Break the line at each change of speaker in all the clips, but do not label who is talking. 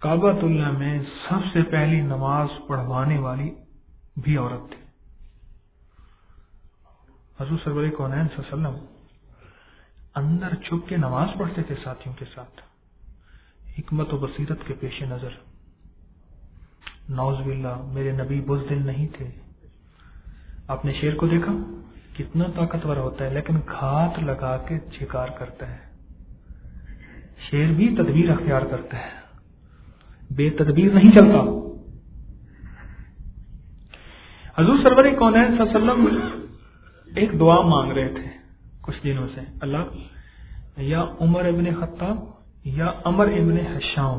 کعبۃ اللہ میں سب سے پہلی نماز پڑھوانے والی بھی عورت تھی. حضور سرور کونین صلی اللہ علیہ وسلم اندر چھپ کے نماز پڑھتے تھے ساتھیوں کے ساتھ، حکمت و بصیرت کے پیش نظر. نعوذ باللہ میرے نبی بزدل نہیں تھے. آپ نے شیر کو دیکھا کتنا طاقتور ہوتا ہے لیکن گھات لگا کے شکار کرتا ہے. شیر بھی تدبیر اختیار کرتا ہے، بے تدبیر نہیں چلتا. حضور سرور کونین صلی اللہ علیہ وسلم ایک دعا مانگ رہے تھے کچھ دنوں سے، اللہ یا عمر ابن خطاب یا عمر ابن حشام،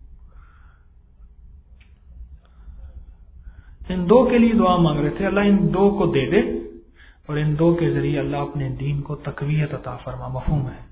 ان دو کے لیے دعا مانگ رہے تھے. اللہ ان دو کو دے دے اور ان دو کے ذریعے اللہ اپنے دین کو تقویت عطا فرما. مفہوم ہے.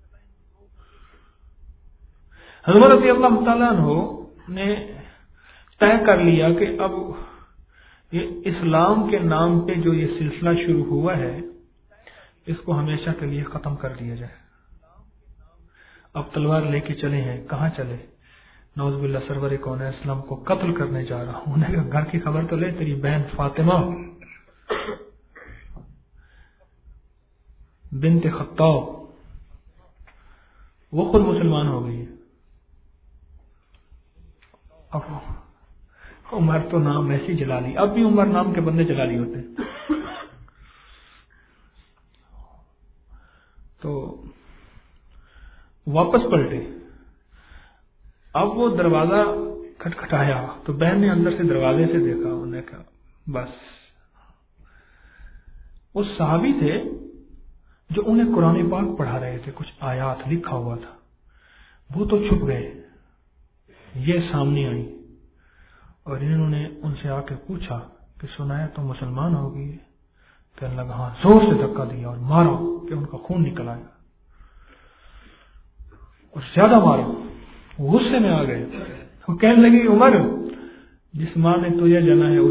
حضرت رضی اللہ تعالیٰ عنہ نے طے کر لیا کہ اب یہ اسلام کے نام پہ جو یہ سلسلہ شروع ہوا ہے اس کو ہمیشہ کے لیے ختم کر دیا جائے. اب تلوار لے کے چلے ہیں. کہاں چلے؟ نعوذ باللہ سرور کون اسلام کو قتل کرنے جا رہا ہوں. انہیں کہا گھر کی خبر تو لے، تیری بہن فاطمہ بنت خطاب وہ خود مسلمان ہو گئی. اب عمر تو نام ایسی جلالی، اب بھی عمر نام کے بندے جلالی ہوتے ہیں. تو واپس پلٹے. اب وہ دروازہ کھٹکھٹایا تو بہن نے اندر سے دروازے سے دیکھا. انہوں نے کہا بس. وہ صحابی تھے جو انہیں قرآن پاک پڑھا رہے تھے، کچھ آیات لکھا ہوا تھا، وہ تو چھپ گئے. یہ سامنے آئی اور انہوں نے ان سے آ کے پوچھا کہ سنا ہے تو مسلمان ہو گئی؟ کہنے لگا ہاں. زور سے دھکا دیا اور مارا کہ ان کا خون نکل آیا اور زیادہ مارا. غصے میں آ گئے. وہ کہنے لگی عمر جس ماں نے تجھے جنا ہے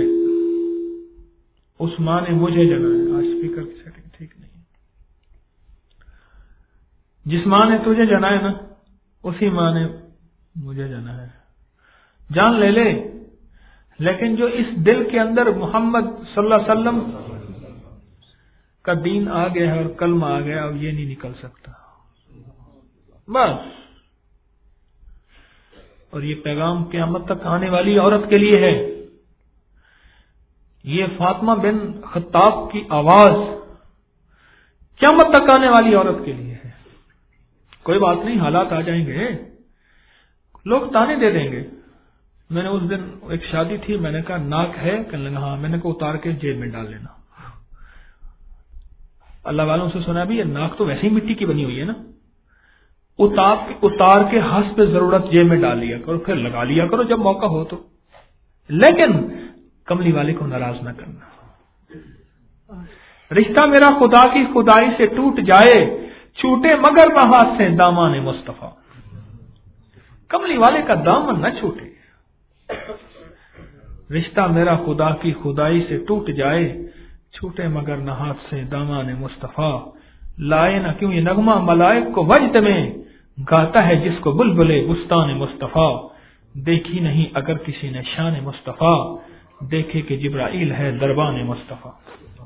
اس ماں نے مجھے جنا ہے. آج اسپیکر کی سیٹنگ ٹھیک نہیں ہے. جس ماں نے تجھے جنا ہے نا اسی ماں نے مجھے جنا ہے. جان لے لے، لیکن جو اس دل کے اندر محمد صلی اللہ علیہ وسلم کا دین آ گیا ہے اور کلمہ آ گیا، اب یہ نہیں نکل سکتا بس. اور یہ پیغام قیامت تک آنے والی عورت کے لیے ہے. یہ فاطمہ بن خطاب کی آواز قیامت تک آنے والی عورت کے لیے ہے. کوئی بات نہیں، حالات آ جائیں گے، لوگ تانے دے دیں گے. میں نے اس دن ایک شادی تھی، میں نے کہا ناک ہے؟ کہنے لگا ہاں. میں نے کہا اتار کے جیب میں ڈال لینا. اللہ والوں سے سنا بھی یہ ناک تو ویسے ہی مٹی کی بنی ہوئی ہے نا، اتار کے حسب ضرورت جیب میں ڈال لیا کرو، پھر لگا لیا کرو جب موقع ہو تو. لیکن کملی والے کو ناراض نہ کرنا. رشتہ میرا خدا کی خدائی سے ٹوٹ جائے، چھوٹے مگر نہ ہاتھ سے دامان مصطفیٰ. کملی والے کا دامن نہ چھوٹے. رشتہ میرا خدا کی خدائی سے ٹوٹ جائے، چھوٹے مگر نہ ہاتھ سے دامان مصطفیٰ. لائے نہ کیوں یہ نغمہ ملائک کو وجد میں، گاتا ہے جس کو بلبلے بستان مصطفیٰ. دیکھی نہیں اگر کسی نے شان مصطفیٰ، دیکھے کہ جبرائیل ہے دربان مصطفیٰ.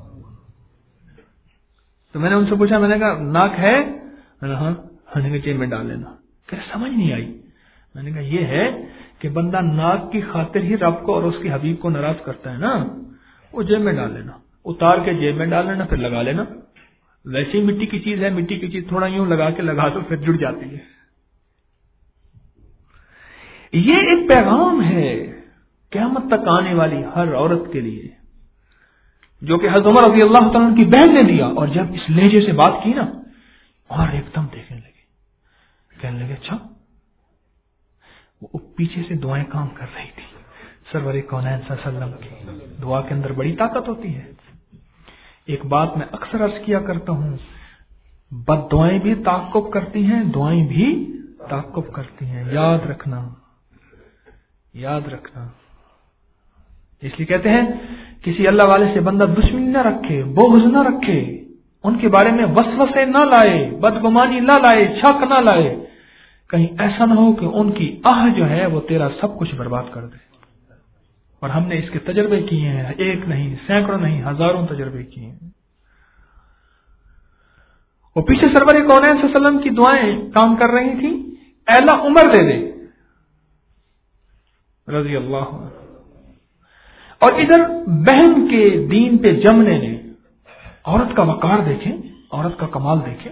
تو میں نے ان سے پوچھا، میں نے کہا ناک ہے؟ ہاں. میں نے کہا جیب میں ڈال لینا. کہ سمجھ نہیں آئی. میں نے کہا یہ ہے کہ بندہ ناک کی خاطر ہی رب کو اور اس کے حبیب کو ناراض کرتا ہے نا، وہ جیب میں ڈال لینا، اتار کے جیب میں ڈال لینا، پھر لگا لینا. ویسی مٹی کی چیز ہے، مٹی کی چیز تھوڑا یوں لگا کے لگا دو پھر جڑ جاتی ہے. یہ ایک پیغام ہے قیامت تک آنے والی ہر عورت کے لیے، جو کہ حضرت عمر رضی اللہ تعالیٰ کی بہن نے دیا. اور جب اس لہجے سے بات کی نا اور ایک دم دیکھنے لگے، کہنے لگے اچھا. وہ پیچھے سے دعائیں کام کر رہی تھی. سرور کونین صلی اللہ علیہ وسلم کی دعا کے اندر بڑی طاقت ہوتی ہے. ایک بات میں اکثر عرض کیا کرتا ہوں، بد دعائیں بھی تعاقب کرتی ہیں، دعائیں بھی تعاقب کرتی ہیں. یاد رکھنا، یاد رکھنا. اس لیے کہتے ہیں کسی اللہ والے سے بندہ دشمنی نہ رکھے، بغض نہ رکھے، ان کے بارے میں وسوسے نہ لائے، بدگمانی نہ لائے، شک نہ لائے. کہیں ایسا نہ ہو کہ ان کی آہ جو ہے وہ تیرا سب کچھ برباد کر دے. اور ہم نے اس کے تجربے کیے ہیں، ایک نہیں، سینکڑوں نہیں، ہزاروں تجربے کیے ہیں. وہ پیچھے سرور کونین صلی اللہ علیہ وسلم کی دعائیں کام کر رہی تھیں. اے اللہ عمر دے دے رضی اللہ عنہ. اور ادھر بہن کے دین پہ جمنے نے، عورت کا وقار دیکھیں، عورت کا کمال دیکھیں.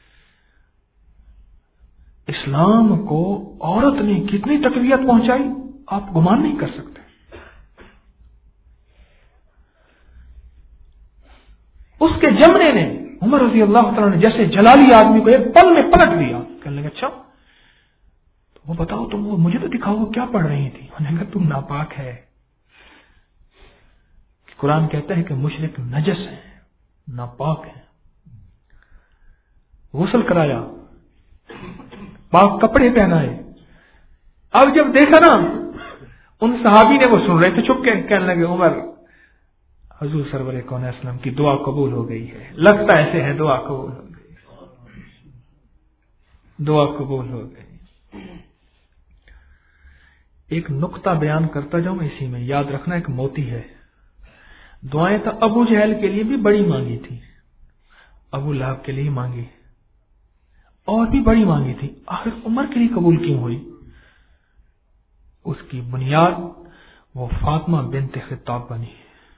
اسلام کو عورت نے کتنی تقویت پہنچائی آپ گمان نہیں کر سکتے. اس کے جمنے نے عمر رضی اللہ تعالیٰ نے جیسے جلالی آدمی کو ایک پل میں پلٹ دیا. کہنے لگا اچھا وہ بتاؤ تم، وہ مجھے تو دکھاؤ وہ کیا پڑھ رہی تھی. انہوں نے کہا تم ناپاک ہے. قرآن کہتا ہے کہ مشرک نجس ہیں، ناپاک ہیں. غسل کرایا، پاک کپڑے پہنائے. اب جب دیکھا نا ان صحابی نے، وہ سن رہے تھے چھپ کے، کہنے لگے عمر حضور سرور کون اسلم کی دعا قبول ہو گئی ہے. لگتا ایسے ہے دعا قبول ہو گئی، دعا قبول ہو گئی. ایک نقطہ بیان کرتا جاؤں اسی میں، یاد رکھنا ایک موتی ہے. دعائیں تو ابو جہل کے لیے بھی بڑی مانگی تھی، ابو لہب کے لیے مانگی، اور بھی بڑی مانگی تھی. آخر عمر کے لیے قبول کیوں ہوئی؟ اس کی بنیاد وہ فاطمہ بنت خطاب بنی.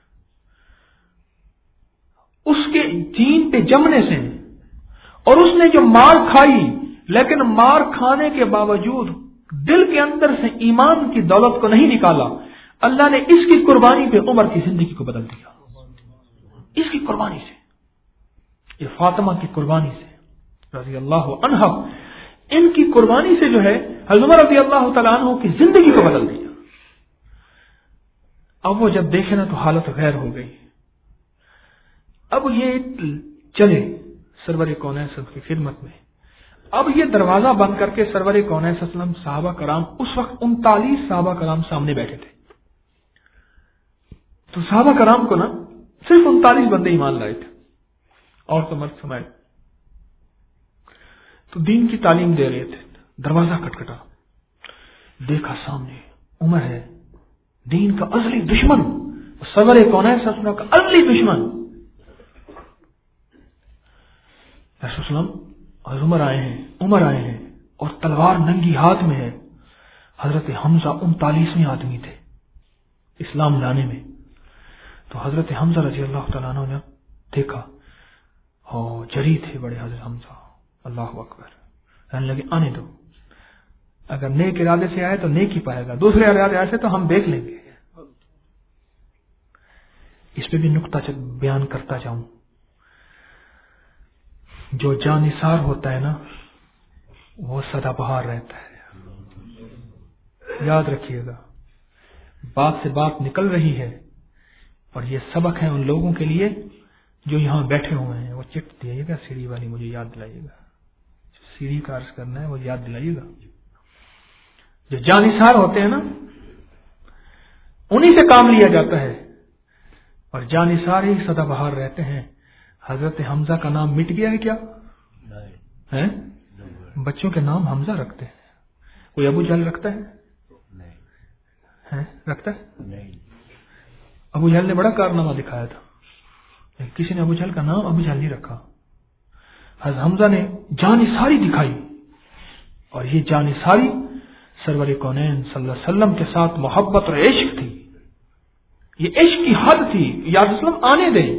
اس کے دین پہ جمنے سے، اور اس نے جو مار کھائی، لیکن مار کھانے کے باوجود دل کے اندر سے ایمان کی دولت کو نہیں نکالا. اللہ نے اس کی قربانی پہ عمر کی زندگی کو بدل دیا. اس کی قربانی سے، یہ فاطمہ کی قربانی سے رضی اللہ عنہ، ان کی قربانی سے جو ہے حضرت عمر رضی اللہ تعالیٰ عنہ کی زندگی کو بدل دیا. اب وہ جب دیکھے نا تو حالت غیر ہو گئی. اب یہ چلے سرور کونین صلی اللہ علیہ وسلم کی خدمت میں. اب یہ دروازہ بند کر کے سرور کونین صلی اللہ علیہ وسلم، صحابہ کرام، اس وقت 39 صحابہ کرام سامنے بیٹھے تھے. تو صحابہ کرام کو نا صرف 39 بندے ایمان لائے تھے، اور تو مرد سمائے. تو دین کی تعلیم دے رہے تھے. دروازہ کٹکھٹا، دیکھا سامنے عمر ہے، دین کا ازلی دشمن، سرور کونین صلی اللہ علیہ وسلم کا ازلی دشمن. رسول اللہ اور عمر آئے ہیں اور تلوار ننگی ہاتھ میں ہے. حضرت حمزہ 39ویں آدمی تھے اسلام لانے میں. تو حضرت حمزہ رضی اللہ تعالیٰ عنہ نے دیکھا، جری تھے بڑے حضرت حمزہ. اللہ اکبر. کہنے لگے آنے دو، اگر نیک ارادے سے آئے تو نیک ہی پائے گا، دوسرے ارادے سے تو ہم دیکھ لیں گے. اس پہ بھی نقطہ بیان کرتا جاؤں. جو جانثار ہوتا ہے نا وہ سدا بہار رہتا ہے. یاد رکھیے گا، بات سے بات نکل رہی ہے، اور یہ سبق ہے ان لوگوں کے لیے جو یہاں بیٹھے ہوئے ہیں. وہ چٹ دیئے گا سیڑھی والی، مجھے یاد دلائیے گا، سیڑھی کا عرض کرنا ہے وہ یاد دلائیے گا. جو جانثار ہوتے ہیں نا انہی سے کام لیا جاتا ہے، اور جانثار ہی سدا بہار رہتے ہیں. حضرت حمزہ کا نام مٹ گیا ہے کیا؟ نہیں. بچوں کے نام حمزہ رکھتے ہیں. کوئی ابو جہل رکھتا ہے؟ رکھتا ہے؟ نہیں. ابو جہل نے بڑا کارنامہ دکھایا تھا، لیکن کسی نے ابو جہل کا نام ابو جہل نہیں رکھا. حضرت حمزہ نے جانثاری دکھائی، اور یہ جانثاری سرور کونین صلی اللہ علیہ وسلم کے ساتھ محبت اور عشق تھی. یہ عشق کی حد تھی. یا رسول اللہ آنے دیں.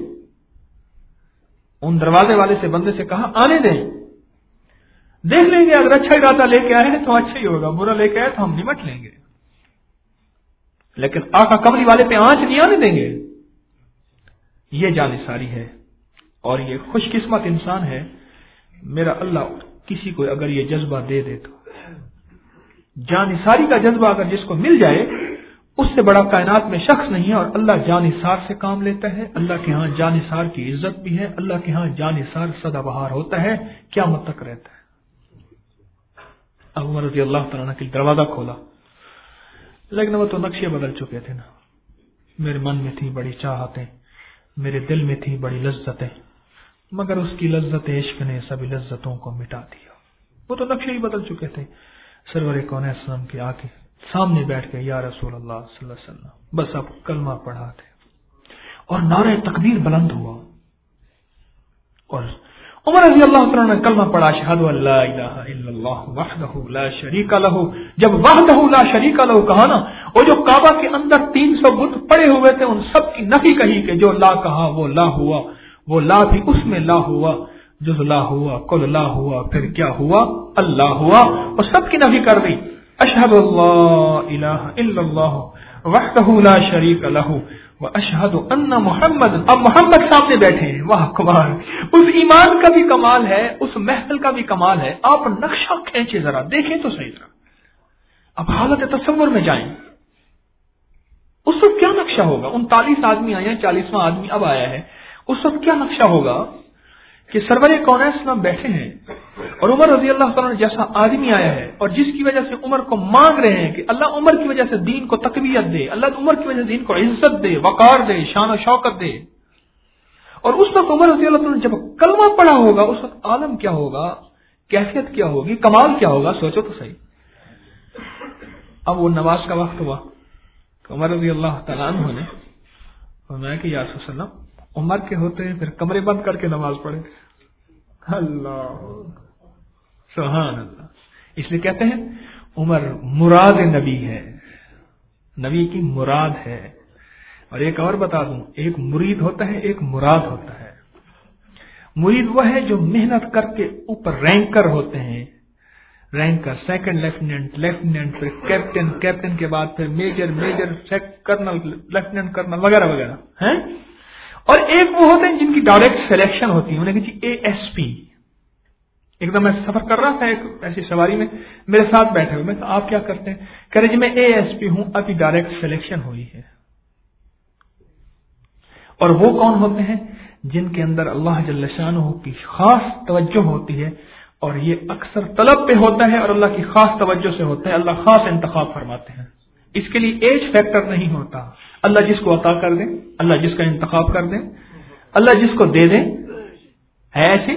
ان دروازے والے سے بندے سے کہا آنے دیں، دیکھ لیں گے، اگر اچھا ارادہ لے کے آئے تو اچھا ہی ہوگا، برا لے کے آئے تو ہم نمٹ لیں گے، لیکن آقا کملی والے پہ آنچ نہیں آنے دیں گے. یہ جانثاری ہے، اور یہ خوش قسمت انسان ہے میرا اللہ کسی کو اگر یہ جذبہ دے دے تو. جانثاری کا جذبہ اگر جس کو مل جائے، اس سے بڑا کائنات میں شخص نہیں ہے. اور اللہ جانثار سے کام لیتا ہے. اللہ کے ہاں جانثار کی عزت بھی ہے. اللہ کے ہاں جانثار سدا بہار ہوتا ہے، قیامت تک رہتا ہے. ابو عمر رضی اللہ تعالیٰ کے دروازہ کھولا، لیکن وہ تو نقشے بدل چکے تھے نا. میرے من میں تھی بڑی چاہتیں، میرے دل میں تھی بڑی لذتیں، مگر اس کی لذت عشق نے سبھی لذتوں کو مٹا دیا. وہ تو نقشے ہی بدل چکے تھے. سرور کونین السلام کے آ کے سامنے بیٹھ کے یا رسول اللہ صلی اللہ علیہ وسلم, بس اب کلمہ پڑھا تھے اور نعرہ تکبیر بلند ہوا, اور عمر رضی اللہ عنہ نے کلمہ پڑھا اشہد ان لا الہ الا اللہ وحدہ لا شریک لہ. جب وحدہ لا شریک لہ کہا نا, اور جو کعبہ کے اندر 300 بت پڑے ہوئے تھے ان سب کی نفی کہی کہ جو لا کہا وہ لا ہوا, وہ لا بھی اس میں لا ہوا, جز لا ہوا, کل لا ہوا, پھر کیا ہوا, اللہ ہوا, اور سب کی نفی کر دی. اشہد اللہ الہ الا اللہ وحدہ لا شریک لہ واشہد ان محمد. اب محمد سامنے بیٹھے ہیں, واہ کمال. اس ایمان کا بھی کمال ہے, اس محفل کا بھی کمال ہے. آپ نقشہ کھینچے ذرا, دیکھیں تو صحیح ذرا, اب حالت تصور میں جائیں. اس وقت کیا نقشہ ہوگا؟ 39 آدمی آئے ہیں, 40واں آدمی اب آیا ہے. اس وقت کیا نقشہ ہوگا کہ سرور کونین السلام بیٹھے ہیں اور عمر رضی اللہ تعالیٰ جیسا آدمی آیا ہے, اور جس کی وجہ سے عمر کو مانگ رہے ہیں کہ اللہ عمر کی وجہ سے دین کو تقویت دے, اللہ عمر کی وجہ سے دین کو عزت دے, وقار دے, شان و شوکت دے. اور اس وقت عمر رضی اللہ تعالیٰ جب کلمہ پڑھا ہوگا اس وقت عالم کیا ہوگا, کیفیت کیا ہوگی, کمال کیا ہوگا, سوچو تو صحیح. اب وہ نماز کا وقت ہوا تو عمر رضی اللہ تعالیٰ عنہ نے فرمایا کہ یا رسول اللہ, عمر کے ہوتے ہیں پھر کمرے بند کر کے نماز پڑھے. اللہ سبحان اللہ. اس لیے کہتے ہیں عمر مراد نبی ہے, نبی کی مراد ہے. اور ایک اور بتا دوں, ایک مرید ہوتا ہے, ایک مراد ہوتا ہے. مرید وہ ہے جو محنت کر کے اوپر رینکر ہوتے ہیں, رینکر, سیکنڈ لیفٹیننٹ, لیفٹیننٹ, پھر کیپٹن, کیپٹن کے بعد پھر major, major, colonel, lieutenant colonel وغیرہ وغیرہ ہیں. اور ایک وہ ہوتے ہیں جن کی ڈائریکٹ سلیکشن ہوتی ہے, انہیں کہ جی اے ایس پی. ایک دم میں سفر کر رہا تھا ایک ایسی سواری میں, میرے ساتھ بیٹھے ہوئے, میں تو آپ کیا کرتے ہیں, کہہ رہے جی میں اے ایس پی ہوں, ابھی ڈائریکٹ سلیکشن ہوئی ہے. اور وہ کون ہوتے ہیں جن کے اندر اللہ جل شانہ کی خاص توجہ ہوتی ہے, اور یہ اکثر طلب پہ ہوتا ہے اور اللہ کی خاص توجہ سے ہوتا ہے. اللہ خاص انتخاب فرماتے ہیں, اس کے لیے ایج فیکٹر نہیں ہوتا. اللہ جس کو عطا کر دے, اللہ جس کا انتخاب کر دے, اللہ جس کو دے دے, ہے ایسے.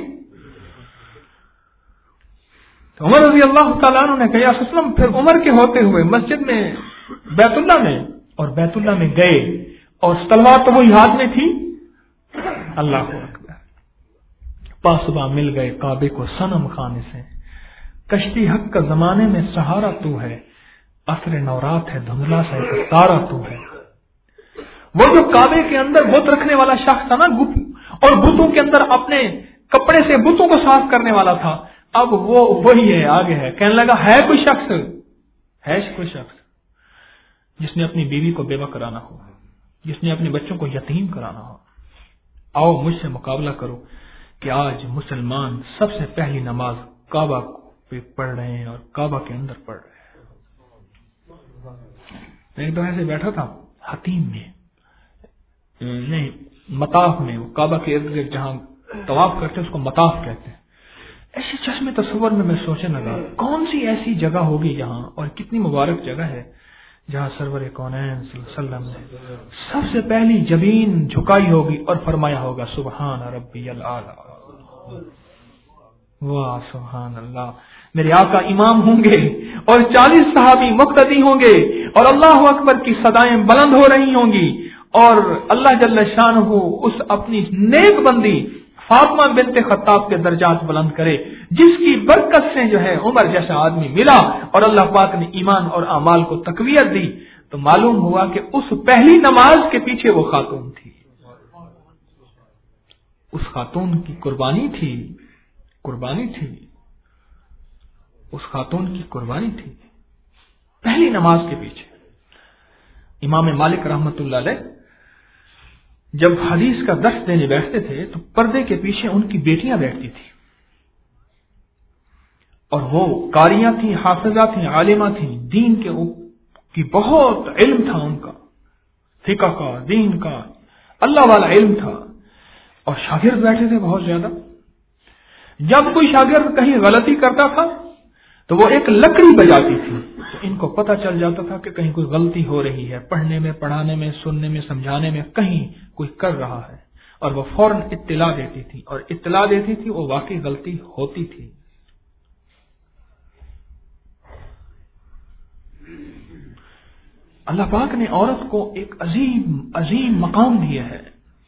تو عمر رضی اللہ تعالیٰ عنہ نے کہا یا وسلم, پھر عمر کے ہوتے ہوئے مسجد میں بیت اللہ میں, اور بیت اللہ میں گئے, اور تلوار تو وہی ہاتھ میں تھی. اللہ اکبر. پاسباں مل گئے کعبے کو صنم خانے سے, کشتی حق کا زمانے میں سہارا تو ہے, عصر نورات ہے دھندلا سا ایک تارا تو ہے. وہ جو کعبے کے اندر بت رکھنے والا شخص تھا نا, اور بتوں کے اندر اپنے کپڑے سے بتوں کو صاف کرنے والا تھا, اب وہ وہی ہے, آگے ہے. کہنے لگا ہے کوئی شخص جس نے اپنی بیوی کو بیوہ کرانا ہو, جس نے اپنے بچوں کو یتیم کرانا ہو, آؤ مجھ سے مقابلہ کرو کہ آج مسلمان سب سے پہلی نماز کعبہ پہ پڑھ رہے ہیں اور کعبہ کے اندر پڑھ رہے ہیں. میں تو ایسے بیٹھا تھا حتیم میں, نہیں مطاف میں, وہ کعبہ کے ارد گرد جہاں طواف کرتے ہیں اس کو مطاف کہتے ہیں. ایسے چشم تصور میں سوچنے لگا کون سی ایسی جگہ ہوگی جہاں, اور کتنی مبارک جگہ ہے جہاں سرور کونین صلی اللہ علیہ وسلم نے سب سے پہلی جبین جھکائی ہوگی اور فرمایا ہوگا سبحان ربی الاعلی. واہ سبحان اللہ. میرے آقا امام ہوں گے اور 40 صحابی مقتدی ہوں گے, اور اللہ اکبر کی صدائیں بلند ہو رہی ہوں گی, اور اللہ جل شانہ اس اپنی نیک بندی فاطمہ بنت خطاب کے درجات بلند کرے, جس کی برکت سے جو ہے عمر جیسا آدمی ملا, اور اللہ پاک نے ایمان اور اعمال کو تقویت دی. تو معلوم ہوا کہ اس پہلی نماز کے پیچھے وہ خاتون تھی, اس خاتون کی قربانی تھی, اس خاتون کی قربانی تھی پہلی نماز کے پیچھے. امام مالک رحمت اللہ علیہ جب حدیث کا درس دینے بیٹھتے تھے تو پردے کے پیچھے ان کی بیٹیاں بیٹھتی تھی, اور وہ قاریاں تھیں, حافظہ تھیں, عالمہ تھیں, دین کی بہت علم تھا ان کا, فقہ کا, دین کا, اللہ والا علم تھا, اور شاگرد بیٹھے تھے بہت زیادہ. جب کوئی شاگرد کہیں غلطی کرتا تھا تو وہ ایک لکڑی بجاتی تھی, تو ان کو پتہ چل جاتا تھا کہ کہیں کوئی غلطی ہو رہی ہے, پڑھنے میں, پڑھانے میں, سننے میں, سمجھانے میں کہیں کوئی کر رہا ہے, اور وہ فوراً اطلاع دیتی تھی, اور اطلاع دیتی تھی وہ واقعی غلطی ہوتی تھی. اللہ پاک نے عورت کو ایک عظیم مقام دیا ہے.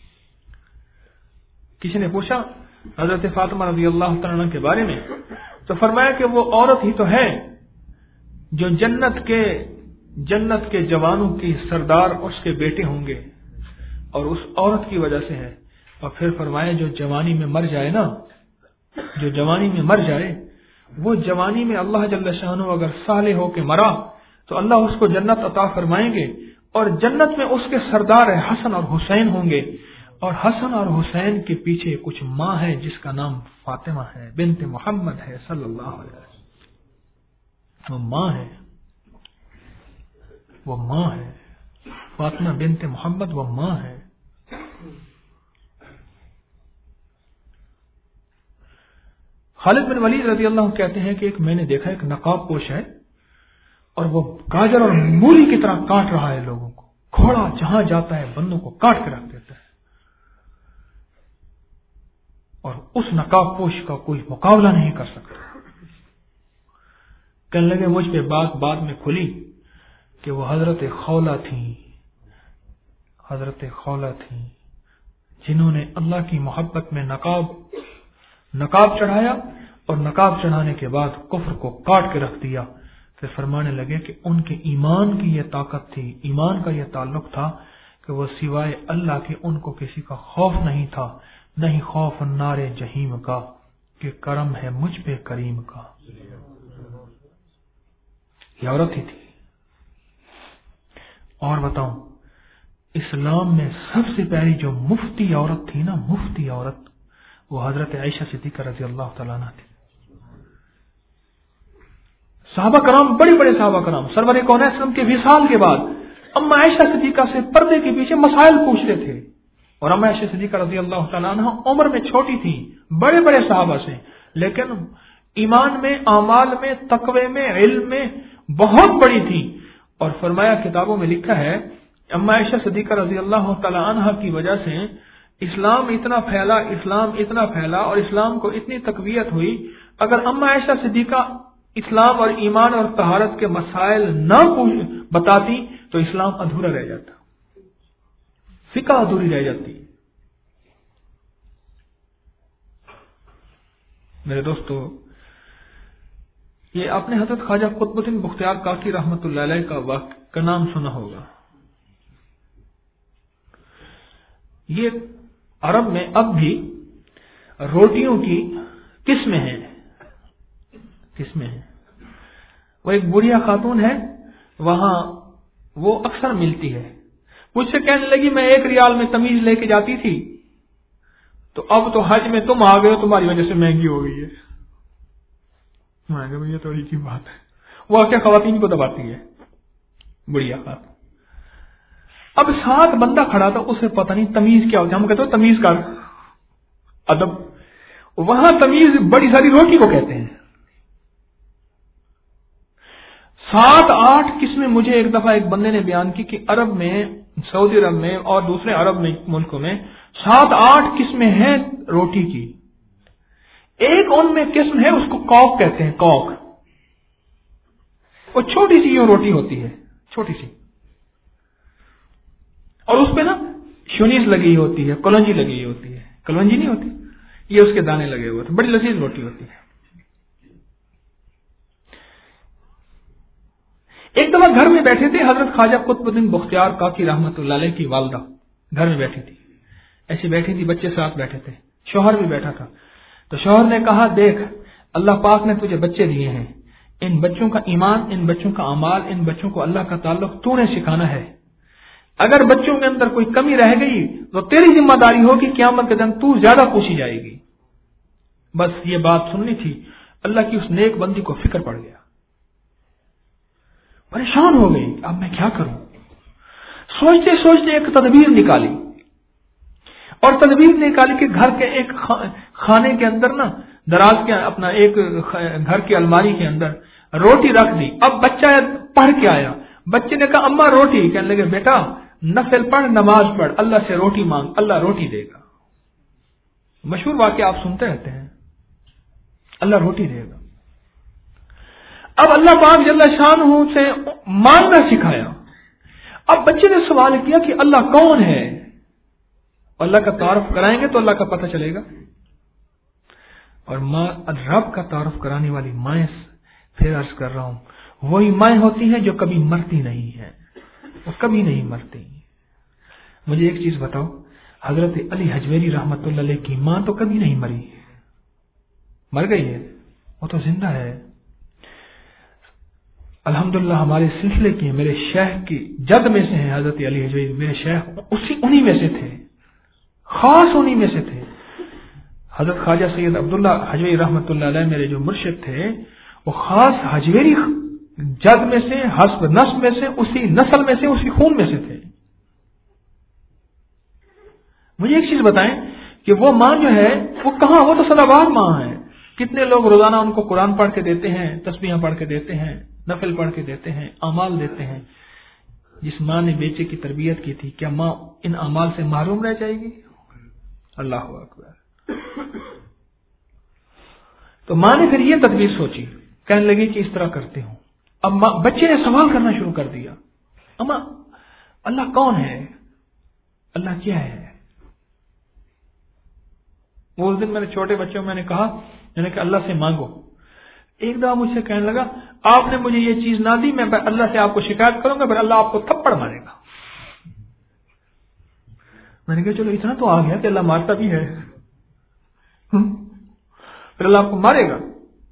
کسی نے پوچھا حضرت فاطمہ رضی اللہ تعالیٰ عنہ کے بارے میں تو فرمایا کہ وہ عورت ہی تو ہے جو جنت کے جوانوں کی سردار اس کے بیٹے ہوں گے اور اس عورت کی وجہ سے ہے. اور پھر فرمایا جو جوانی میں مر جائے نا، جو جوانی میں مر جائے، وہ جوانی میں اللہ جل شانہ اگر صالح ہو کے مرا تو اللہ اس کو جنت عطا فرمائیں گے، اور جنت میں اس کے سردار حسن اور حسین ہوں گے، اور حسن اور حسین کے پیچھے کچھ ماں ہے جس کا نام فاطمہ ہے، بنت محمد ہے صلی اللہ علیہ وسلم. وہ ماں ہے فاطمہ بنت محمد، وہ ماں ہے. خالد بن ولید رضی اللہ عنہ کہتے ہیں کہ میں نے دیکھا ایک نقاب پوش ہے اور وہ گاجر اور مولی کی طرح کاٹ رہا ہے لوگوں کو. گھوڑا جہاں جاتا ہے بندوں کو کاٹ کے رکھ دیتا ہے، اور اس نقاب پوش کا کوئی مقابلہ نہیں کر سکتا. کہنے لگے مجھ پہ بات بعد میں کھلی کہ وہ حضرت خولہ تھیں جنہوں نے اللہ کی محبت میں نقاب چڑھایا اور نقاب چڑھانے کے بعد کفر کو کاٹ کے رکھ دیا. پھر فرمانے لگے کہ ان کے ایمان کی یہ طاقت تھی، ایمان کا یہ تعلق تھا کہ وہ سوائے اللہ کے ان کو کسی کا خوف نہیں تھا، نہیں خوف نار جہیم کا کہ کرم ہے مجھ پہ کریم کا. یہ عورت ہی تھی. اور بتاؤں اسلام میں سب سے پہلی جو مفتی عورت تھی نا، مفتی عورت، وہ حضرت عائشہ صدیقہ رضی اللہ تعالیٰ عنہ تھی. صحابہ کرام، بڑے بڑے صحابہ کرام سرور کونین وسلم کے وصال کے بعد اما عائشہ صدیقہ سے پردے کے پیچھے مسائل پوچھتے تھے. اور اما عائشہ صدیقہ رضی اللہ تعالیٰ عنہ عمر میں چھوٹی تھی بڑے بڑے صحابہ سے، لیکن ایمان میں، اعمال میں، تقوی میں، علم میں بہت بڑی تھی. اور فرمایا کتابوں میں لکھا ہے اما عائشہ صدیقہ رضی اللہ تعالیٰ عنہ کی وجہ سے اسلام اتنا پھیلا اور اسلام کو اتنی تقویت ہوئی. اگر اما عائشہ صدیقہ اسلام اور ایمان اور طہارت کے مسائل نہ بتاتی تو اسلام ادھورا رہ جاتا، فقہ ادھوری رہ جاتی. میرے دوستو، یہ آپ نے حضرت خواجہ قطب الدین بختیار کاکی رحمۃ اللہ علیہ کا نام سنا ہوگا. یہ عرب میں اب بھی روٹیوں کی قسمیں ہیں. وہ ایک بڑھیا خاتون ہے وہاں، وہ اکثر ملتی ہے. مجھ سے کہنے لگی میں 1 ریال میں تمیز لے کے جاتی تھی، تو اب تو حج میں تم آ گئے ہو، تمہاری وجہ سے مہنگی ہو گئی ہے. میں کہا یہ تھوڑی کی بات ہے. وہ آ کے خواتین کو دباتی ہے، بڑھیا خاتون. اب ساتھ بندہ کھڑا تھا، اسے پتہ نہیں تمیز کیا ہوتا ہے. ہم کہتے ہیں تمیز کر ادب، وہاں تمیز بڑی ساری روٹی کو کہتے ہیں. 7-8 قسمیں مجھے ایک دفعہ ایک بندے نے بیان کی کہ عرب میں، سعودی عرب میں اور دوسرے عرب میں ملکوں میں 7-8 قسمیں ہیں روٹی کی. ایک ان میں قسم ہے اس کو کوک کہتے ہیں. کوک وہ چھوٹی سی یہ روٹی ہوتی ہے، چھوٹی سی، اور اس پہ نا شونیز لگی ہوتی ہے، کلونجی لگی ہوتی ہے. کلونجی نہیں ہوتی، یہ اس کے دانے لگے ہوئے تھے. بڑی لذیذ روٹی ہوتی ہے. ایک دفعہ گھر میں بیٹھے تھے، حضرت خواجہ قطب الدین بختیار کاکی رحمۃ اللہ علیہ کی والدہ گھر میں بیٹھی تھی، ایسی بیٹھی تھی، بچے ساتھ بیٹھے تھے، شوہر بھی بیٹھا تھا. تو شوہر نے کہا دیکھ اللہ پاک نے تجھے بچے دیے ہیں، ان بچوں کا ایمان، ان بچوں کا اعمال، ان بچوں کو اللہ کا تعلق تو نے سکھانا ہے. اگر بچوں کے اندر کوئی کمی رہ گئی تو تیری ذمہ داری ہوگی، قیامت کے دن تو زیادہ پوچھی جائے گی. بس یہ بات سننی تھی. اللہ کی اس نیک بندی کو فکر پڑ گیا، پریشان ہو گئی، اب میں کیا کروں. سوچتے سوچتے ایک تدبیر نکالی، اور تدبیر نکالی کہ گھر کے ایک خانے کے اندر نا، دراز کے اپنا ایک گھر کی الماری کے اندر روٹی رکھ دی. اب بچہ پڑھ کے آیا، بچے نے کہا اماں روٹی. کہنے لگے بیٹا نفل پڑھ، نماز پڑھ، اللہ سے روٹی مانگ، اللہ روٹی دے گا. مشہور واقعہ آپ سنتے رہتے ہیں، اللہ روٹی دے گا. اب اللہ پاک جل شانہ سے مانگنا سکھایا اب بچے نے سوال کیا کہ اللہ کون ہے؟ اللہ کا تعارف کرائیں گے تو اللہ کا پتہ چلے گا. اور ماں رب کا تعارف کرانے والی مائیں، پھر عرض کر رہا ہوں، وہی مائیں ہوتی ہیں جو کبھی مرتی نہیں ہیں، وہ کبھی نہیں مرتی. مجھے ایک چیز بتاؤ، حضرت علی حجویری رحمت اللہ علیہ کی ماں تو کبھی نہیں مری، مر گئی ہے، وہ تو زندہ ہے. الحمدللہ ہمارے سلسلے کی، میرے شیخ کی جد میں سے ہیں حضرت علی حجویری، میرے شیخ انہی میں سے تھے، خاص انہی میں سے تھے. حضرت خواجہ سید عبداللہ حجویری رحمت اللہ علیہ میرے جو مرشد تھے، وہ خاص حجویری جد میں سے، حسب نسب میں سے، اسی نسل میں سے، اسی خون میں سے تھے. مجھے ایک چیز بتائیں کہ وہ ماں جو ہے وہ کہاں؟ وہ تو سدا باد ماں ہے. کتنے لوگ روزانہ ان کو قرآن پڑھ کے دیتے ہیں، تسبیحاں پڑھ کے دیتے ہیں، نفل پڑھ کے دیتے ہیں، اعمال دیتے ہیں. جس ماں نے بیٹے کی تربیت کی تھی، کیا ماں ان اعمال سے محروم رہ جائے گی؟ اللہ اکبر. تو ماں نے پھر یہ تدبیر سوچی، کہنے لگی کہ اس طرح کرتے ہوں. اب بچے نے سوال کرنا شروع کر دیا، اما اللہ کون ہے؟ اللہ کیا ہے؟ وہ اس دن میرے چھوٹے بچوں میں نے کہا، میں نے کہا اللہ سے مانگو. ایک دفعہ مجھ سے کہنے لگا، آپ نے مجھے یہ چیز نہ دی، میں اللہ سے آپ کو شکایت کروں گا، پھر اللہ آپ کو تھپڑ مارے گا. میں نے کہا چلو اتنا تو آ گیا کہ اللہ مارتا بھی ہے، پھر اللہ آپ کو مارے گا.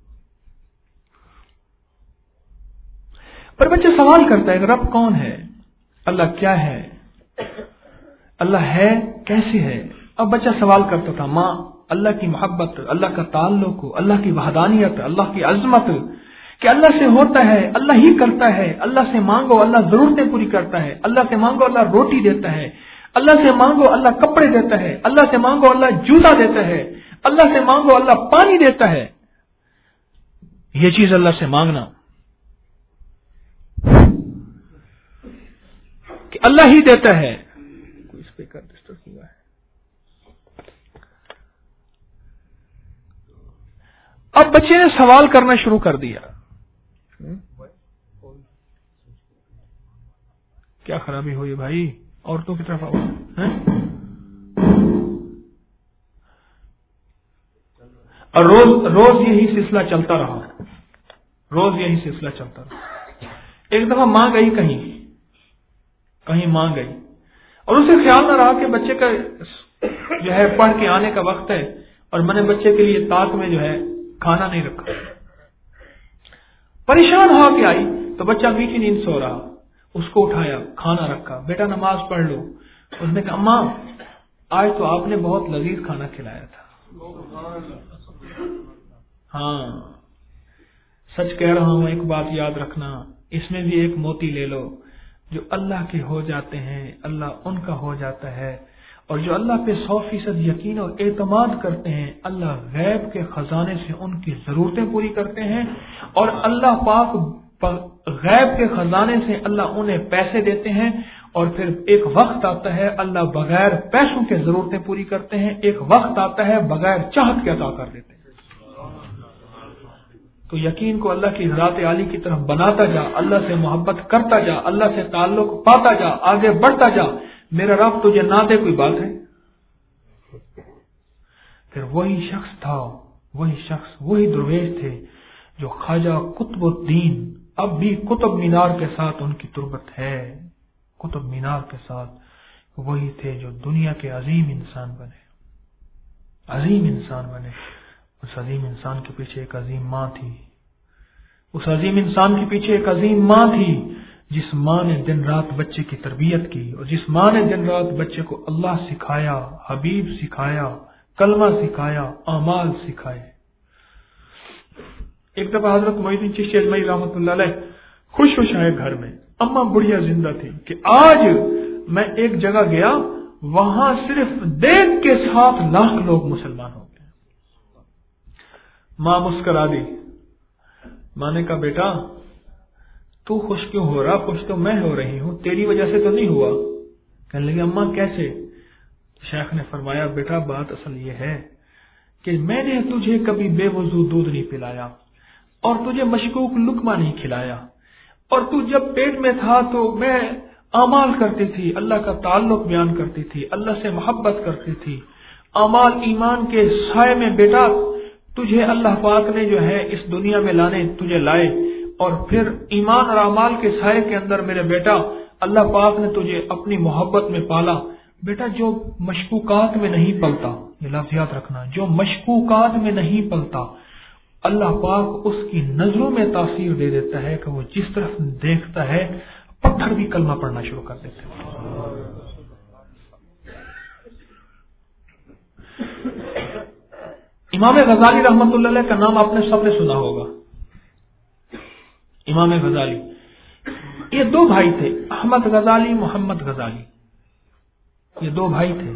پر بچہ سوال کرتا ہے رب کون ہے؟ اللہ کیا ہے؟ اللہ ہے کیسے ہے؟ اب بچہ سوال کرتا تھا، ماں اللہ کی محبت، اللہ کا تعلق، اللہ کی وحدانیت، اللہ کی عظمت، کہ اللہ سے ہوتا ہے، اللہ ہی کرتا ہے. اللہ سے مانگو اللہ ضرورتیں پوری کرتا ہے. اللہ سے مانگو اللہ روٹی دیتا ہے. اللہ سے مانگو اللہ کپڑے دیتا ہے. اللہ سے مانگو اللہ جوتا دیتا ہے. اللہ سے مانگو اللہ پانی دیتا ہے. یہ چیز اللہ سے مانگنا کہ اللہ ہی دیتا ہے. کوئی اسپیکر ڈسٹرب ہوا ہے. اب بچے نے سوال کرنا شروع کر دیا. کیا خرابی ہوئی بھائی؟ عورتوں کی طرف آؤ. اور روز یہی سلسلہ چلتا رہا، روز یہی سلسلہ چلتا رہا. ایک دفعہ ماں گئی کہیں ماں گئی، اور اسے خیال نہ رہا کہ بچے کا جو ہے پڑھ کے آنے کا وقت ہے، اور میں نے بچے کے لیے طاق میں جو ہے کھانا نہیں رکھا. پریشان ہو کے آئی تو بچہ میٹھی نیند سو رہا، اس کو اٹھایا، کھانا رکھا، بیٹا نماز پڑھ لو. اس نے کہا اماں آج تو آپ نے بہت لذیذ کھانا کھلایا تھا. ہاں سچ کہہ رہا ہوں، ایک بات یاد رکھنا، اس میں بھی ایک موتی لے لو. جو اللہ کے ہو جاتے ہیں اللہ ان کا ہو جاتا ہے، اور جو اللہ پہ 100% یقین اور اعتماد کرتے ہیں اللہ غیب کے خزانے سے ان کی ضرورتیں پوری کرتے ہیں. اور اللہ پاک غیب کے خزانے سے اللہ انہیں پیسے دیتے ہیں، اور پھر ایک وقت آتا ہے اللہ بغیر پیسوں کے ضرورتیں پوری کرتے ہیں. ایک وقت آتا ہے بغیر چاہت کے عطا کر دیتے ہیں. تو یقین کو اللہ کی ذات عالی کی طرف بناتا جا، اللہ سے محبت کرتا جا، اللہ سے تعلق پاتا جا، آگے بڑھتا جا. میرا رب تجھے نہ دے کوئی بات ہے؟ پھر وہی شخص تھا، وہی درویش تھے جو خواجہ قطب الدین، اب بھی قطب مینار کے ساتھ ان کی تربت ہے، قطب مینار کے ساتھ وہی تھے جو دنیا کے عظیم انسان بنے. اس عظیم انسان کے پیچھے ایک عظیم ماں تھی. اس عظیم انسان کے پیچھے ایک عظیم ماں تھی، جس ماں نے دن رات بچے کی تربیت کی، اور جس ماں نے دن رات بچے کو اللہ سکھایا، حبیب سکھایا، کلمہ سکھایا، اعمال سکھائے. ایک دفعہ حضرت محی الدین چشتی اجمعی رحمۃ اللہ علیہ خوش آئے گھر میں. اماں بڑھیا زندہ تھی کہ آج میں ایک جگہ گیا، وہاں صرف دیکھ کے 7 لاکھ لوگ مسلمان ہو گئے. ماں مسکرا دی. ماں نے کہا بیٹا تو خوش کیوں ہو رہا؟ خوش تو میں ہو رہی ہوں، تیری وجہ سے تو نہیں ہوا. کہنے لگے اماں کیسے؟ شیخ نے فرمایا بیٹا بات اصل یہ ہے کہ میں نے تجھے کبھی بے وضو دودھ نہیں پلایا، اور تجھے مشکوک لقمہ نہیں کھلایا، اور تو جب پیٹ میں تھا تو میں اعمال کرتی تھی، اللہ کا تعلق بیان کرتی تھی، اللہ سے محبت کرتی تھی، اعمال ایمان کے سائے میں بیٹا تجھے اللہ پاک نے جو ہے اس دنیا میں تجھے لائے، اور پھر ایمان اور اعمال کے سائے کے اندر میرے بیٹا اللہ پاک نے تجھے اپنی محبت میں پالا۔ بیٹا جو مشکوکات میں نہیں پلتا، یہ لفظ یاد رکھنا، جو مشکوکات میں نہیں پلتا، اللہ پاک اس کی نظروں میں تاثیر دے دیتا ہے کہ وہ جس طرف دیکھتا ہے پتھر بھی کلمہ پڑھنا شروع کر دیتے ہیں۔ امام غزالی رحمۃ اللہ علیہ کا نام آپ نے سب نے سنا ہوگا۔ امام غزالی، یہ دو بھائی تھے، احمد غزالی، محمد غزالی، یہ دو بھائی تھے۔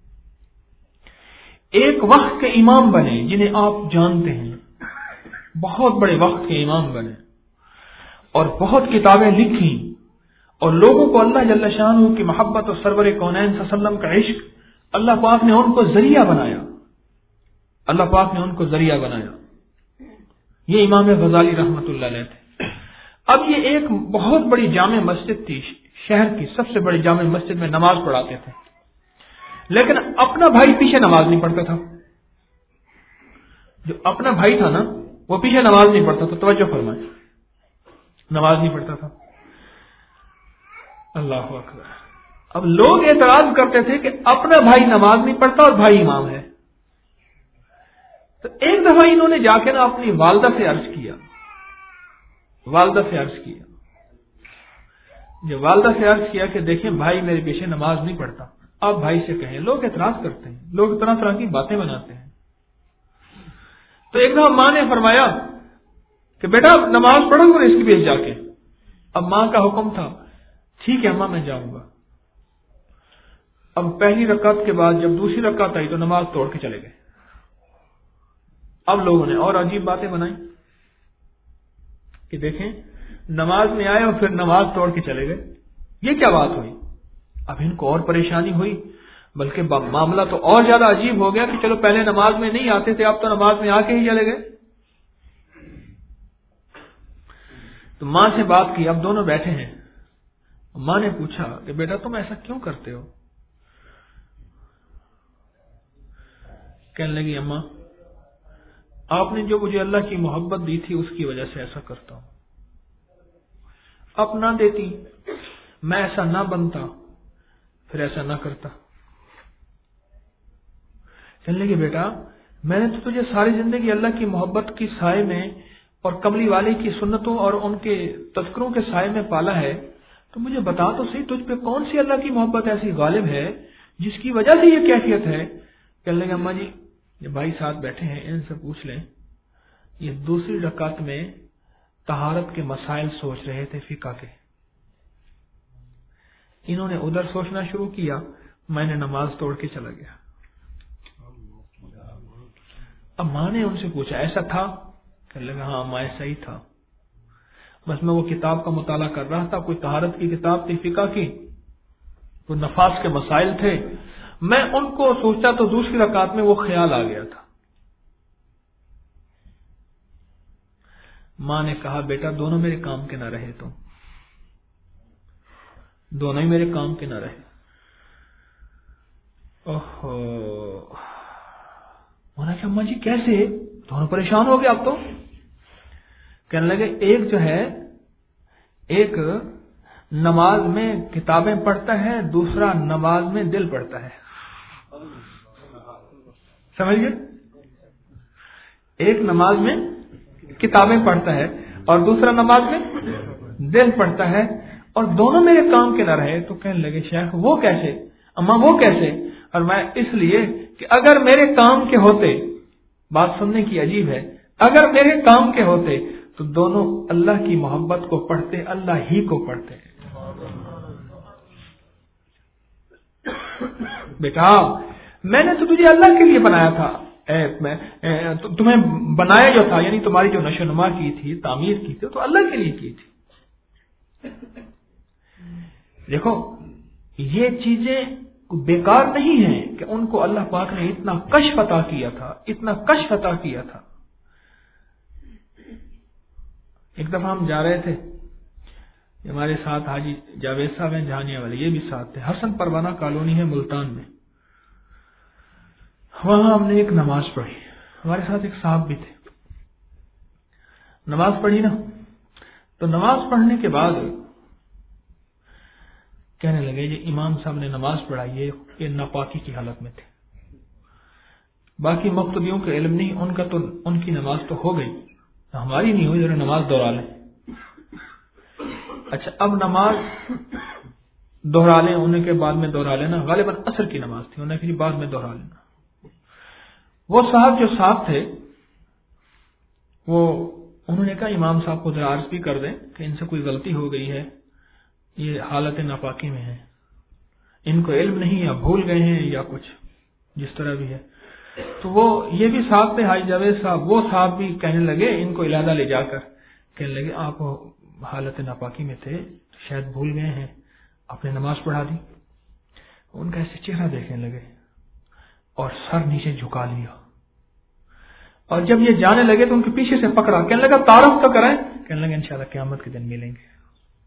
ایک وقت کے امام بنے جنہیں آپ جانتے ہیں، بہت بڑے وقت کے امام بنے اور بہت کتابیں لکھی، اور لوگوں کو اللہ جل شانہ کی محبت اور سرور کونین صلی اللہ علیہ وسلم کا عشق، اللہ پاک نے ان کو ذریعہ بنایا، اللہ پاک نے ان کو ذریعہ بنایا۔ یہ امام غزالی رحمۃ اللہ علیہ تھے۔ اب یہ ایک بہت بڑی جامع مسجد تھی، شہر کی سب سے بڑی جامع مسجد میں نماز پڑھاتے تھے، لیکن اپنا بھائی پیچھے نماز نہیں پڑھتا تھا۔ جو اپنا بھائی تھا نا وہ پیچھے نماز نہیں پڑھتا تھا، توجہ فرمائیں، نماز نہیں پڑھتا تھا۔ اللہ اکبر۔ اب لوگ اعتراض کرتے تھے کہ اپنا بھائی نماز نہیں پڑھتا اور بھائی امام ہے، تو ایک دفعہ انہوں نے جا کے نا اپنی والدہ سے عرض کیا، جب والدہ سے عرض کیا کہ دیکھیں بھائی میرے پیچھے نماز نہیں پڑھتا، آپ بھائی سے کہیں۔ لوگ اعتراض کرتے ہیں، لوگ طرح طرح کی باتیں بناتے ہیں۔ تو ایک دفعہ ماں نے فرمایا کہ بیٹا نماز پڑھو گے اس کے پیچھے جا کے۔ اب ماں کا حکم تھا، ٹھیک ہے اماں میں جاؤں گا۔ اب پہلی رکعت کے بعد جب دوسری رکعت آئی تو نماز توڑ کے چلے گئے۔ اب لوگوں نے اور عجیب باتیں بنائی کہ دیکھیں نماز میں آئے اور پھر نماز توڑ کے چلے گئے، یہ کیا بات ہوئی؟ اب ان کو اور پریشانی ہوئی، بلکہ معاملہ تو اور زیادہ عجیب ہو گیا کہ چلو پہلے نماز میں نہیں آتے تھے، اب تو نماز میں آ کے ہی چلے گئے۔ تو ماں سے بات کی، اب دونوں بیٹھے ہیں، ماں نے پوچھا کہ بیٹا تم ایسا کیوں کرتے ہو؟ کہنے لگی اماں آپ نے جو مجھے اللہ کی محبت دی تھی اس کی وجہ سے ایسا کرتا ہوں، اب نہ دیتی میں ایسا نہ بنتا پھر ایسا نہ کرتا۔ کہنے لگے بیٹا میں نے تو تجھے ساری زندگی اللہ کی محبت کی سائے میں اور کملی والے کی سنتوں اور ان کے تذکروں کے سائے میں پالا ہے، تو مجھے بتا تو صحیح تجھ پہ کون سی اللہ کی محبت ایسی غالب ہے جس کی وجہ سے یہ کیفیت ہے؟ کہنے لگے اماں جی یہ بھائی ساتھ بیٹھے ہیں ان سے پوچھ لیں، یہ دوسری رکعت میں طہارت کے مسائل سوچ رہے تھے فقہ کے، انہوں نے ادھر سوچنا شروع کیا، میں نے نماز توڑ کے چلا گیا۔ اب ماں نے ان سے پوچھا ایسا تھا؟ کہنے لگا ہاں ماں ایسا ہی تھا، بس میں وہ کتاب کا مطالعہ کر رہا تھا، کوئی طہارت کی کتاب تھی فقہ کی، کوئی نفاس کے مسائل تھے، میں ان کو سوچتا تو دوسری رکعت میں وہ خیال آ گیا تھا۔ ماں نے کہا بیٹا دونوں میرے کام کے نہ رہے، تو دونوں ہی میرے کام کے نہ رہے۔ اوہو، انہوں نے کہا اماں جی کیسے؟ دونوں پریشان ہو گئے اب تو۔ کہنے لگے ایک جو ہے ایک نماز میں کتابیں پڑھتا ہے، دوسرا نماز میں دل پڑھتا ہے، سمجھ گئے؟ ایک نماز میں کتابیں پڑھتا ہے اور دوسرا نماز میں دل پڑھتا ہے، اور دونوں میرے کام کے نہ رہے۔ تو کہنے لگے شیخ وہ کیسے؟ اماں وہ کیسے؟ اور میں اس لیے کہ اگر میرے کام کے ہوتے، بات سننے کی عجیب ہے، اگر میرے کام کے ہوتے تو دونوں اللہ کی محبت کو پڑھتے، اللہ ہی کو پڑھتے۔ بیٹا میں نے تو تجھے اللہ کے لیے بنایا تھا، تمہیں بنایا جو تھا یعنی تمہاری جو نشو نما کی تھی، تعمیر کی تھی، تو اللہ کے لیے کی تھی۔ دیکھو یہ چیزیں بیکار نہیں ہیں کہ ان کو اللہ پاک نے اتنا کشف عطا کیا تھا، اتنا کشف عطا کیا تھا۔ ایک دفعہ ہم جا رہے تھے ہمارے ساتھ حاجی جاوید صاحب ہیں جہانیہ والے، یہ بھی ساتھ تھے. حسن پروانہ کالونی ہے ملتان میں، وہاں ہم نے ایک نماز پڑھی. ہمارے ساتھ ایک صاحب بھی تھے. نماز پڑھی نا، تو نماز پڑھنے کے بعد کہنے لگے یہ امام صاحب نے نماز پڑھائی، یہ ناپاکی کی حالت میں تھے. باقی مقتدیوں کا علم نہیں، ان کا تو ان کی نماز تو ہو گئی، ہماری نہیں ہوئی، ذرا نماز دوہرا لیں. اچھا اب نماز دوہرا لیں، انہیں کے بعد میں دوہرا لینا، غالباً عصر کی نماز تھی، انہیں کہ بعد میں دوہرا لینا. وہ صاحب جو صاحب تھے وہ انہوں نے کہا امام صاحب کو ذرا عرض بھی کر دیں کہ ان سے کوئی غلطی ہو گئی ہے، یہ حالت ناپاکی میں ہے، ان کو علم نہیں یا بھول گئے ہیں یا کچھ جس طرح بھی ہے. تو وہ یہ بھی صاحب تھے حاجی جاوید صاحب، وہ صاحب بھی کہنے لگے ان کو علادہ لے جا کر کہنے لگے آپ حالت ناپاکی میں تھے، شاید بھول گئے ہیں، آپ نے نماز پڑھا دی. ان کا ایسے چہرہ دیکھنے لگے اور سر نیچے جھکا لیا، اور جب یہ جانے لگے تو ان کے پیچھے سے پکڑا، کہنے لگا تعارف تو کریں، کہنے لگے انشاءاللہ قیامت کے دن ملیں گے.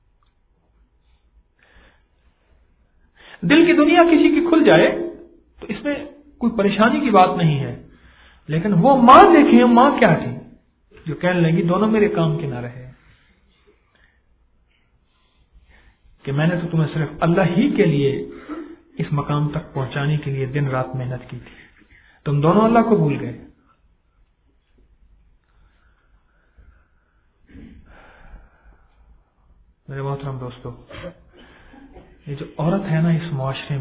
دل کی دنیا کسی کی کھل جائے تو اس میں کوئی پریشانی کی بات نہیں ہے، لیکن وہ ماں دیکھیں، ماں کیا تھی جو کہنے لگی دونوں میرے کام کے نہ رہے کہ میں نے تو تمہیں صرف اللہ ہی کے لیے اس مقام تک پہنچانے کے لیے دن رات محنت کی تھی، تم دونوں اللہ کو بھول گئے. میرے محترم دوستو، یہ جو عورت ہے نا اس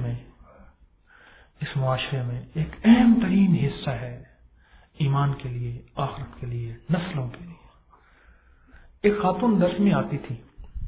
معاشرے میں ایک اہم ترین حصہ ہے ایمان کے لیے، آخرت کے لیے، نسلوں کے لیے. ایک خاتون درس میں آتی تھی،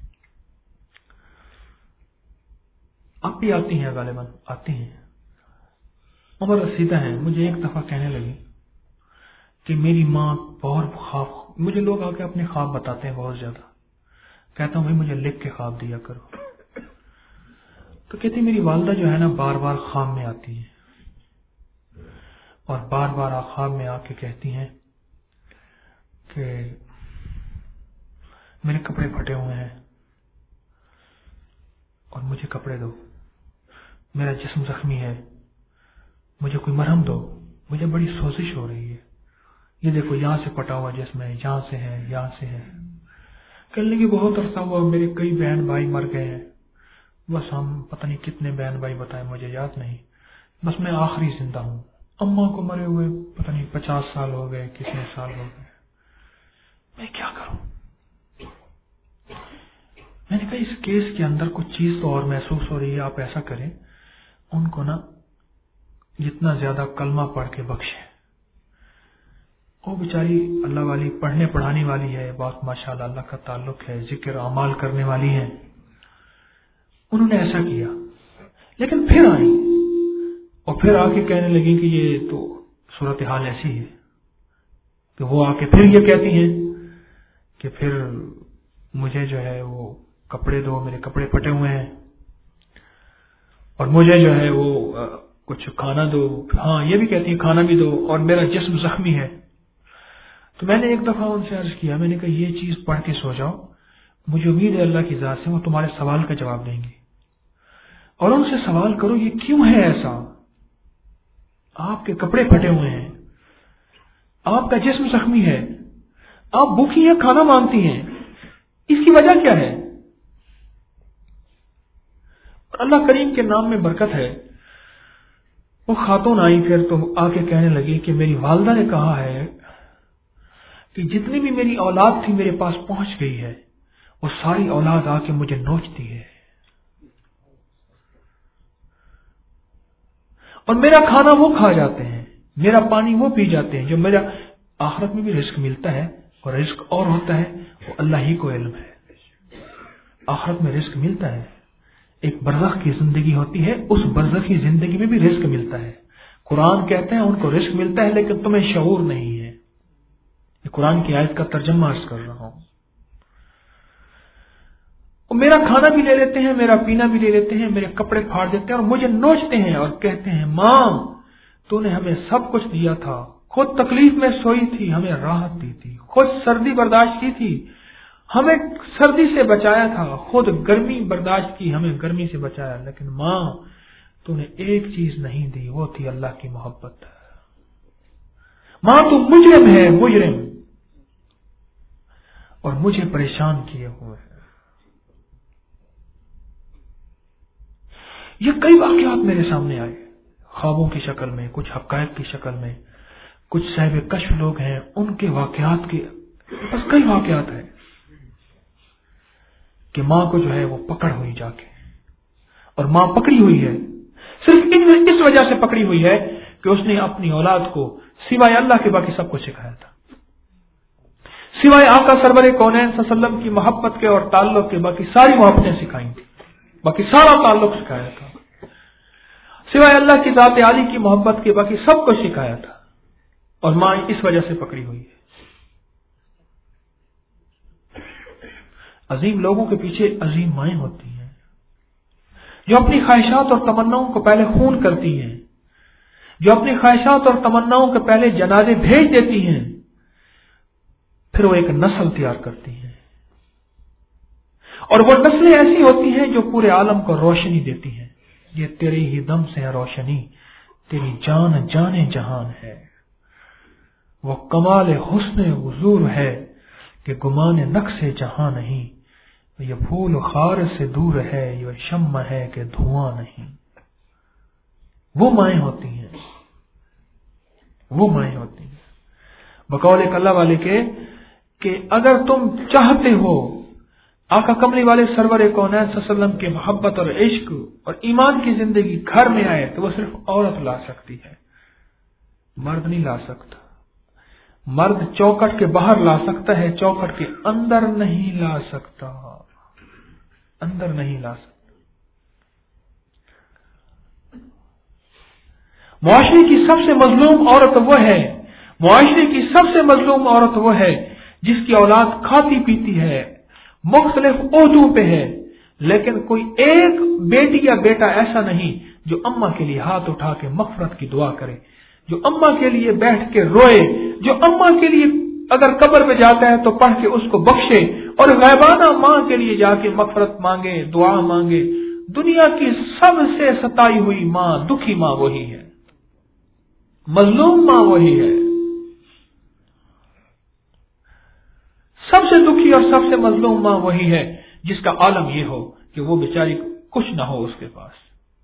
اب بھی آتی ہیں، غالباً آتی ہیں، عمر رسیدہ ہیں. مجھے ایک دفعہ کہنے لگی کہ میری ماں بہت خواب، مجھے لوگ آ کے اپنے خواب بتاتے ہیں بہت زیادہ، کہتا ہوں بھائی مجھے لکھ کے خواب دیا کرو. تو کہتی میری والدہ جو ہے نا بار بار خواب میں آتی ہے اور بار بار خواب میں آ کے کہتی ہیں کہ میرے کپڑے پھٹے ہوئے ہیں اور مجھے کپڑے دو، میرا جسم زخمی ہے، مجھے کوئی مرہم دو، مجھے بڑی سوزش ہو رہی ہے، یہ دیکھو یہاں سے پٹا ہوا جسم ہے، یہاں سے ہے، یہاں سے ہے. کہنے کی بہت عرصہ ہوا، میرے کئی بہن بھائی مر گئے ہیں، بس ہم پتہ نہیں کتنے بہن بھائی بتائے مجھے یاد نہیں، بس میں آخری زندہ ہوں. اماں کو مرے ہوئے پتہ نہیں 50 سال ہو گئے، کتنے سال ہو گئے، میں کیا کروں. میں نے کہا اس کیس کے اندر کچھ چیز تو اور محسوس ہو رہی ہے، آپ ایسا کریں ان کو نا جتنا زیادہ کلمہ پڑھ کے بخشیں. وہ بیچاری اللہ والی، پڑھنے پڑھانے والی ہے، بہت ماشاءاللہ اللہ کا تعلق ہے، ذکر اعمال کرنے والی ہے. انہوں نے ایسا کیا، لیکن پھر آئی اور پھر آ کے کہنے لگی کہ یہ تو صورتحال ایسی ہے کہ وہ آ کے پھر یہ کہتی ہیں کہ پھر مجھے جو ہے وہ کپڑے دو، میرے کپڑے پھٹے ہوئے ہیں، اور مجھے جو ہے وہ کچھ کھانا دو. ہاں یہ بھی کہتی ہیں کھانا بھی دو، اور میرا جسم زخمی ہے. تو میں نے ایک دفعہ ان سے عرض کیا، میں نے کہا یہ چیز پڑھ کے سو جاؤ، مجھے امید ہے اللہ کی ذات سے وہ تمہارے سوال کا جواب دیں گے، اور ان سے سوال کرو یہ کیوں ہے ایسا، آپ کے کپڑے پھٹے ہوئے ہیں، آپ کا جسم زخمی ہے، آپ بھوکی ہیں، کھانا مانگتی ہیں، اس کی وجہ کیا ہے. اور اللہ کریم کے نام میں برکت ہے. وہ خاتون آئی پھر تو آ کے کہنے لگی کہ میری والدہ نے کہا ہے کہ جتنی بھی میری اولاد تھی میرے پاس پہنچ گئی ہے، وہ ساری اولاد آ کے مجھے نوچتی ہے، اور میرا کھانا وہ کھا جاتے ہیں، میرا پانی وہ پی جاتے ہیں. جو میرا آخرت میں بھی رزق ملتا ہے، اور رزق اور ہوتا ہے وہ اللہ ہی کو علم ہے. آخرت میں رزق ملتا ہے، ایک برزخ کی زندگی ہوتی ہے، اس برزخی زندگی میں بھی رزق ملتا ہے. قرآن کہتے ہیں ان کو رزق ملتا ہے لیکن تمہیں شعور نہیں ہے. یہ قرآن کی آیت کا ترجمہ عرض کر رہا ہوں. اور میرا کھانا بھی لے لیتے ہیں، میرا پینا بھی لے لیتے ہیں، میرے کپڑے پھاڑ دیتے ہیں اور مجھے نوچتے ہیں اور کہتے ہیں ماں تو نے ہمیں سب کچھ دیا تھا، خود تکلیف میں سوئی تھی، ہمیں راحت دی تھی، خود سردی برداشت کی تھی، ہمیں سردی سے بچایا تھا، خود گرمی برداشت کی، ہمیں گرمی سے بچایا، لیکن ماں تو نے ایک چیز نہیں دی، وہ تھی اللہ کی محبت۔ ماں تو مجرم ہے، مجرم، اور مجھے پریشان کیے ہوئے ہیں۔ یہ کئی واقعات میرے سامنے آئے، خوابوں کی شکل میں، کچھ حقائق کی شکل میں، کچھ صاحب کشف لوگ ہیں ان کے واقعات کے، بس کئی واقعات ہیں کہ ماں کو جو ہے وہ پکڑ ہوئی جا کے، اور ماں پکڑی ہوئی ہے صرف اس وجہ سے پکڑی ہوئی ہے کہ اس نے اپنی اولاد کو سوائے اللہ کے باقی سب کچھ سکھایا تھا، سوائے آقا سرور کونین صلی اللہ علیہ وسلم کی محبت کے اور تعلق کے باقی ساری محبتیں سکھائی تھی، باقی سارا تعلق سکھایا تھا، سوائے اللہ کی ذات عالی کی محبت کے باقی سب کچھ سکھایا تھا، اور ماں اس وجہ سے پکڑی ہوئی ہے۔ عظیم لوگوں کے پیچھے عظیم مائیں ہوتی ہیں جو اپنی خواہشات اور تمناؤں کو پہلے خون کرتی ہیں، جو اپنی خواہشات اور تمناؤں کے پہلے جنازے بھیج دیتی ہیں، پھر وہ ایک نسل تیار کرتی ہیں، اور وہ نسلیں ایسی ہوتی ہیں جو پورے عالم کو روشنی دیتی ہیں۔ یہ تیری ہی دم سے ہے روشنی، تیری جان جانے جہان ہے، وہ کمال حسن حضور ہے کہ گمان نقص جہاں نہیں، یہ پھول خار سے دور ہے، یہ شمع ہے کہ دھواں نہیں۔ وہ مائیں ہوتی ہیں، وہ مائیں ہوتی ہیں بقول ایک اللہ والے کے کہ اگر تم چاہتے ہو آقا کملی والے سرور کونین صلی اللہ علیہ وسلم کے محبت اور عشق اور ایمان کی زندگی گھر میں آئے تو وہ صرف عورت لا سکتی ہے، مرد نہیں لا سکتا۔ مرد چوکٹ کے باہر لا سکتا ہے، چوکٹ کے اندر نہیں لا سکتا، اندر نہیں لا سکتا۔ معاشرے کی سب سے مظلوم عورت وہ ہے، معاشرے کی سب سے مظلوم عورت وہ ہے جس کی اولاد کھاتی پیتی ہے، مختلف عہدوں پہ ہے، لیکن کوئی ایک بیٹی یا بیٹا ایسا نہیں جو اماں کے لیے ہاتھ اٹھا کے مغفرت کی دعا کرے، جو اماں کے لیے بیٹھ کے روئے، جو اماں کے لیے اگر قبر پہ جاتا ہے تو پڑھ کے اس کو بخشے، اور غیبانہ ماں کے لیے جا کے مغفرت مانگے، دعا مانگے۔ دنیا کی سب سے ستائی ہوئی ماں، دکھی ماں وہی ہے، مظلوم ماں وہی ہے، سب سے دکھی اور سب سے مظلوم ماں وہی ہے جس کا عالم یہ ہو کہ وہ بیچاری کچھ نہ ہو اس کے پاس۔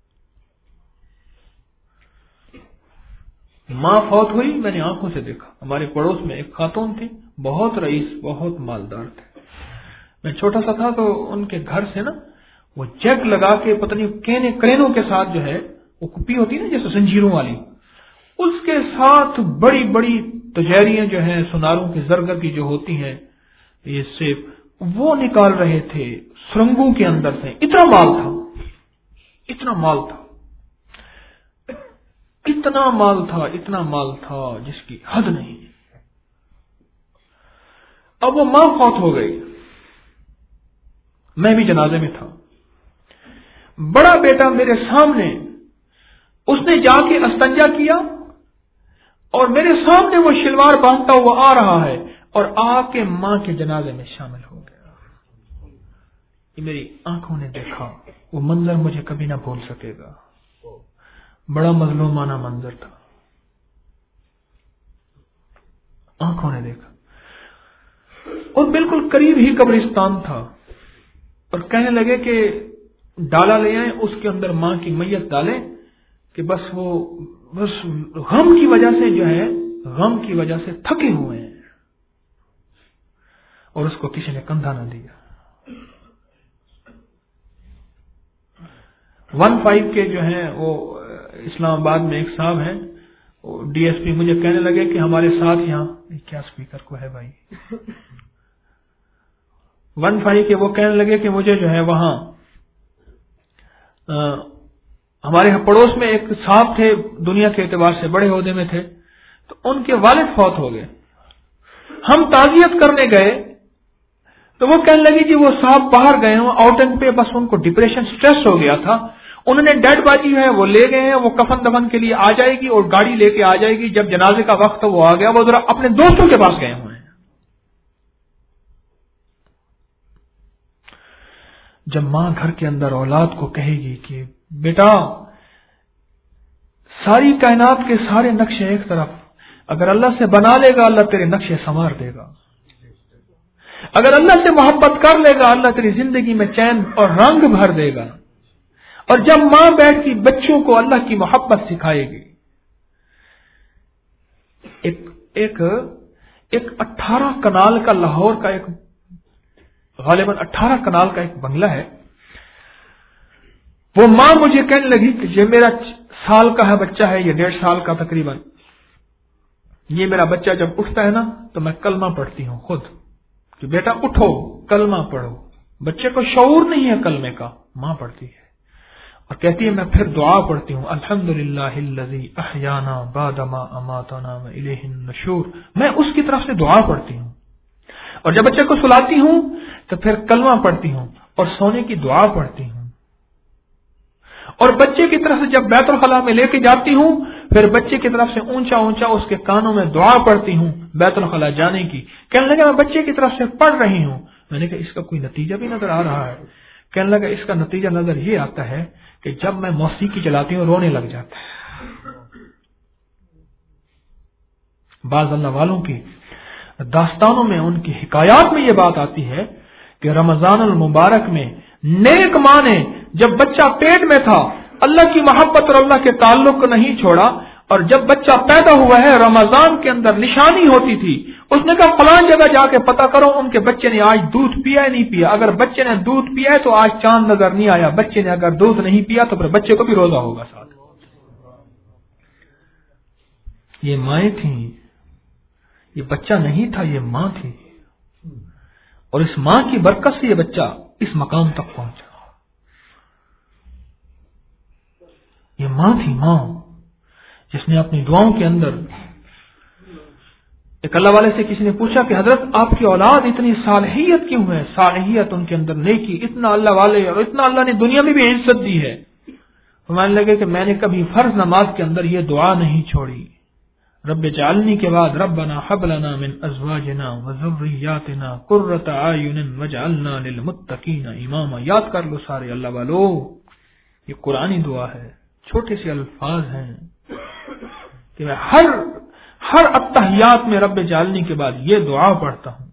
ماں فوت ہوئی، میں نے آنکھوں سے دیکھا، ہمارے پڑوس میں ایک خاتون تھی، بہت رئیس، بہت مالدار تھے، میں چھوٹا سا تھا تو ان کے گھر سے نا وہ جیک لگا کے پتہ نہیں کرینوں کے ساتھ جو ہے وہ کپی ہوتی نا جیسے زنجیروں والی، اس کے ساتھ بڑی بڑی تجیریاں جو ہیں سناروں کی زرگر کی جو ہوتی ہیں یہ سیب، وہ نکال رہے تھے سرنگوں کے اندر سے۔ اتنا مال تھا، اتنا مال تھا، اتنا مال تھا، اتنا مال تھا جس کی حد نہیں۔ اب وہ ماں فوت ہو گئی، میں بھی جنازے میں تھا، بڑا بیٹا میرے سامنے، اس نے جا کے استنجا کیا اور میرے سامنے وہ شلوار باندھتا ہوا آ رہا ہے اور آ کے ماں کے جنازے میں شامل ہو گیا۔ یہ میری آنکھوں نے دیکھا، وہ منظر مجھے کبھی نہ بھول سکے گا، بڑا مظلومانہ منظر تھا، آنکھوں نے دیکھا، اور بالکل قریب ہی قبرستان تھا، اور کہنے لگے کہ ڈالا لے آئیں، اس کے اندر ماں کی میت ڈالیں کہ بس غم کی وجہ سے جو ہے، غم کی وجہ سے تھکے ہوئے ہیں، اور اس کو کسی نے کندھا نہ دیا۔ 15 کے جو ہیں وہ اسلام آباد میں ایک صاحب ہیں، ڈی ایس پی، مجھے کہنے لگے کہ ہمارے ساتھ یہاں کیا اسپیکر کو ہے بھائی 15 کے، وہ کہنے لگے کہ مجھے جو ہے وہاں ہمارے پڑوس میں ایک صاحب تھے، دنیا کے اعتبار سے بڑے عہدے میں تھے، تو ان کے والد فوت ہو گئے، ہم تعزیت کرنے گئے تو وہ کہنے لگی جی وہ صاحب باہر گئے ہوں آؤٹنگ پہ، بس ان کو ڈپریشن سٹریس ہو گیا تھا، انہوں نے ڈیڈ باڈی ہے وہ لے گئے ہیں، وہ کفن دفن کے لیے آ جائے گی اور گاڑی لے کے آ جائے گی، جب جنازے کا وقت وہ آ گیا، وہ ذرا اپنے دوستوں کے پاس گئے ہوئے ہیں۔ جب ماں گھر کے اندر اولاد کو کہے گی کہ بیٹا ساری کائنات کے سارے نقشے ایک طرف، اگر اللہ سے بنا لے گا اللہ تیرے نقشے سنوار دے گا، اگر اللہ سے محبت کر لے گا اللہ تیری زندگی میں چین اور رنگ بھر دے گا. اور جب ماں بیٹھ کی بچوں کو اللہ کی محبت سکھائے گی. ایک 18 کنال کا لاہور کا ایک غالباً 18 کنال کا ایک بنگلہ ہے. وہ ماں مجھے کہنے لگی کہ یہ میرا سال کا ہے بچہ ہے، یہ 1.5 سال کا تقریباً، یہ میرا بچہ جب اٹھتا ہے نا تو میں کلمہ پڑھتی ہوں خود کہ بیٹا اٹھو کلمہ پڑھو. بچے کو شعور نہیں ہے کلمے کا، ماں پڑھتی ہے اور کہتی ہے میں پھر دعا پڑھتی ہوں الحمدللہ الذی احیانا بعد ما اماتنا والیہ النشور. میں اس کی طرف سے دعا پڑھتی ہوں اور جب بچے کو سلاتی ہوں تو پھر کلمہ پڑھتی ہوں اور سونے کی دعا پڑھتی ہوں. اور بچے کی طرف سے جب بیت الخلاء میں لے کے جاتی ہوں پھر بچے کی طرف سے اونچا اونچا اس کے کانوں میں دعا پڑھتی ہوں بیت الخلاء جانے کی. کہنے لگا میں بچے کی طرف سے پڑھ رہی ہوں. میں نے کہا اس کا کوئی نتیجہ بھی نظر آ رہا ہے؟ کہنے لگا اس کا نتیجہ نظر یہ آتا ہے کہ جب میں موسیقی چلاتی ہوں رونے لگ جاتا ہے. بعض اللہ والوں کی داستانوں میں ان کی حکایات میں یہ بات آتی ہے کہ رمضان المبارک میں نیک ماں نے جب بچہ پیٹ میں تھا اللہ کی محبت اور اللہ کے تعلق کو نہیں چھوڑا، اور جب بچہ پیدا ہوا ہے رمضان کے اندر نشانی ہوتی تھی، اس نے کہا فلاں جگہ جا کے پتہ کرو ان کے بچے نے آج دودھ پیا ہے نہیں پیا. اگر بچے نے دودھ پیا ہے تو آج چاند نظر نہیں آیا، بچے نے اگر دودھ نہیں پیا تو پھر بچے کو بھی روزہ ہوگا ساتھ. یہ مائیں تھیں، یہ بچہ نہیں تھا، یہ ماں تھی، اور اس ماں کی برکت سے یہ بچہ اس مقام تک پہنچا. یہ ماں تھی، ماں جس نے اپنی دعاؤں کے اندر. ایک اللہ والے سے کسی نے پوچھا کہ حضرت آپ کی اولاد اتنی صالحیت کیوں ہے؟ صالحیت ان کے اندر نیکی، اتنا اللہ والے اور اتنا اللہ نے دنیا میں بھی عزت دی ہے. فرمانے لگے کہ میں نے کبھی فرض نماز کے اندر یہ دعا نہیں چھوڑی، رب اجعلنی کے بعد ربنا حب لنا من ازواجنا وذریاتنا قرۃ اعین واجعلنا للمتقین اماما. یاد کر لو سارے اللہ والو، یہ قرآنی دعا ہے، چھوٹے سے الفاظ ہیں کہ میں ہر اتحیات میں رب اجعلنی کے بعد یہ دعا پڑھتا ہوں.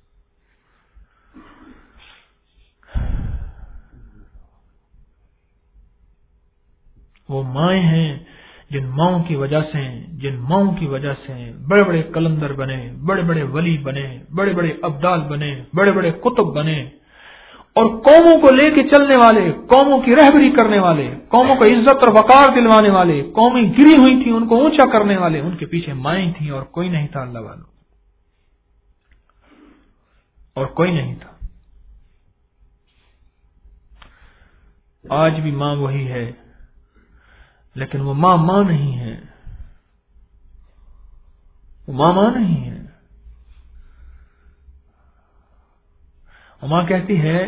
وہ مائیں ہیں جن ماؤں کی وجہ سے بڑے بڑے کلندر بنے، بڑے بڑے ولی بنے، بڑے بڑے ابدال بنے، بڑے بڑے قطب بنے، اور قوموں کو لے کے چلنے والے، قوموں کی رہبری کرنے والے، قوموں کو عزت اور وقار دلوانے والے، قومیں گری ہوئی تھیں ان کو اونچا کرنے والے، ان کے پیچھے مائیں تھیں اور کوئی نہیں تھا اللہ والوں، اور کوئی نہیں تھا. آج بھی ماں وہی ہے لیکن وہ ماں نہیں ہے، وہ ماں نہیں ہے. اور ماں کہتی ہے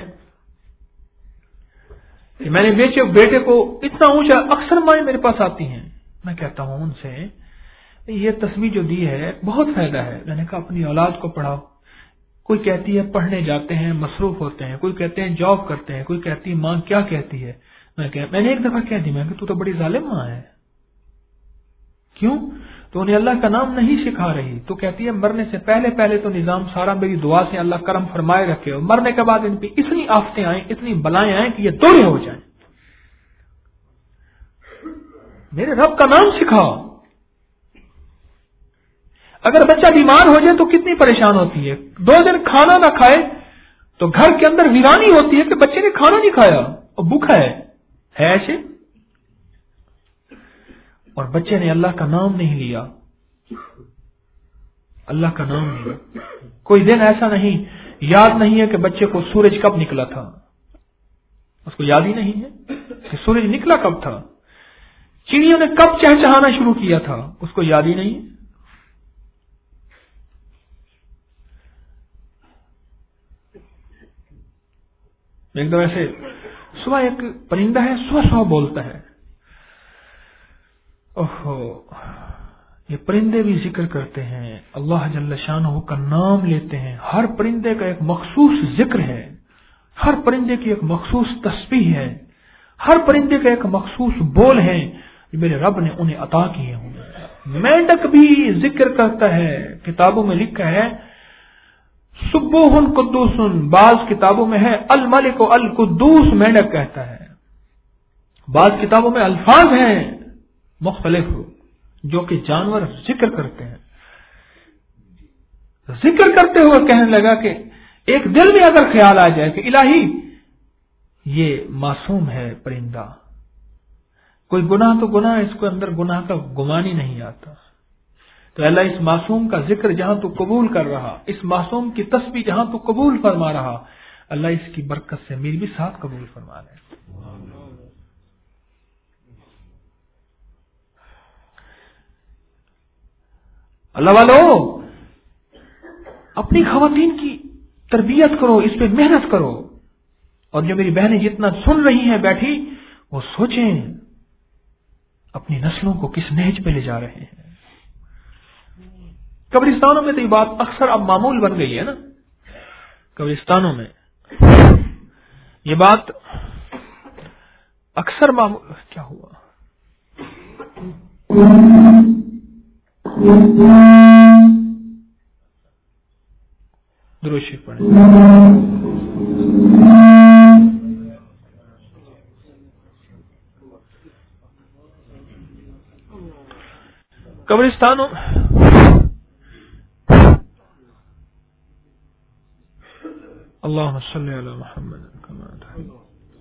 کہ میں نے بیٹے کو اتنا اونچا، اکثر مائیں میرے پاس آتی ہیں، میں کہتا ہوں ان سے یہ تصویر جو دی ہے بہت فائدہ ہے. میں نے کہا اپنی اولاد کو پڑھاؤ. کوئی کہتی ہے پڑھنے جاتے ہیں مصروف ہوتے ہیں، کوئی کہتے ہیں جاب کرتے ہیں، کوئی کہتی ہے ماں کیا کہتی ہے. میں نے ایک دفعہ کہہ دی، میں کہ تو بڑی ظالم ماں ہے. کیوں؟ تو انہیں اللہ کا نام نہیں سکھا رہی. تو کہتی ہے مرنے سے پہلے تو نظام سارا میری دعا سے اللہ کرم فرمائے رکھے، اور مرنے کے بعد ان پہ اتنی آفتیں آئیں، اتنی بلائیں آئیں کہ یہ دوڑے ہو جائیں. میرے رب کا نام سکھاؤ. اگر بچہ بیمار ہو جائے تو کتنی پریشان ہوتی ہے، 2 دن کھانا نہ کھائے تو گھر کے اندر ویرانی ہوتی ہے کہ بچے نے کھانا نہیں کھایا اور بھوکا ہے ایسے. اور بچے نے اللہ کا نام نہیں لیا، اللہ کا نام لیا. کوئی دن ایسا نہیں یاد نہیں ہے کہ بچے کو سورج کب نکلا تھا، اس کو یاد ہی نہیں ہے کہ سورج نکلا کب تھا. چڑیوں نے کب چہچہانا شروع کیا تھا، اس کو یاد ہی نہیں ہے. ایک دم ایسے صبح ایک پرندہ ہے صبح بولتا ہے. اوہو، یہ پرندے بھی ذکر کرتے ہیں، اللہ جل شانہ کا نام لیتے ہیں. ہر پرندے کا ایک مخصوص ذکر ہے. ہر پرندے کی ایک مخصوص تسبیح ہے، ہر پرندے کا ایک مخصوص بول ہے جو میرے رب نے انہیں عطا کیے ہوں. مینڈک بھی ذکر کرتا ہے، کتابوں میں لکھا ہے سبوح قدوس، بعض کتابوں میں ہے الملک القدوس مینڈک کہتا ہے. بعض کتابوں میں الفاظ ہیں مختلف جو کہ جانور ذکر کرتے ہیں. ذکر کرتے ہوئے کہنے لگا کہ ایک دل میں اگر خیال آ جائے کہ الہی یہ معصوم ہے پرندہ، کوئی گناہ تو گناہ، اس کو اندر گناہ کا گمان ہی نہیں آتا، تو اللہ اس معصوم کا ذکر جہاں تو قبول کر رہا، اس معصوم کی تسبیح جہاں تو قبول فرما رہا، اللہ اس کی برکت سے میری بھی ساتھ قبول فرما لے. اللہ والو، اپنی خواتین کی تربیت کرو، اس پہ محنت کرو، اور جو میری بہنیں جتنا سن رہی ہیں بیٹھی، وہ سوچیں اپنی نسلوں کو کس نہج پہ لے جا رہے ہیں. قبرستانوں میں تو یہ بات اکثر اب معمول بن گئی ہے نا، قبرستانوں میں یہ بات اکثر معمول. کیا ہوا؟ درود شریف پڑھیں. قبرستانوں اللهم صل على محمد كما تحب.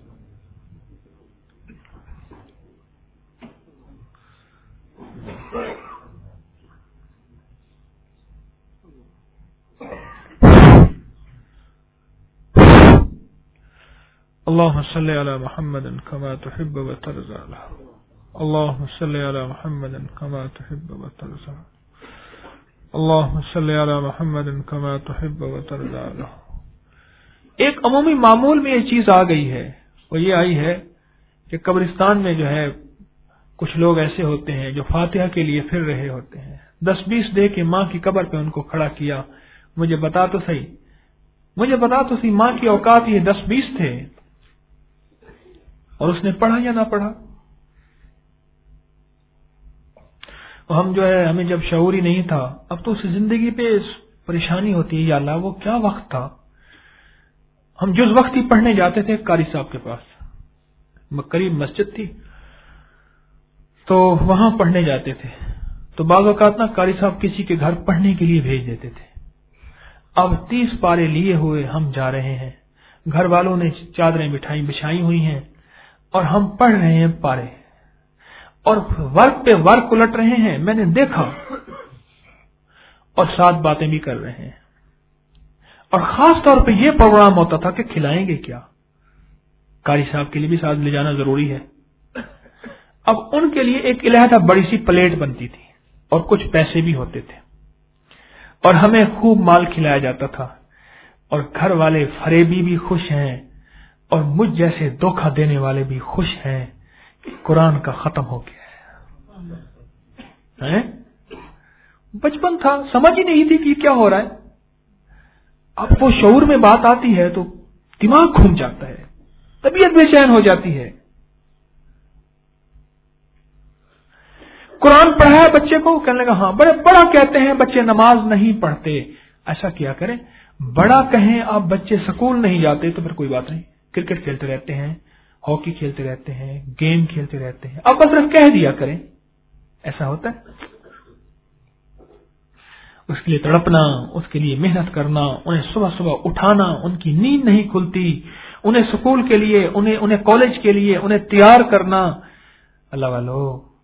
اللهم صل على محمد كما تحب وترضى. اللهم صل على محمد كما تحب وترضى. اللهم صل على محمد كما تحب وترضى. ایک عمومی معمول میں یہ چیز آ گئی ہے، وہ یہ آئی ہے کہ قبرستان میں جو ہے کچھ لوگ ایسے ہوتے ہیں جو فاتحہ کے لیے پھر رہے ہوتے ہیں. 10-20 دے کے ماں کی قبر پہ ان کو کھڑا کیا. مجھے بتا تو صحیح ماں کی اوقات یہ 10-20 تھے، اور اس نے پڑھا یا نہ پڑھا؟ ہم جو ہے ہمیں جب شعور ہی نہیں تھا، اب تو اس زندگی پہ پریشانی ہوتی ہے، یا اللہ وہ کیا وقت تھا. ہم جز وقت ہی پڑھنے جاتے تھے قاری صاحب کے پاس، قریب مسجد تھی تو وہاں پڑھنے جاتے تھے. تو بعض اوقات نا قاری صاحب کسی کے گھر پڑھنے کے لیے بھیج دیتے تھے. اب 30 پارے لیے ہوئے ہم جا رہے ہیں، گھر والوں نے چادریں بچھائی ہوئی ہیں، اور ہم پڑھ رہے ہیں پارے، اور ورق پہ ورق الٹ رہے ہیں. میں نے دیکھا، اور ساتھ باتیں بھی کر رہے ہیں. اور خاص طور پہ یہ پروگرام ہوتا تھا کہ کھلائیں گے کیا. قاری صاحب کے لیے بھی ساتھ لے جانا ضروری ہے. اب ان کے لیے ایک علیحدہ بڑی سی پلیٹ بنتی تھی، اور کچھ پیسے بھی ہوتے تھے، اور ہمیں خوب مال کھلایا جاتا تھا. اور گھر والے فریبی بھی خوش ہیں، اور مجھ جیسے دھوکہ دینے والے بھی خوش ہیں کہ قرآن کا ختم ہو گیا ہے. بچپن تھا، سمجھ ہی نہیں تھی کہ کیا ہو رہا ہے. اب وہ شعور میں بات آتی ہے تو دماغ گھوم جاتا ہے، طبیعت بے چین ہو جاتی ہے. قرآن پڑھا ہے بچے کو، کہنے لگا ہاں. بڑا کہتے ہیں بچے نماز نہیں پڑھتے. ایسا کیا کریں، بڑا کہیں آپ بچے سکول نہیں جاتے تو پھر کوئی بات نہیں، کرکٹ کھیلتے رہتے ہیں، ہاکی کھیلتے رہتے ہیں، گیم کھیلتے رہتے ہیں. آپ صرف کہہ دیا کریں. ایسا ہوتا ہے؟ اس کے لیے تڑپنا، اس کے لیے محنت کرنا، انہیں صبح صبح اٹھانا، ان کی نیند نہیں کھلتی، انہیں سکول کے لیے، انہیں کالج کے لیے انہیں تیار کرنا. اللہ والو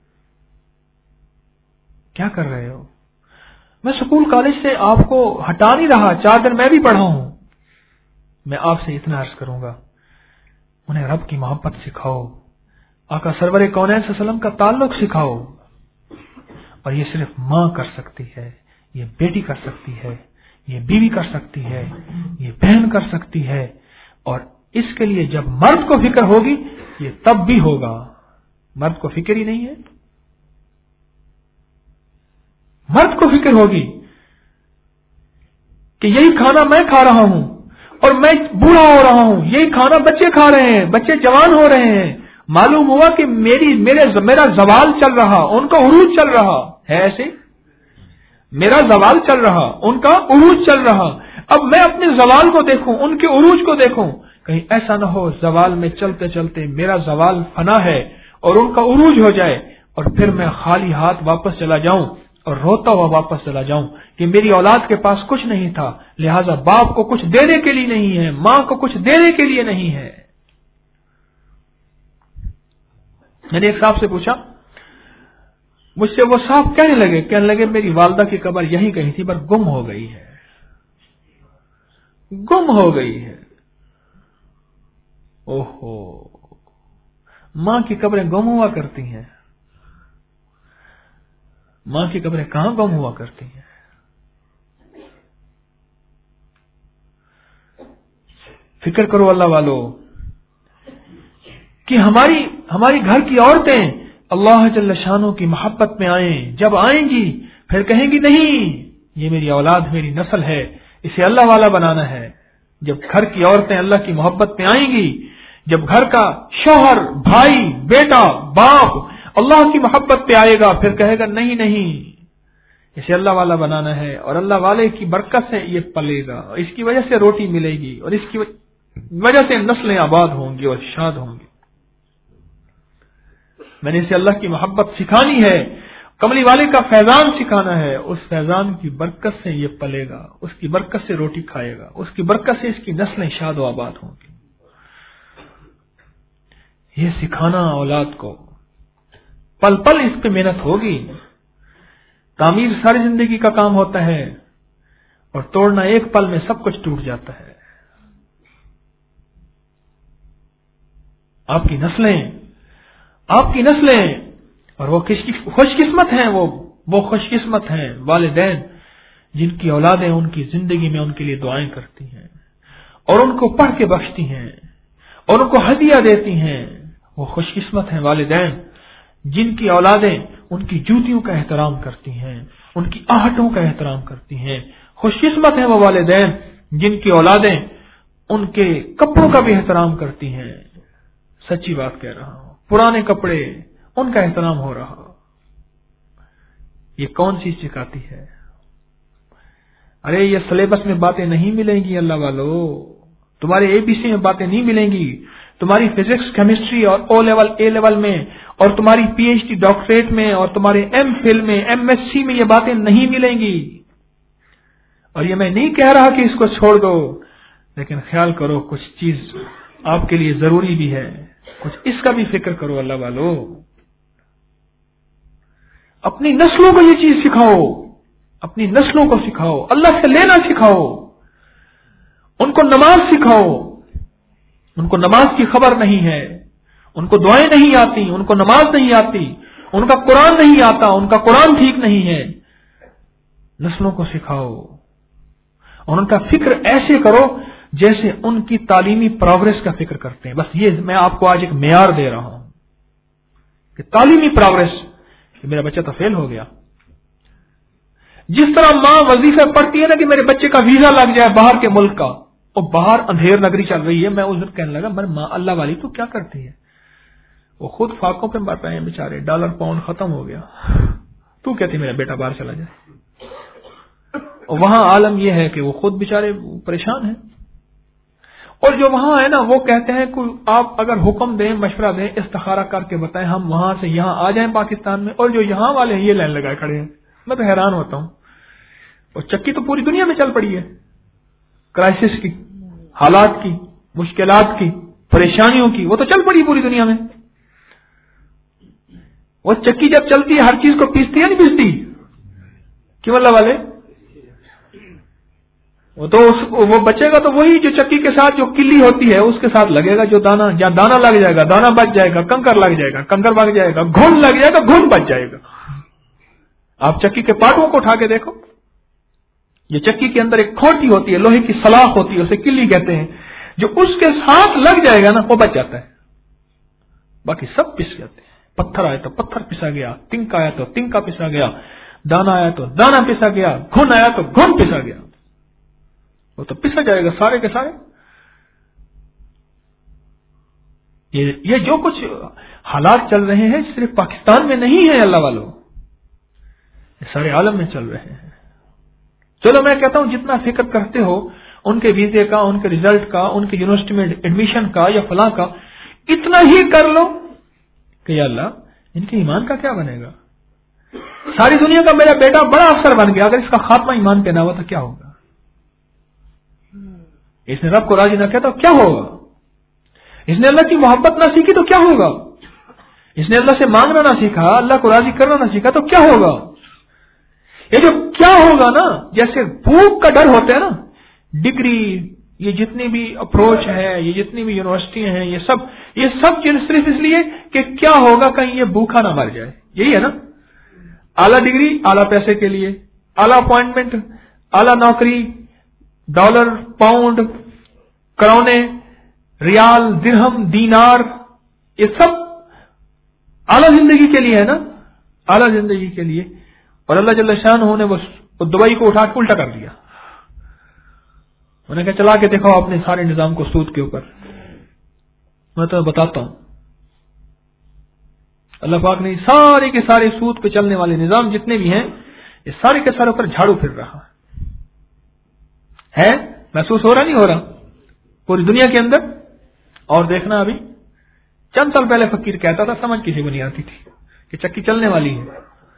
کیا کر رہے ہو؟ میں سکول کالج سے آپ کو ہٹا نہیں رہا، 4 دن میں بھی پڑھا ہوں. میں آپ سے اتنا عرض کروں گا، انہیں رب کی محبت سکھاؤ، آقا سرور کونین صلی اللہ علیہ وسلم کا تعلق سکھاؤ. اور یہ صرف ماں کر سکتی ہے، یہ بیٹی کر سکتی ہے، یہ بیوی کر سکتی ہے، یہ بہن کر سکتی ہے. اور اس کے لیے جب مرد کو فکر ہوگی یہ تب بھی ہوگا. مرد کو فکر ہی نہیں ہے. مرد کو فکر ہوگی کہ یہی کھانا میں کھا رہا ہوں اور میں بوڑھا ہو رہا ہوں, یہی کھانا بچے کھا رہے ہیں, بچے جوان ہو رہے ہیں, معلوم ہوا کہ میرا زوال چل رہا, ان کا عروج چل رہا ہے. ایسے میرا زوال چل رہا, ان کا عروج چل رہا. اب میں اپنے زوال کو دیکھوں, ان کے عروج کو دیکھوں, کہیں ایسا نہ ہو زوال میں چلتے چلتے میرا زوال فنا ہے اور ان کا عروج ہو جائے, اور پھر میں خالی ہاتھ واپس چلا جاؤں اور روتا ہوا واپس چلا جاؤں کہ میری اولاد کے پاس کچھ نہیں تھا, لہذا باپ کو کچھ دینے کے لیے نہیں ہے, ماں کو کچھ دینے کے لیے نہیں ہے. میں نے ایک صاحب سے پوچھا, مجھ سے وہ صاحب کہنے لگے میری والدہ کی قبر یہیں کہیں تھی پر گم ہو گئی ہے, گم ہو گئی ہے. اوہو, ماں کی قبریں گم ہوا کرتی ہیں, ماں کی قبریں کہاں گم ہوا کرتی ہیں. فکر کرو اللہ والو کہ ہماری گھر کی عورتیں اللہ جل شانہ کی محبت میں آئیں, جب آئیں گی پھر کہیں گی نہیں یہ میری اولاد میری نسل ہے, اسے اللہ والا بنانا ہے. جب گھر کی عورتیں اللہ کی محبت میں آئیں گی, جب گھر کا شوہر, بھائی, بیٹا, باپ اللہ کی محبت پہ آئے گا, پھر کہے گا نہیں اسے اللہ والا بنانا ہے, اور اللہ والے کی برکت سے یہ پلے گا, اس کی وجہ سے روٹی ملے گی, اور اس کی وجہ سے نسلیں آباد ہوں گی اور شاد ہوں گی. میں نے اسے اللہ کی محبت سکھانی ہے, کملی والے کا فیضان سکھانا ہے, اس فیضان کی برکت سے یہ پلے گا, اس کی برکت سے روٹی کھائے گا, اس کی برکت سے اس کی نسلیں شاد و آباد ہوں گی. یہ سکھانا اولاد کو, پل پل اس پہ محنت ہوگی. تعمیر ساری زندگی کا کام ہوتا ہے اور توڑنا ایک پل میں سب کچھ ٹوٹ جاتا ہے. آپ کی نسلیں اور وہ خوش قسمت ہیں, وہ خوش قسمت ہیں والدین جن کی اولادیں ان کی زندگی میں ان کے لیے دعائیں کرتی ہیں اور ان کو پڑھ کے بخشتی ہیں اور ان کو ہدیہ دیتی ہیں. وہ خوش قسمت ہیں والدین جن کی اولادیں ان کی جوتیوں کا احترام کرتی ہیں, ان کی آہٹوں کا احترام کرتی ہیں. خوش قسمت ہیں وہ والدین جن کی اولادیں ان کے کپڑوں کا بھی احترام کرتی ہیں. سچی بات کہہ رہا ہوں, پرانے کپڑے ان کا احترام ہو رہا. یہ کون سی سکھاتی ہے؟ ارے یہ سلیبس میں باتیں نہیں ملیں گی اللہ والو, تمہارے اے بی سی میں باتیں نہیں ملیں گی, تمہاری فزکس, کیمسٹری اور او لیول, اے لیول میں, اور تمہاری پی ایچ ڈی ڈاکٹریٹ میں, اور تمہارے ایم فل میں, ایم ایس سی میں یہ باتیں نہیں ملیں گی. اور یہ میں نہیں کہہ رہا کہ اس کو چھوڑ دو, لیکن خیال کرو کچھ چیز آپ کے لیے ضروری بھی ہے, کچھ اس کا بھی فکر کرو اللہ والو. اپنی نسلوں کو یہ چیز سکھاؤ, اپنی نسلوں کو سکھاؤ, اللہ سے لینا سکھاؤ, ان کو نماز سکھاؤ. ان کو نماز کی خبر نہیں ہے, ان کو دعائیں نہیں آتی, ان کو نماز نہیں آتی, ان کا قرآن نہیں آتا, ان کا قرآن ٹھیک نہیں ہے. نسلوں کو سکھاؤ اور ان کا فکر ایسے کرو جیسے ان کی تعلیمی پروگرس کا فکر کرتے ہیں. بس یہ میں آپ کو آج ایک معیار دے رہا ہوں کہ تعلیمی پروگرس, کہ میرا بچہ تو فیل ہو گیا. جس طرح ماں وظیفہ پڑھتی ہے نا کہ میرے بچے کا ویزا لگ جائے باہر کے ملک کا, اور باہر اندھیر نگری چل رہی ہے. میں اس دن کہنے لگا ماں اللہ والی تو کیا کرتی ہے, وہ خود فاقوں پہ مر رہے ہیں بیچارے, ڈالر پاؤنڈ ختم ہو گیا, تو کہتی میرا بیٹا باہر چلا جائے. اور وہاں عالم یہ ہے کہ وہ خود بیچارے پریشان ہیں, اور جو وہاں ہے نا وہ کہتے ہیں کہ آپ اگر حکم دیں, مشورہ دیں, استخارہ کر کے بتائیں, ہم وہاں سے یہاں آ جائیں پاکستان میں. اور جو یہاں والے ہیں یہ لائن لگائے کھڑے ہیں. میں تو حیران ہوتا ہوں. اور چکی تو پوری دنیا میں چل پڑی ہے, کرائسس کی, حالات کی, مشکلات کی, پریشانیوں کی, وہ تو چل پڑی پوری دنیا میں. وہ چکی جب چلتی ہے ہر چیز کو پیستی ہے نہیں پیستی, کیوں اللہ والے؟ وہ تو وہ بچے گا تو وہی جو چکی کے ساتھ جو کلی ہوتی ہے اس کے ساتھ لگے گا, جو دانا, جہاں دانا لگ جائے گا دانا بچ جائے گا, کنکر لگ جائے گا کنکر بچ جائے گا, گھن لگ جائے گا گھن بچ جائے گا. آپ چکی کے پارٹوں کو اٹھا کے دیکھو, یہ چکی کے اندر ایک کھوٹی ہوتی ہے, لوہے کی سلاخ ہوتی ہے, اسے کلی کہتے ہیں, جو اس کے ساتھ لگ جائے گا نا وہ بچ جاتا ہے, باقی سب پس جاتے ہیں. پتھر آیا تو پتھر پسا گیا, تنکا آیا تو تنکا پسا گیا, دانا آیا تو دانا پسا گیا, گھن آیا تو گھن پسا گیا. وہ تو پسا جائے گا سارے کے سارے. یہ جو کچھ حالات چل رہے ہیں صرف پاکستان میں نہیں ہے اللہ والوں، یہ سارے عالم میں چل رہے ہیں۔ چلو میں کہتا ہوں جتنا فکر کرتے ہو ان کے ویزے کا، ان کے ریزلٹ کا، ان کے یونیورسٹی میں ایڈمیشن کا یا فلاں کا، اتنا ہی کر لو کہ یا اللہ ان کے ایمان کا کیا بنے گا؟ ساری دنیا کا میرا بیٹا بڑا افسر بن گیا، اگر اس کا خاتمہ ایمان پہ نہ ہوا تو کیا ہوگا؟ اس نے رب کو راضی نہ کیا تو کیا ہوگا؟ اس نے اللہ کی محبت نہ سیکھی تو کیا ہوگا؟ اس نے اللہ سے مانگنا نہ سیکھا، اللہ کو راضی کرنا نہ سیکھا تو کیا ہوگا؟ یہ جو کیا ہوگا نا، جیسے بھوک کا ڈر ہوتا ہے نا، ڈگری، یہ جتنی بھی اپروچ ہے، یہ جتنی بھی یونیورسٹی ہیں، یہ سب صرف اس لیے کہ کیا ہوگا کہیں یہ بھوکا نہ مر جائے، یہی ہے نا۔ اعلیٰ ڈگری اعلیٰ پیسے کے لیے، اعلیٰ اپوائنٹمنٹ، اعلیٰ نوکری، ڈالر، پاؤنڈ، کرونے، ریال، درہم، دینار، یہ سب اعلیٰ زندگی کے لیے ہے نا، اعلیٰ زندگی کے لیے۔ اور اللہ جل شانہ نے وہ دبئی کو اٹھا کے الٹا کر دیا، انہوں نے کہا چلا کے دیکھو اپنے سارے نظام کو سود کے اوپر۔ میں تو بتاتا ہوں اللہ پاک نے سارے کے سارے سود پہ چلنے والے نظام جتنے بھی ہیں یہ سارے کے سارے اوپر جھاڑو پھر رہا ہے۔ محسوس ہو رہا نہیں ہو رہا پوری دنیا کے اندر؟ اور دیکھنا ابھی چند سال پہلے فقیر کہتا تھا سمجھ کسی کو نہیں آتی تھی کہ چکی چلنے والی ہے۔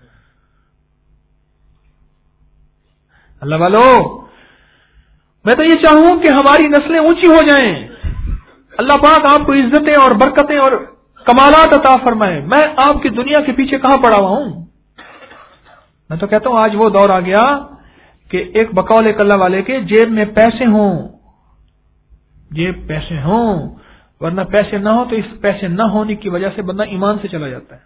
اللہ والو میں تو یہ چاہوں کہ ہماری نسلیں اونچی ہو جائیں، اللہ پاک آپ کو عزتیں اور برکتیں اور کمالات عطا فرمائے۔ میں آپ کی دنیا کے پیچھے کہاں پڑا ہوا ہوں؟ میں تو کہتا ہوں آج وہ دور آ گیا کہ ایک بقول ایک اللہ والے کے جیب میں پیسے ہوں، جیب پیسے ہوں، ورنہ پیسے نہ ہو تو اس پیسے نہ ہونے کی وجہ سے بندہ ایمان سے چلا جاتا ہے۔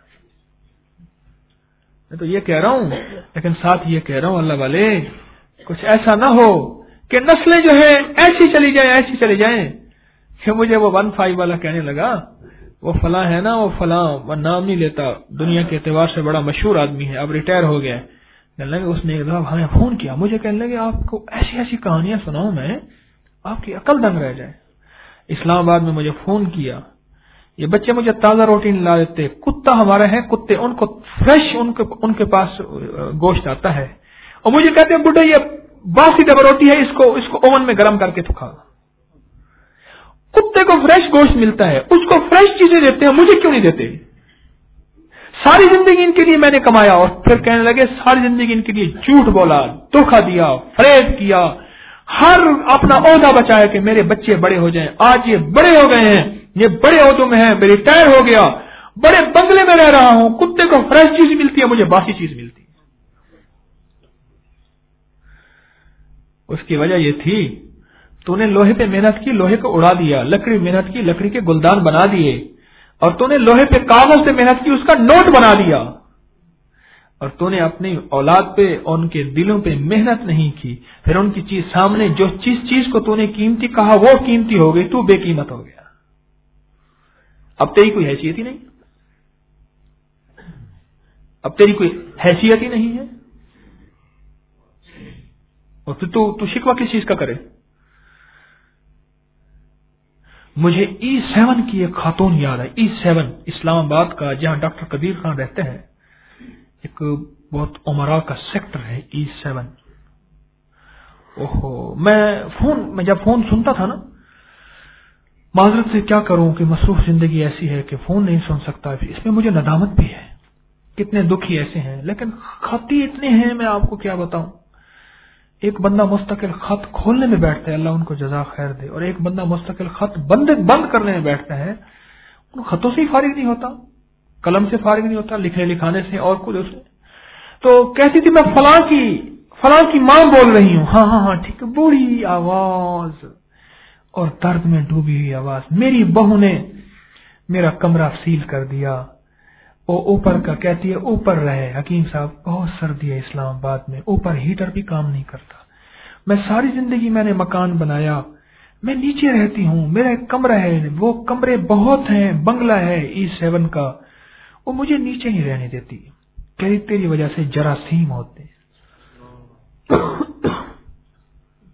میں تو یہ کہہ رہا ہوں، لیکن ساتھ یہ کہہ رہا ہوں اللہ والے کچھ ایسا نہ ہو کہ نسلیں جو ہے ایسی چلی جائیں کہ مجھے وہ 15 والا کہنے لگا وہ فلاں ہے نا، وہ فلاں، وہ نام نہیں لیتا، دنیا کے اعتبار سے بڑا مشہور آدمی ہے، اب ریٹائر ہو گیا، کہنے لگے اس نے ایک دفعہ ہمیں فون کیا، مجھے کہنے لگے آپ کو ایسی کہانیاں سناؤں میں آپ کی عقل دنگ رہ جائے۔ اسلام آباد میں مجھے فون کیا، یہ بچے مجھے تازہ روٹی نہیں لا دیتے، کتا ہمارے ہیں کتے، ان کو فریش ان کے پاس گوشت آتا ہے، اور مجھے کہتے ہیں بڈھے یہ باسی ڈبل روٹی ہے، اس کو اوون میں گرم کر کے تو کھا۔ کتے کو فریش گوشت ملتا ہے، اس کو فریش چیزیں دیتے ہیں، مجھے کیوں نہیں دیتے؟ ساری زندگی ان کے لیے میں نے کمایا، اور پھر کہنے لگے ساری زندگی ان کے لیے جھوٹ بولا، دھوکہ دیا، فریب کیا، ہر اپنا عہدہ بچایا کہ میرے بچے بڑے ہو جائیں۔ آج یہ بڑے ہو گئے ہیں، یہ بڑے عہدوں میں ہیں، میں ریٹائر ہو گیا، بڑے بنگلے میں رہ رہا ہوں، کتے کو فریش چیز ملتی ہے، مجھے باسی چیز ملتی ہے۔ اس کی وجہ یہ تھی تو نے لوہے پہ محنت کی، لوہے کو اڑا دیا، لکڑی محنت کی، لکڑی کے گلدان بنا دیے، اور تو نے لوہے پہ کاغذ سے محنت کی، اس کا نوٹ بنا دیا، اور تو نے اپنی اولاد پہ ان کے دلوں پہ محنت نہیں کی، پھر ان کی چیز سامنے جو چیز کو تو نے قیمتی کہا وہ قیمتی ہو گئی، تو بے قیمت ہو گیا، اب تیری کوئی حیثیت ہی نہیں، اب تیری کوئی حیثیت ہی نہیں ہے، اور پھر تو شکوہ کس چیز کا کرے؟ مجھے E7 کی ایک خاتون یاد ہے، E7 اسلام آباد کا، جہاں ڈاکٹر کبیر خان رہتے ہیں، ایک بہت عمرہ کا سیکٹر ہے E7۔ میں جب فون سنتا تھا نا، معذرت سے کیا کروں کہ مصروف زندگی ایسی ہے کہ فون نہیں سن سکتا، اس میں مجھے ندامت بھی ہے، کتنے دکھی ایسے ہیں، لیکن خطی اتنے ہیں میں آپ کو کیا بتاؤں۔ ایک بندہ مستقل خط کھولنے میں بیٹھتا ہے، اللہ ان کو جزا خیر دے، اور ایک بندہ مستقل خط بند کرنے میں بیٹھتا ہے، ان خطوں سے ہی فارغ نہیں ہوتا، قلم سے فارغ نہیں ہوتا، لکھنے لکھانے سے اور کچھ سے۔ تو کہتی تھی میں فلاں کی ماں بول رہی ہوں، ہاں ٹھیک ہے، بوڑھی آواز اور درد میں ڈوبی ہوئی آواز، میری بہو نے میرا کمرہ سیل کر دیا، وہ اوپر کا کہتی ہے اوپر رہے حکیم صاحب، بہت سردی ہے اسلام آباد میں، اوپر ہیٹر بھی کام نہیں کرتا، میں ساری زندگی میں نے مکان بنایا، میں نیچے رہتی ہوں، میرا ایک کمرہ ہے، وہ کمرے بہت ہیں، بنگلہ ہے E7 کا، وہ مجھے نیچے نہیں رہنے دیتی، کہتی تیری وجہ سے جراثیم ہوتے ہیں،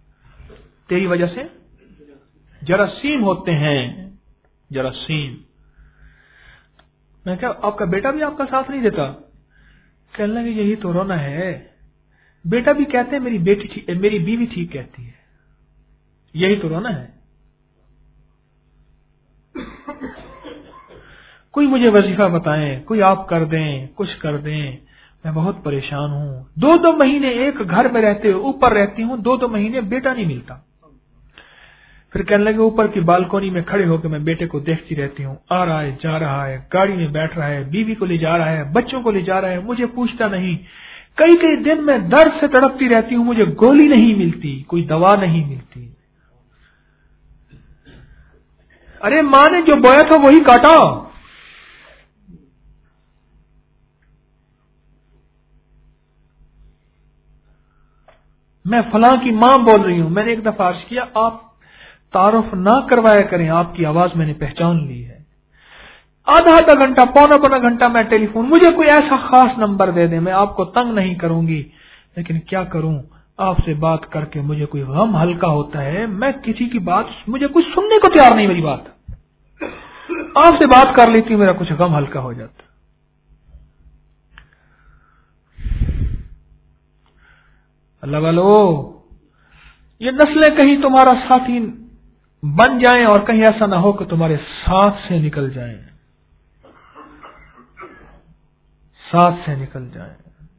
تیری وجہ سے جراثیم ہوتے ہیں، جراثیم۔ میں کہا آپ کا بیٹا بھی آپ کا ساتھ نہیں دیتا؟ کہنے لگے یہی تو رونا ہے، بیٹا بھی کہتے ہیں میری بیوی ٹھیک کہتی ہے، یہی تو رونا ہے۔ کوئی مجھے وظیفہ بتائیں، کوئی آپ کر دیں، کچھ کر دیں، میں بہت پریشان ہوں، 2 مہینے ایک گھر میں رہتے اوپر رہتی ہوں، 2 مہینے بیٹا نہیں ملتا۔ پھر کہنے لگے اوپر کی بالکونی میں کھڑے ہو کے میں بیٹے کو دیکھتی رہتی ہوں، آ رہا ہے، جا رہا ہے، گاڑی میں بیٹھ رہا ہے، بیوی کو لے جا رہا ہے، بچوں کو لے جا رہا ہے، مجھے پوچھتا نہیں، کئی دن میں درد سے تڑپتی رہتی ہوں، مجھے گولی نہیں ملتی، کوئی دوا نہیں ملتی۔ ارے ماں نے جو بویا تھا وہی کاٹا۔ میں فلاں کی ماں بول رہی ہوں، میں نے ایک دفعہ عرض کیا آپ تعارف نہ کروایا کریں، آپ کی آواز میں نے پہچان لی ہے۔ آدھا گھنٹہ، پونا گھنٹہ میں ٹیلی فون، مجھے کوئی ایسا خاص نمبر دے دیں، میں آپ کو تنگ نہیں کروں گی، لیکن کیا کروں، آپ سے بات کر کے مجھے کوئی غم ہلکا ہوتا ہے، میں کسی کی بات، مجھے کچھ سننے کو تیار نہیں، میری بات آپ سے بات کر لیتی ہوں، میرا کچھ غم ہلکا ہو جاتا۔ اللہ والو، یہ نسلیں کہیں تمہارا ساتھی بن جائیں اور کہیں ایسا نہ ہو کہ تمہارے ساتھ سے نکل جائیں، ساتھ سے نکل جائیں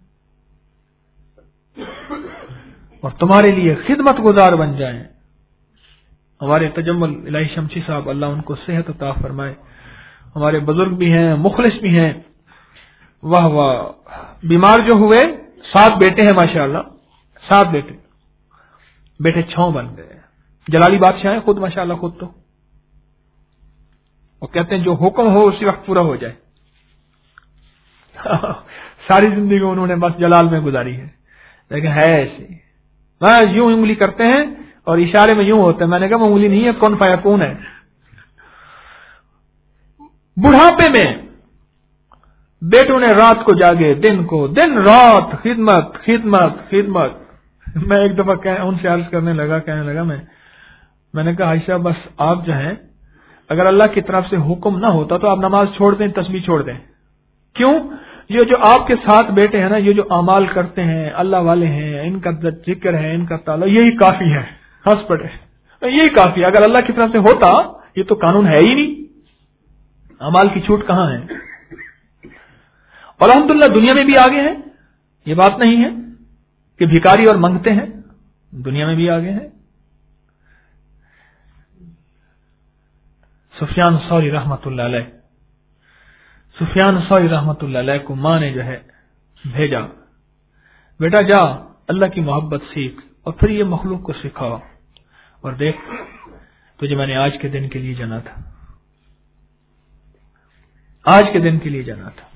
اور تمہارے لیے خدمت گزار بن جائیں۔ ہمارے تجمل الہی شمسی صاحب، اللہ ان کو صحت عطا فرمائے، ہمارے بزرگ بھی ہیں، مخلص بھی ہیں، واہ واہ، بیمار جو ہوئے، 7 بیٹے ہیں ماشاءاللہ، 7 بیٹے 6 بن گئے، جلالی بادشاہ ہیں خود ماشاءاللہ، خود تو وہ کہتے ہیں جو حکم ہو اسی وقت پورا ہو جائے۔ ساری زندگی انہوں نے بس جلال میں گزاری ہے، لیکن ہے ایسے، بس یوں انگلی کرتے ہیں اور اشارے میں یوں ہوتا ہے، میں نے کہا وہ انگلی نہیں ہے، کون فیکون ہے۔ بڑھاپے میں بیٹوں نے رات کو جاگے، دن رات خدمت خدمت خدمت۔ میں ایک دفعہ ان سے عرض کہنے لگا میں نے کہا عائشہ بس آپ جو ہیں، اگر اللہ کی طرف سے حکم نہ ہوتا تو آپ نماز چھوڑ دیں، تسبیح چھوڑ دیں۔ کیوں؟ یہ جو آپ کے ساتھ بیٹے ہیں نا، یہ جو اعمال کرتے ہیں، اللہ والے ہیں، ان کا ذکر ہے، ان کا تعلق، یہی کافی ہے، ہنس پڑے، یہی کافی ہے۔ اگر اللہ کی طرف سے ہوتا، یہ تو قانون ہے ہی نہیں، اعمال کی چھوٹ کہاں ہے؟ اور الحمدللہ دنیا میں بھی آگے ہیں، یہ بات نہیں ہے کہ بھکاری اور منگتے ہیں، دنیا میں بھی آگے ہیں۔ سفیان ثوری رحمت اللہ علیہ کو ماں نے جو ہے بھیجا، بیٹا جا اللہ کی محبت سیکھ اور پھر یہ مخلوق کو سکھاؤ، اور دیکھ تجھے میں نے آج کے دن کے لیے جانا تھا، آج کے دن کے لیے جانا تھا۔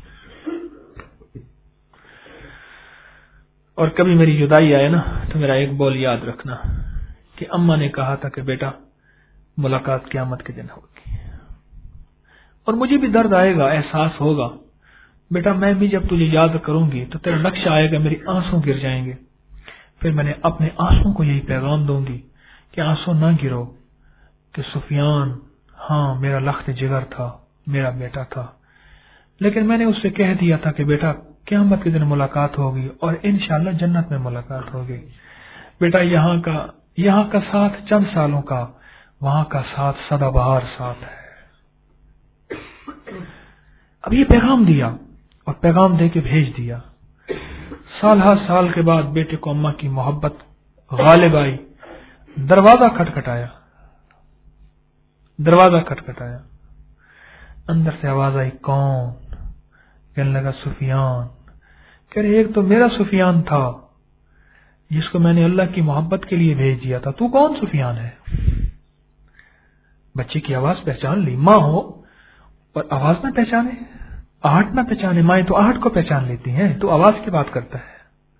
اور کبھی میری جدائی آئے نا تو میرا ایک بول یاد رکھنا کہ اماں نے کہا تھا کہ بیٹا ملاقات قیامت کے دن ہوگی، اور مجھے بھی درد آئے گا، احساس ہوگا، بیٹا میں بھی جب تجھے یاد کروں گی تو تیرا نقشہ آئے گا، میری آنسوں گر جائیں گے، پھر میں نے اپنے آنسوں کو یہی پیغام دوں گی کہ آنسوں نہ گرو، کہ سفیان ہاں میرا لخت جگر تھا، میرا بیٹا تھا، لیکن میں نے اس سے کہہ دیا تھا کہ بیٹا قیامت کے دن ملاقات ہوگی اور انشاءاللہ جنت میں ملاقات ہوگی، بیٹا یہاں کا ساتھ چند سالوں کا، وہاں کا ساتھ سدا بہار ساتھ ہے۔ اب یہ پیغام دیا اور پیغام دے کے بھیج دیا، سال ہر سال کے بعد بیٹے کو اماں کی محبت غالب آئی، دروازہ کھٹکھٹایا، اندر سے آواز آئی کون؟ کہنے لگا سفیان۔ کہہ رہے ایک تو میرا سفیان تھا جس کو میں نے اللہ کی محبت کے لیے بھیج دیا تھا، تو کون سفیان ہے؟ بچے کی آواز پہچان لی، ماں ہو اور آواز نہ پہچانے، آہٹ نہ پہچانے، مائیں تو آہٹ کو پہچان لیتی ہیں، تو آواز کی بات کرتا ہے۔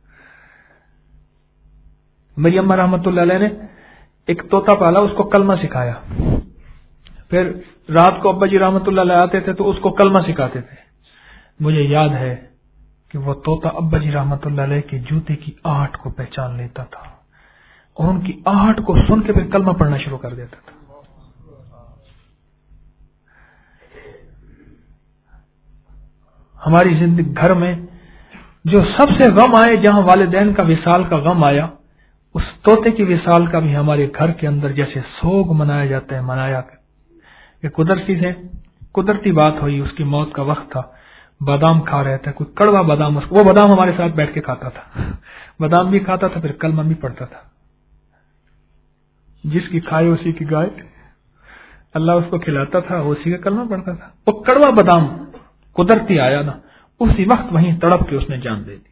میری اماں رحمت اللہ علیہ نے ایک طوطا پالا، اس کو کلمہ سکھایا، پھر رات کو ابا جی رحمت اللہ علیہ آتے تھے تو اس کو کلمہ سکھاتے تھے۔ مجھے یاد ہے کہ وہ طوطا ابا جی رحمت اللہ علیہ کے جوتے کی آہٹ کو پہچان لیتا تھا اور ان کی آہٹ کو سن کے پھر کلمہ پڑھنا شروع کر دیتا تھا۔ ہماری زندگی گھر میں جو سب سے غم آئے، جہاں والدین کا وصال کا غم آیا، اس طوطے کی وصال کا بھی ہمارے گھر کے اندر جیسے سوگ منایا جاتا ہے منایا کہ قدرتی بات ہوئی، اس کی موت کا وقت تھا، بادام کھا رہا تھا، کوئی کڑوا بادام، وہ بادام ہمارے ساتھ بیٹھ کے کھاتا تھا، بادام بھی کھاتا تھا، پھر کلمہ بھی پڑھتا تھا، جس کی کھائے اسی کی گائے، اللہ اس کو کھلاتا تھا، اسی کا کلمہ پڑھتا تھا، وہ کڑوا بادام قدرتی آیا نا، اسی وقت وہیں تڑپ کے اس نے جان دے دی۔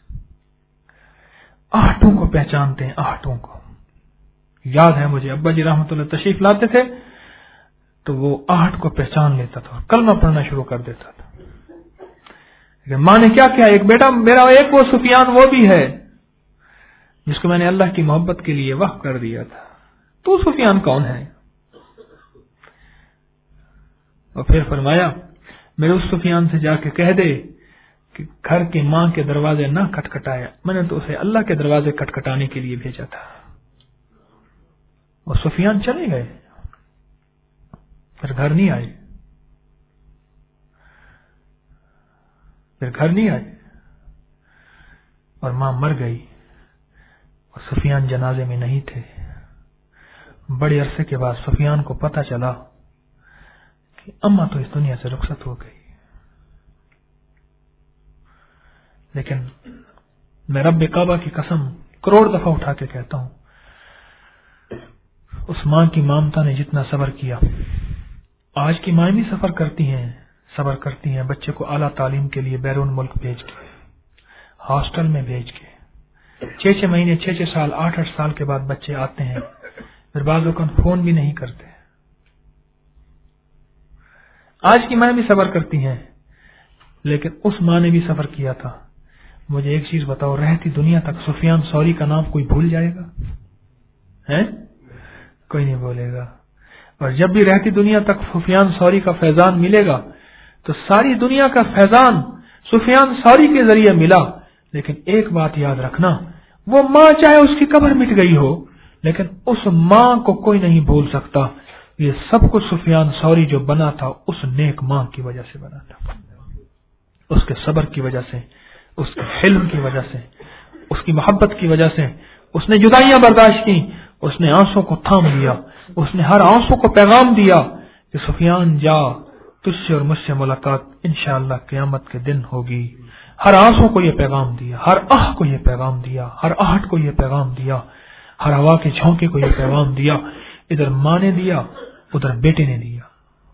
آہٹوں کو پہچانتے ہیں، آہٹوں کو یاد ہے مجھے، ابا جی رحمۃ اللہ تشریف لاتے تھے تو وہ آہٹ کو پہچان لیتا تھا اور کلمہ پڑھنا شروع کر دیتا تھا۔ لیکن ماں نے کیا کیا، ایک بیٹا میرا، ایک وہ سفیان وہ بھی ہے جس کو میں نے اللہ کی محبت کے لیے وقف کر دیا تھا، تو سفیان کون ہے؟ اور پھر فرمایا میرے اس سفیان سے جا کے کہہ دے کہ گھر کی ماں کے دروازے نہ کھٹکھٹایا، میں نے تو اسے اللہ کے دروازے کھٹکھٹانے کے لیے بھیجا تھا۔ اور سفیان چلے گئے، پھر گھر نہیں آئے، اور ماں مر گئی اور سفیان جنازے میں نہیں تھے۔ بڑے عرصے کے بعد سفیان کو پتہ چلا کہ اماں تو اس دنیا سے رخصت ہو گئی، لیکن میں رب کعبہ کی قسم کروڑ دفعہ اٹھا کے کہتا ہوں، اس ماں کی مامتا نے جتنا صبر کیا، آج کی مائیں بھی صبر کرتی ہیں بچے کو اعلیٰ تعلیم کے لیے بیرون ملک بھیج کے، ہاسٹل میں بھیج کے، 6 مہینے 6 سال 8 سال کے بعد بچے آتے ہیں، پھر بعض اوقات فون بھی نہیں کرتے۔ آج کی مائیں بھی صبر کرتی ہیں، لیکن اس ماں نے بھی صبر کیا تھا۔ مجھے ایک چیز بتاؤ، رہتی دنیا تک سفیان ثوری کا نام کوئی بھول جائے گا؟ کوئی نہیں بولے گا۔ اور جب بھی رہتی دنیا تک سفیان ثوری کا فیضان ملے گا تو ساری دنیا کا فیضان سفیان ثوری کے ذریعے ملا، لیکن ایک بات یاد رکھنا، وہ ماں چاہے اس کی قبر مٹ گئی ہو، لیکن اس ماں کو کوئی نہیں بھول سکتا۔ یہ سب کچھ سفیان ثوری جو بنا تھا اس نیک ماں کی وجہ سے بنا تھا، اس کے صبر کی وجہ سے، اس کے حلم کی وجہ سے، اس کی محبت کی وجہ سے۔ اس نے جدائیاں برداشت کی، اس نے آنسوں کو تھام لیا، اس نے ہر آنسوں کو پیغام دیا کہ سفیان جا، تجھ سے اور مجھ سے ملاقات انشاءاللہ قیامت کے دن ہوگی۔ ہر آنسوں کو یہ پیغام دیا، ہر آہ کو یہ پیغام دیا، ہر آہٹ کو یہ پیغام دیا، ہر ہوا کے جھونکے کو یہ پیغام دیا۔ ادھر ماں نے دیا، ادھر بیٹے نے دیا۔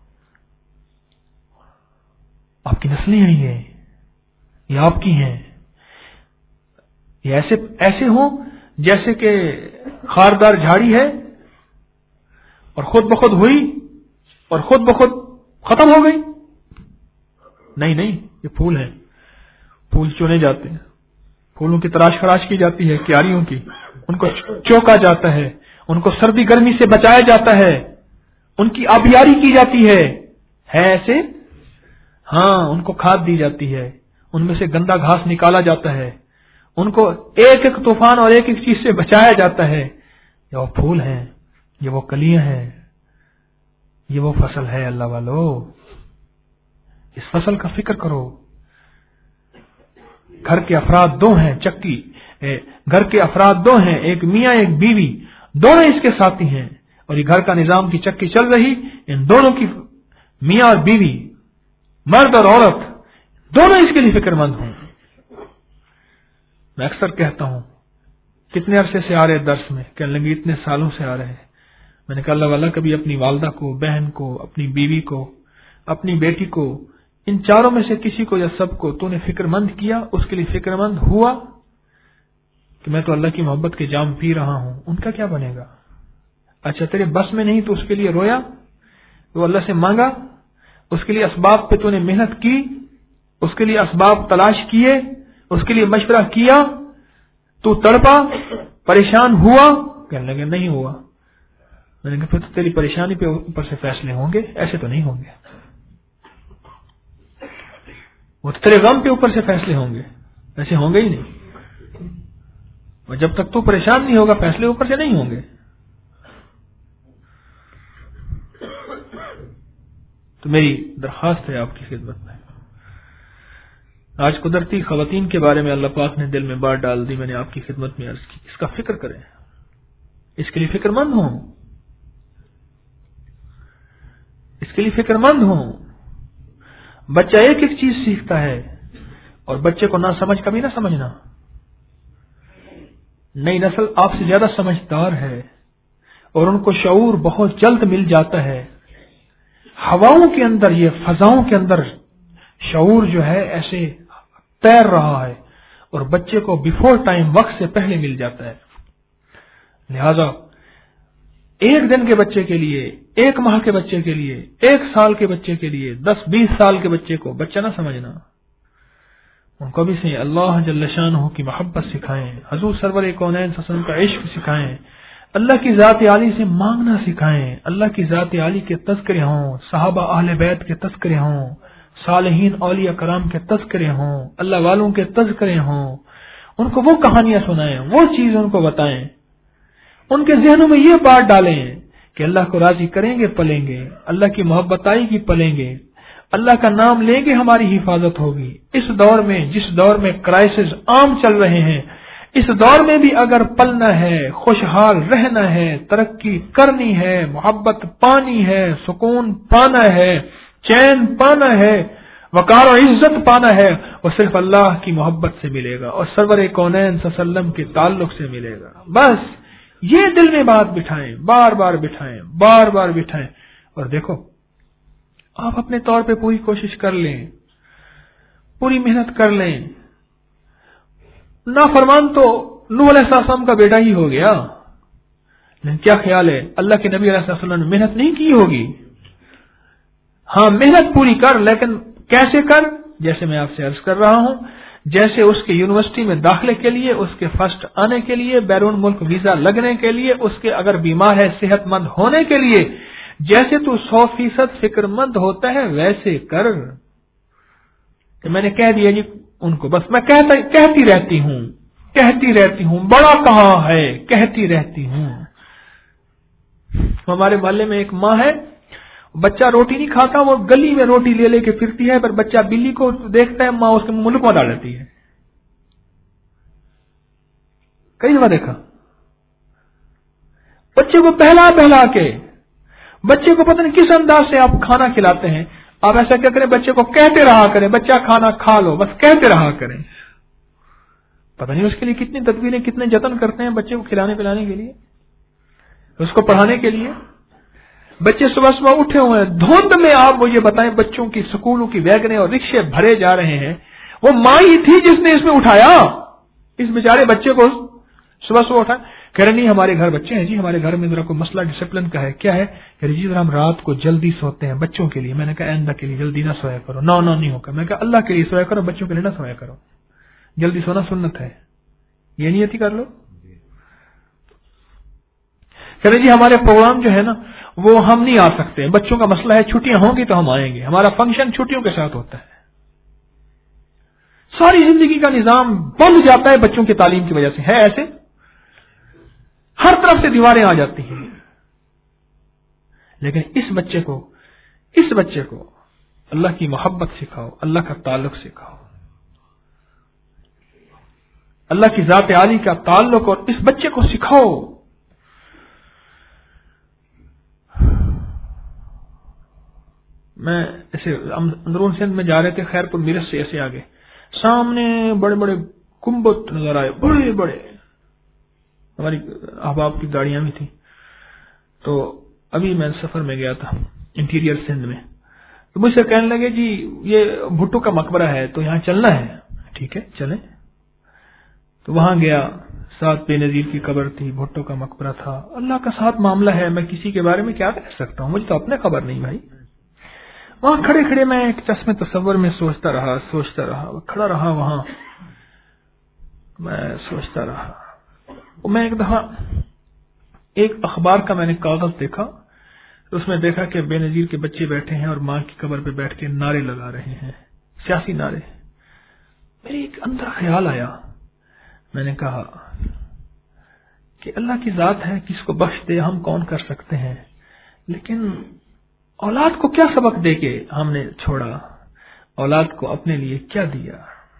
آپ کی نسلیں ہیں یہ آپ کی ہیں، یہ ایسے ہوں جیسے کہ خاردار جھاڑی ہے اور خود بخود ہوئی اور خود بخود ختم ہو گئی۔ نہیں، یہ پھول ہیں، پھول چنے جاتے ہیں، پھولوں کی تراش خراش کی جاتی ہے، کیاریوں کی، ان کو چوکا جاتا ہے، ان کو سردی گرمی سے بچایا جاتا ہے، ان کی آبیاری کی جاتی ہے ایسے؟ ہاں، ان کو کھاد دی جاتی ہے، ان میں سے گندا گھاس نکالا جاتا ہے، ان کو ایک ایک طوفان اور ایک ایک چیز سے بچایا جاتا ہے۔ یہ وہ پھول ہیں، یہ وہ کلیاں ہیں، یہ وہ فصل ہے۔ اللہ والو، اس فصل کا فکر کرو۔ گھر کے افراد 2 ہیں، گھر کے افراد 2 ہیں، ایک میاں ایک بیوی، دونوں اس کے ساتھی ہیں، اور یہ گھر کا نظام کی چکی چل رہی، ان دونوں کی میاں اور بیوی، مرد اور عورت، دونوں اس کے لیے فکر مند ہوں۔ میں اکثر کہتا ہوں، کتنے عرصے سے آ رہے درس میں، کہنے لگے اتنے سالوں سے آ رہے ہیں۔ میں نے کہا اللہ والا، کبھی اپنی والدہ کو، بہن کو، اپنی بیوی کو، اپنی بیٹی کو، ان چاروں میں سے کسی کو یا سب کو تو نے فکر مند کیا، اس کے لیے فکر مند ہوا کہ میں تو اللہ کی محبت کے جام پی رہا ہوں، ان کا کیا بنے گا؟ اچھا تیرے بس میں نہیں تو اس کے لیے رویا، تو اللہ سے مانگا، اس کے لیے اسباب پہ تو نے محنت کی، اس کے لیے اسباب تلاش کیے، اس کے لیے مشورہ کیا، تو تڑپا، پریشان ہوا؟ کہنے لگے نہیں ہوا۔ میں نے کہا پھر تو تیری پریشانی پہ اوپر سے فیصلے ہوں گے، ایسے تو نہیں ہوں گے، وہ تو تیرے غم پہ اوپر سے فیصلے ہوں گے، ایسے ہوں گے ہی نہیں۔ اور جب تک تو پریشان نہیں ہوگا فیصلے اوپر سے نہیں ہوں گے۔ تو میری درخواست ہے آپ کی خدمت میں، آج قدرتی خواتین کے بارے میں اللہ پاک نے دل میں بات ڈال دی، میں نے آپ کی خدمت میں عرض کی، اس کا فکر کریں، اس کے لیے فکر مند ہوں، اس کے لیے فکر مند ہوں۔ بچہ ایک ایک چیز سیکھتا ہے، اور بچے کو نہ سمجھ کبھی نہ سمجھنا۔ نئی نسل آپ سے زیادہ سمجھدار ہے، اور ان کو شعور بہت جلد مل جاتا ہے۔ ہواؤں کے اندر، یہ فضاؤں کے اندر شعور جو ہے ایسے تیر رہا ہے، اور بچے کو بیفور ٹائم، وقت سے پہلے مل جاتا ہے۔ لہذا ایک دن کے بچے کے لیے، ایک ماہ کے بچے کے لیے، ایک سال کے بچے کے لیے، 10-20 سال کے بچے کو بچہ نہ سمجھنا۔ ان کو بھی سے اللہ جل شانہ کی محبت سکھائیں، حضور سرور کونین صلی اللہ علیہ وسلم کا عشق سکھائیں، اللہ کی ذات عالی سے مانگنا سکھائیں، اللہ کی ذات عالی کے تذکرے ہوں، صحابہ اہل بیت کے تذکرے ہوں، صالحین اولیاء کرام کے تذکرے ہوں، اللہ والوں کے تذکرے ہوں۔ ان کو وہ کہانیاں سنائیں، وہ چیز ان کو بتائیں، ان کے ذہنوں میں یہ بات ڈالیں کہ اللہ کو راضی کریں گے پلیں گے، اللہ کی محبت آئے گی پلیں گے، اللہ کا نام لیں گے ہماری حفاظت ہوگی۔ اس دور میں، جس دور میں کرائسس عام چل رہے ہیں، اس دور میں بھی اگر پلنا ہے، خوشحال رہنا ہے، ترقی کرنی ہے، محبت پانی ہے، سکون پانا ہے، چین پانا ہے، وقار و عزت پانا ہے، وہ صرف اللہ کی محبت سے ملے گا، اور سرور کونین صلی اللہ علیہ وسلم کے تعلق سے ملے گا۔ بس یہ دل میں بات بٹھائیں، بار بار بٹھائیں، بار بار بٹھائیں، اور دیکھو آپ اپنے طور پہ پوری کوشش کر لیں، پوری محنت کر لیں۔ نافرمان تو نوح علیہ السلام کا بیٹا ہی ہو گیا، لیکن کیا خیال ہے اللہ کے نبی علیہ السلام نے محنت نہیں کی ہوگی؟ ہاں محنت پوری کر، لیکن کیسے کر؟ جیسے میں آپ سے عرض کر رہا ہوں، جیسے اس کے یونیورسٹی میں داخلے کے لیے، اس کے فرسٹ آنے کے لیے، بیرون ملک ویزا لگنے کے لیے، اس کے اگر بیمار ہے صحت مند ہونے کے لیے، جیسے تو 100% فکر مند ہوتا ہے ویسے کر۔ کہ میں نے کہہ دیا جی ان کو، بس میں کہتی رہتی ہوں بڑا کہاں ہے، کہتی رہتی ہوں۔ ہمارے محلے میں ایک ماں ہے، بچہ روٹی نہیں کھاتا، وہ گلی میں روٹی لے لے کے پھرتی ہے، پر بچہ بلی کو دیکھتا ہے، ماں اس کے منہ میں ڈال دیتی ہے۔ کئی دفعہ دیکھا بچے کو پہلا کے، بچے کو پتہ نہیں کس انداز سے آپ کھانا کھلاتے ہیں۔ آپ ایسا کیا کریں، بچے کو کہتے رہا کریں، بچہ کھانا کھا لو، بس کہتے رہا کریں۔ پتہ نہیں اس کے لیے کتنی تدبیریں، کتنے جتن کرتے ہیں بچے کو کھلانے پلانے کے لیے، اس کو پڑھانے کے لیے۔ بچے صبح صبح اٹھے ہوئے ہیں دھند میں، آپ مجھے بتائیں بچوں کی سکولوں کی ویگنیں اور رکشے بھرے جا رہے ہیں، وہ ماں ہی تھی جس نے اس میں اٹھایا اس بیچارے بچے کو، صبح صبح اٹھا، کہہ رہے نہیں ہمارے گھر بچے ہیں جی، ہمارے گھر میں ذرا کوئی مسئلہ ڈسپلن کا ہے۔ کیا ہے؟ کہہ رہے جی ذرا ہم رات کو جلدی سوتے ہیں بچوں کے لیے۔ میں نے کہا آئندہ کے لیے جلدی نہ سویا کرو، نو نہیں ہوگا۔ میں نے کہا اللہ کے لیے سویا کرو، بچوں کے لیے نہ سویا کرو، جلدی سونا سنت ہے، یہ نیتی کر لو۔ کہہ رہے جی ہمارے پروگرام جو ہے نا وہ ہم نہیں آ سکتے، بچوں کا مسئلہ ہے، چھٹیاں ہوں گی تو ہم آئیں گے، ہمارا فنکشن چھٹیوں کے ساتھ ہوتا ہے۔ ساری زندگی کا نظام بند جاتا ہے بچوں کی تعلیم کی وجہ سے، ہے ایسے؟ ہر طرف سے دیواریں آ جاتی ہیں۔ لیکن اس بچے کو اللہ کی محبت سکھاؤ، اللہ کا تعلق سکھاؤ، اللہ کی ذات عالی کا تعلق، اور اس بچے کو سکھاؤ۔ میں ایسے اندرون سندھ میں جا رہے تھے، خیر پور میرٹھ سے ایسے آگے، سامنے بڑے بڑے گنبد نظر آئے، بڑے بڑے، ہماری احباب کی گاڑیاں بھی تھیں۔ تو ابھی میں سفر میں گیا تھا انٹیریئر سندھ میں، تو مجھ سے کہنے لگے جی یہ بھٹو کا مقبرہ ہے تو یہاں چلنا ہے۔ ٹھیک ہے چلیں۔ تو وہاں گیا، ساتھ بے نظیر کی قبر تھی، بھٹو کا مقبرہ تھا۔ اللہ کا ساتھ معاملہ ہے، میں کسی کے بارے میں کیا کہہ سکتا ہوں، مجھے تو اپنے خبر نہیں بھائی۔ وہاں کھڑے کھڑے میں ایک چشمے تصور میں سوچتا رہا، کھڑا رہا وہاں، میں سوچتا رہا۔ میں ایک دفعہ ایک اخبار کا میں نے کاغذ دیکھا، اس میں دیکھا کہ بے نظیر کے بچے بیٹھے ہیں اور ماں کی قبر پہ بیٹھ کے نعرے لگا رہے ہیں، سیاسی نعرے۔ میرے ایک اندر خیال آیا، میں نے کہا کہ اللہ کی ذات ہے، کس کو بخش دے، ہم کون کر سکتے ہیں، لیکن اولاد کو کیا سبق دے کے ہم نے چھوڑا، اولاد کو اپنے لیے کیا دیا۔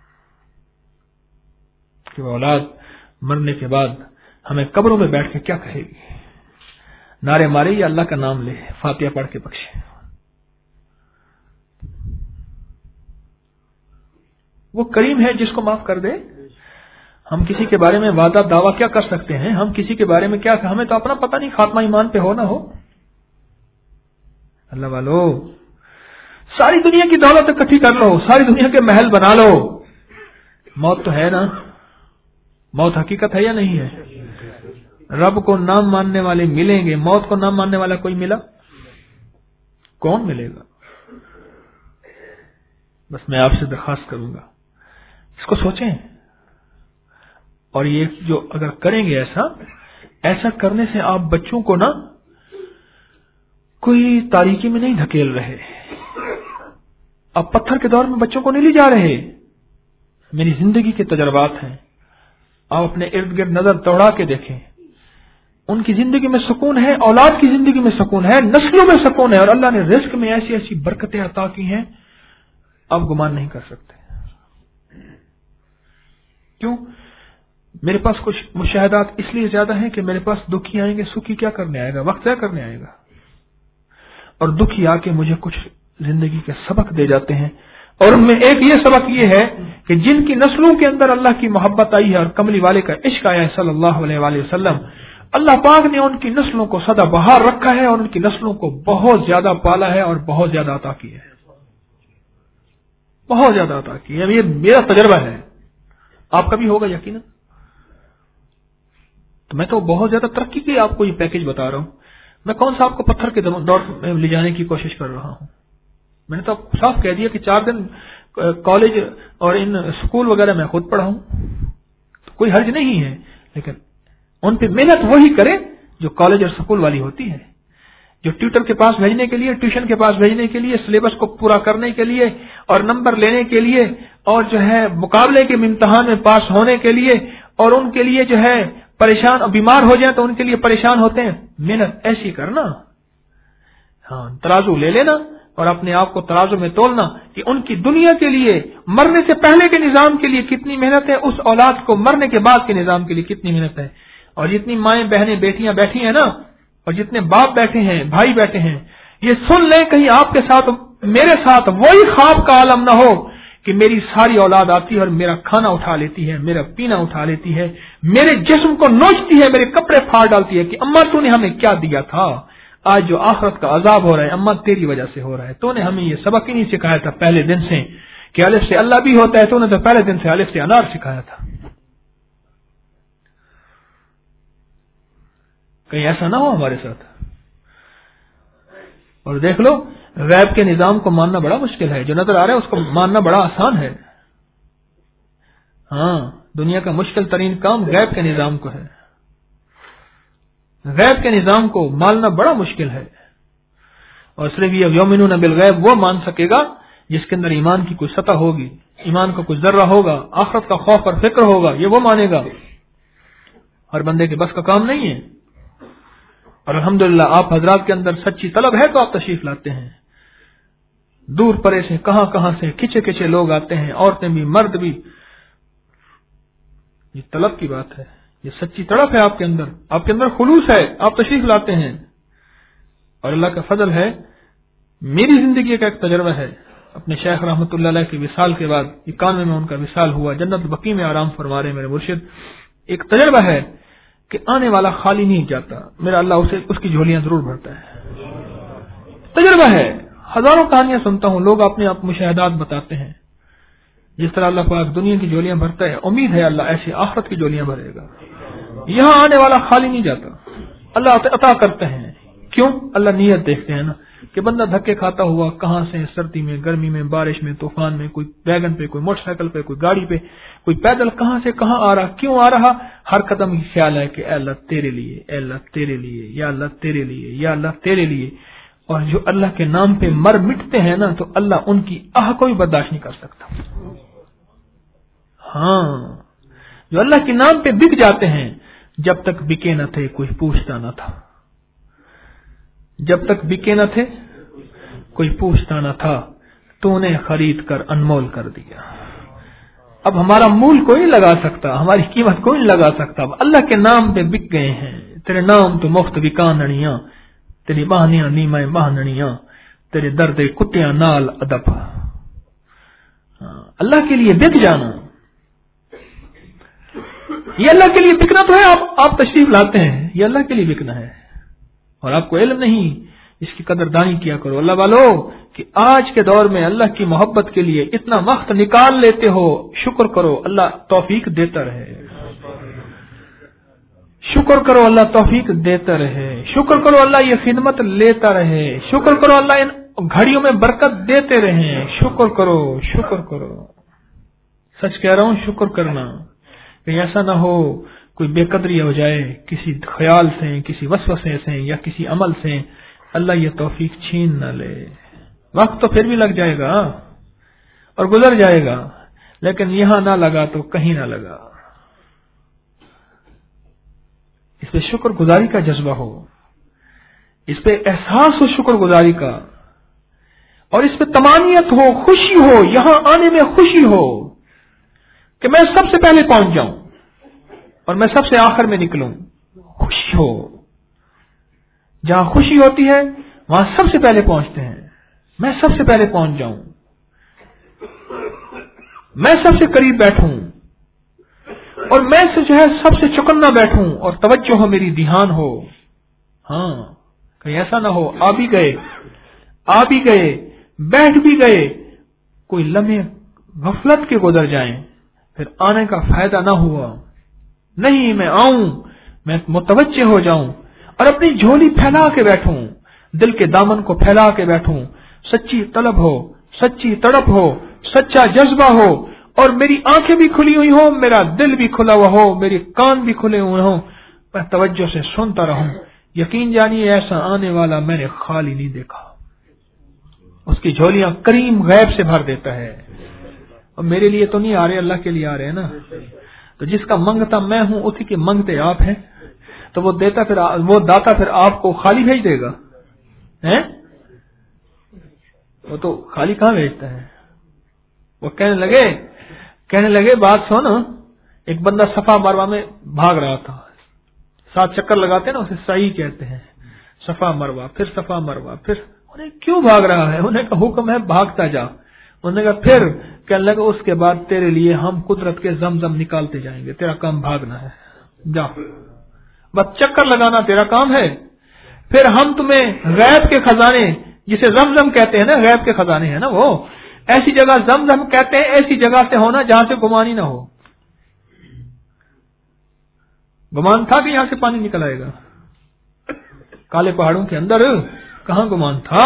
کہ وہ اولاد مرنے کے بعد ہمیں قبروں میں بیٹھ کے کیا کہے گی؟ نعرے مارے یا اللہ کا نام لے، فاتحہ پڑھ کے بخشے؟ وہ کریم ہے جس کو معاف کر دے۔ ہم کسی کے بارے میں وعدہ دعویٰ کیا کر سکتے ہیں؟ ہم کسی کے بارے میں کیا، ہمیں تو اپنا پتہ نہیں خاتمہ ایمان پہ ہو نہ ہو۔ اللہ والو، ساری دنیا کی دولت اکٹھی کر لو، ساری دنیا کے محل بنا لو، موت تو ہے نا؟ موت حقیقت ہے یا نہیں ہے؟ رب کو نام ماننے والے ملیں گے، موت کو نام ماننے والا کوئی ملا؟ کون ملے گا؟ بس میں آپ سے درخواست کروں گا اس کو سوچیں، اور یہ جو اگر کریں گے ایسا کرنے سے آپ بچوں کو نا کوئی تاریکی میں نہیں دھکیل رہے، آپ پتھر کے دور میں بچوں کو نہیں لے جا رہے۔ میری زندگی کے تجربات ہیں، آپ اپنے ارد گرد نظر دوڑا کے دیکھیں، ان کی زندگی میں سکون ہے، اولاد کی زندگی میں سکون ہے، نسلوں میں سکون ہے، اور اللہ نے رزق میں ایسی ایسی برکتیں عطا کی ہیں آپ گمان نہیں کر سکتے۔ کیوں؟ میرے پاس کچھ مشاہدات اس لیے زیادہ ہیں کہ میرے پاس دکھی آئیں گے، سکھی کیا کرنے آئے گا؟ وقت کیا کرنے آئے گا؟ اور دکھی آ کے مجھے کچھ زندگی کے سبق دے جاتے ہیں، اور ان میں ایک یہ سبق یہ ہے کہ جن کی نسلوں کے اندر اللہ کی محبت آئی ہے اور کملی والے کا عشق آیا ہے صلی اللہ علیہ وآلہ وسلم، اللہ پاک نے ان کی نسلوں کو سدا بہار رکھا ہے اور ان کی نسلوں کو بہت زیادہ پالا ہے اور بہت زیادہ عطا کیا ہے، بہت زیادہ عطا کی ہے۔ یہ میرا تجربہ ہے، آپ کا بھی ہوگا یقینا۔ تو میں تو بہت زیادہ ترقی کی آپ کو یہ پیکج بتا رہا ہوں، میں کون سا آپ کو پتھر کے دور میں لے جانے کی کوشش کر رہا ہوں؟ میں نے تو صاف کہہ دیا کہ 4 دن کالج اور ان سکول وغیرہ میں خود پڑھا ہوں، تو کوئی حرج نہیں ہے، لیکن ان پہ محنت وہی کرے جو کالج اور سکول والی ہوتی ہے، جو ٹیوٹر کے پاس بھیجنے کے لیے، ٹیوشن کے پاس بھیجنے کے لیے، سلیبس کو پورا کرنے کے لیے اور نمبر لینے کے لیے، اور جو ہے مقابلے کے امتحان میں پاس ہونے کے لیے، اور ان کے لیے جو ہے پریشان، بیمار ہو جائیں تو ان کے لیے پریشان ہوتے ہیں۔ محنت ایسی کرنا، ہاں ترازو لے لینا اور اپنے آپ کو ترازو میں تولنا کہ ان کی دنیا کے لیے مرنے سے پہلے کے نظام کے لیے کتنی محنت ہے، اس اولاد کو مرنے کے بعد کے نظام کے لیے کتنی محنت ہے۔ اور جتنی مائیں بہنیں بیٹیاں بیٹھی ہیں نا، اور جتنے باپ بیٹھے ہیں، بھائی بیٹھے ہیں، یہ سن لیں کہیں آپ کے ساتھ میرے ساتھ وہی خواب کا عالم نہ ہو کہ میری ساری اولاد آتی ہے اور میرا کھانا اٹھا لیتی ہے، میرا پینا اٹھا لیتی ہے، میرے جسم کو نوچتی ہے، میرے کپڑے پھاڑ ڈالتی ہے کہ اماں تو نے ہمیں کیا دیا تھا، آج جو آخرت کا عذاب ہو رہا ہے اماں تیری وجہ سے ہو رہا ہے، تو نے ہمیں یہ سبق ہی نہیں سکھایا تھا پہلے دن سے کہ الف سے اللہ بھی ہوتا ہے، تو نے تو پہلے دن سے الف سے انار سکھایا تھا۔ کہیں ایسا نہ ہو ہمارے ساتھ۔ اور دیکھ لو، غیب کے نظام کو ماننا بڑا مشکل ہے، جو نظر آ رہا ہے اس کو ماننا بڑا آسان ہے۔ ہاں، دنیا کا مشکل ترین کام غیب کے نظام کو ہے، غیب کے نظام کو ماننا بڑا مشکل ہے۔ اور صرف یہ یؤمنون بالغیب وہ مان سکے گا جس کے اندر ایمان کی کوئی سطح ہوگی، ایمان کا کوئی ذرہ ہوگا، آخرت کا خوف اور فکر ہوگا، یہ وہ مانے گا۔ ہر بندے کے بس کا کام نہیں ہے، اور الحمدللہ آپ حضرات کے اندر سچی طلب ہے تو آپ تشریف لاتے ہیں، دور پرے سے کہاں کہاں سے کھچے کھچے لوگ آتے ہیں، عورتیں بھی مرد بھی۔ یہ طلب کی بات ہے، یہ سچی طرف ہے آپ کے اندر خلوص ہے، آپ تشریف لاتے ہیں۔ اور اللہ کا فضل ہے، میری زندگی کا ایک تجربہ ہے، اپنے شیخ رحمۃ اللہ علیہ کی وصال کے بعد 91 میں ان کا وصال ہوا، جنت البقیع میں آرام فرما رہے میرے مرشد۔ ایک تجربہ ہے کہ آنے والا خالی نہیں جاتا، میرا اللہ اس کی جھولیاں ضرور بھرتا ہے۔ تجربہ ہے، ہزاروں کہانیاں سنتا ہوں، لوگ اپنے آپ مشاہدات بتاتے ہیں، جس طرح اللہ پاک دنیا کی جھولیاں بھرتا ہے، امید ہے اللہ ایسی آخرت کی جھولیاں بھرے گا۔ یہاں آنے والا خالی نہیں جاتا، اللہ عطا کرتے ہیں۔ کیوں؟ اللہ نیت دیکھتے ہیں نا کہ بندہ دھکے کھاتا ہوا کہاں سے، سردی میں، گرمی میں، بارش میں، طوفان میں، کوئی ویگن پہ، کوئی موٹر سائیکل پہ، کوئی گاڑی پہ، کوئی پیدل، کہاں سے کہاں آ رہا، کیوں آ رہا، ہر قدم یہ خیال ہے کہ اے اللہ تیرے لیے، اے اللہ تیرے لیے، یا اللہ تیرے لیے، یا اللہ تیرے لیے۔ اور جو اللہ کے نام پہ مر مٹتے ہیں نا، تو اللہ ان کی آہ کو بھی برداشت نہیں کر سکتا۔ ہاں، جو اللہ کے نام پہ بک جاتے ہیں، جب تک بکے نہ تھے کوئی پوچھتا نہ تھا، جب تک بکے نہ تھے کوئی پوچھتا نہ تھا، تو نے خرید کر انمول کر دیا۔ اب ہمارا مول کوئی نہیں لگا سکتا، ہماری قیمت کوئی نہیں لگا سکتا. اب اللہ کے نام پہ بک گئے ہیں. تیرے نام تو مفت بکانڑیاں، تیری بہانیاں نیمائیں بہانڑیاں، تیرے درد کتیاں نال ادب. اللہ کے لیے بک جانا، یہ اللہ کے لیے بکنا تو ہے. آپ تشریف لاتے ہیں، یہ اللہ کے لیے بکنا ہے اور آپ کو علم نہیں. اس کی قدردانی کیا کرو اللہ والو کہ آج کے دور میں اللہ کی محبت کے لیے اتنا وقت نکال لیتے ہو. شکر کرو، اللہ توفیق دیتا رہے. شکر کرو اللہ توفیق دیتا رہے. شکر کرو اللہ یہ خدمت لیتا رہے. شکر کرو اللہ ان گھڑیوں میں برکت دیتے رہے. شکر کرو، شکر کرو. سچ کہہ رہا ہوں، شکر کرنا. کہ ایسا نہ ہو کوئی بے قدری ہو جائے کسی خیال سے، کسی وسوسے سے یا کسی عمل سے، اللہ یہ توفیق چھین نہ لے. وقت تو پھر بھی لگ جائے گا اور گزر جائے گا، لیکن یہاں نہ لگا تو کہیں نہ لگا. اس پہ شکر گزاری کا جذبہ ہو، اس پہ احساس ہو شکر گزاری کا، اور اس پہ تمانیت ہو، خوشی ہو، یہاں آنے میں خوشی ہو کہ میں سب سے پہلے پہنچ جاؤں اور میں سب سے آخر میں نکلوں. خوشی ہو، جہاں خوشی ہوتی ہے وہاں سب سے پہلے پہنچتے ہیں. میں سب سے پہلے پہنچ جاؤں، میں سب سے قریب بیٹھوں اور میں سے جو ہے سب سے چکنا بیٹھوں اور توجہ ہو میری دھیان ہو. ہاں کہیں ایسا نہ ہو آ بھی گئے بیٹھ بھی گئے، کوئی لمحے غفلت کے گزر جائیں، پھر آنے کا فائدہ نہ ہوا. نہیں، میں آؤں، میں متوجہ ہو جاؤں اور اپنی جھولی پھیلا کے بیٹھوں، دل کے دامن کو پھیلا کے بیٹھوں. سچی طلب ہو، سچی تڑپ ہو، سچا جذبہ ہو، اور میری آنکھیں بھی کھلی ہوئی ہو، میرا دل بھی کھلا ہوا ہو، میرے کان بھی کھلے ہوئے ہوں، میں توجہ سے سنتا رہوں. یقین جانیے ایسا آنے والا میں نے خالی نہیں دیکھا. اس کی جھولیاں کریم غیب سے بھر دیتا ہے. اور میرے لیے تو نہیں آ رہے، اللہ کے لیے آ رہے ہیں نا. تو جس کا منگتا میں ہوں اسی کے منگتے آپ ہیں، تو وہ داتا پھر آپ کو خالی بھیج دے گا؟ وہ تو خالی کہاں بھیجتا ہے. وہ کہنے لگے بات سن. ایک بندہ صفا مروہ میں بھاگ رہا تھا، 7 چکر لگاتے ہیں نا، اسے سعی کہتے ہیں. صفا مروہ، پھر صفا مروہ، پھر انہیں کیوں بھاگ رہا ہے؟ انہیں کا حکم ہے بھاگتا جا. انہوں نے کہا پھر کہنے لگا اس کے بعد تیرے لیے ہم قدرت کے زمزم نکالتے جائیں گے، تیرا کام بھاگنا ہے، جا بس چکر لگانا تیرا کام ہے. پھر ہم تمہیں غیب کے خزانے، جسے زمزم کہتے ہیں نا، غیب کے خزانے ہیں نا، وہ ایسی جگہ زمزم کہتے ہیں، ایسی جگہ سے ہونا جہاں سے گمان ہی نہ ہو. گمان تھا کہ یہاں سے پانی نکل آئے گا؟ کالے پہاڑوں کے اندر کہاں گمان تھا؟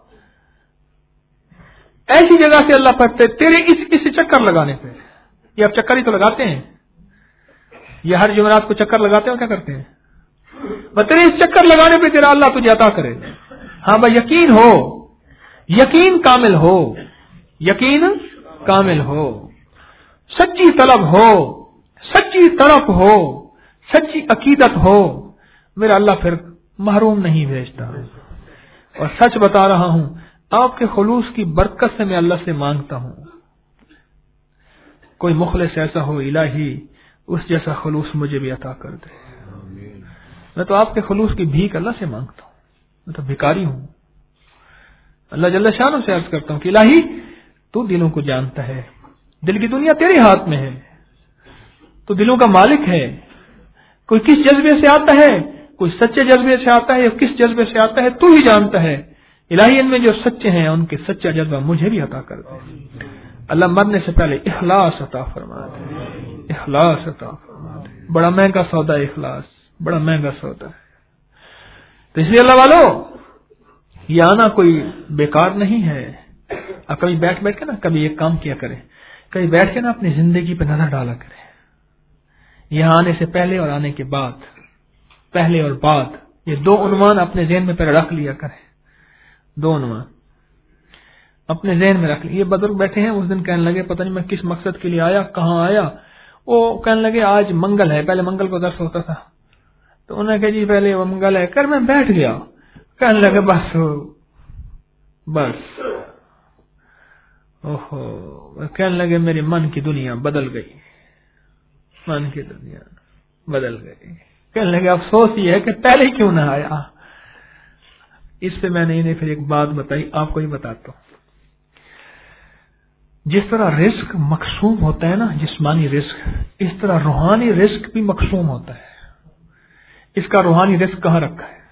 ایسی جگہ سے اللہ پڑھتے تیرے اس چکر لگانے پہ. یہ اب چکر ہی تو لگاتے ہیں، یہ ہر جمعرات کو چکر لگاتے ہیں. کیا کرتے ہیں؟ تیرے اس چکر لگانے پہ تیرا اللہ تجھے عطا کرے. ہاں بھائی یقین ہو، یقین کامل ہو، یقین کامل ہو، سچی طلب ہو، سچی تڑپ ہو، سچی عقیدت ہو، میرا اللہ پھر محروم نہیں بھیجتا. اور سچ بتا رہا ہوں، آپ کے خلوص کی برکت سے میں اللہ سے مانگتا ہوں کوئی مخلص ایسا ہو الہی اس جیسا خلوص مجھے بھی عطا کر دے. میں تو آپ کے خلوص کی بھیک اللہ سے مانگتا ہوں، میں تو بھکاری ہوں. اللہ جل شانہ سے عرض کرتا ہوں کہ الہی تو دلوں کو جانتا ہے، دل کی دنیا تیرے ہاتھ میں ہے، تو دلوں کا مالک ہے. کوئی کس جذبے سے آتا ہے، کوئی سچے جذبے سے آتا ہے، یا کس جذبے سے آتا ہے تو ہی جانتا ہے. الہی ان میں جو سچے ہیں ان کے سچا جذبہ مجھے بھی عطا کر دے. اللہ مرنے سے پہلے اخلاص عطا فرما دے، اخلاص عطا فرما دے. بڑا مہنگا سودا ہے اخلاص، بڑا مہنگا سودا ہے. تو اس لیے اللہ والو یہ آنا کوئی بیکار نہیں ہے. اب کبھی بیٹھ کے نا کبھی ایک کام کیا کریں، کبھی بیٹھ کے نا اپنی زندگی پہ نظر ڈالا کریں. یہاں آنے سے پہلے اور آنے کے بعد، پہلے اور بعد، یہ 2 عنوان اپنے ذہن میں پہلے رکھ لیا کریں. 2 عنوان اپنے ذہن میں رکھ لیں. یہ بزرگ بیٹھے ہیں، اس دن کہنے لگے پتہ نہیں میں کس مقصد کے لیے آیا، کہاں آیا. وہ کہنے لگے آج منگل ہے، پہلے منگل کو درس ہوتا تھا، تو انہوں نے کہا جی پہلے وہ منگل ہے کر، میں بیٹھ گیا. کہنے لگے بس اوہو، کہنے لگے میری من کی دنیا بدل گئی، من کی دنیا بدل گئی. کہنے لگے افسوس یہ ہے کہ پہلے کیوں نہ آیا. اس پہ میں نے انہیں پھر ایک بات بتائی، آپ کو ہی بتاتا ہوں. جس طرح رزق مقسوم ہوتا ہے نا، جسمانی رزق، اس طرح روحانی رزق بھی مقسوم ہوتا ہے. اس کا روحانی رزق کہاں رکھا ہے؟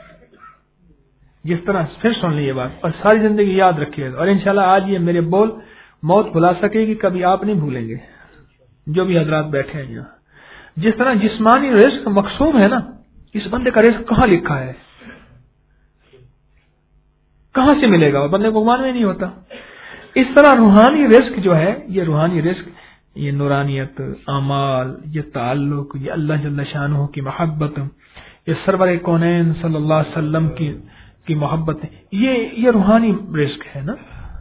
جس طرح، پھر سن لیے بات اور ساری زندگی یاد رکھیے گا، اور انشاءاللہ آج یہ میرے بول موت بھلا سکے گی، کبھی آپ نہیں بھولیں گے جو بھی حضرات بیٹھے ہیں یہاں. جس طرح جسمانی رزق مقسوم ہے نا، اس بندے کا رزق کہاں لکھا ہے، کہاں سے ملے گا، وہ بندے کو معلوم ہی نہیں ہوتا. اس طرح روحانی رزق جو ہے، یہ روحانی رزق، یہ نورانیت، اعمال، یہ تعلق، یہ اللہ جل شانہ کی محبت، یہ سرور کونین صلی اللہ علیہ وسلم کی محبت، یہ روحانی رزق ہے نا.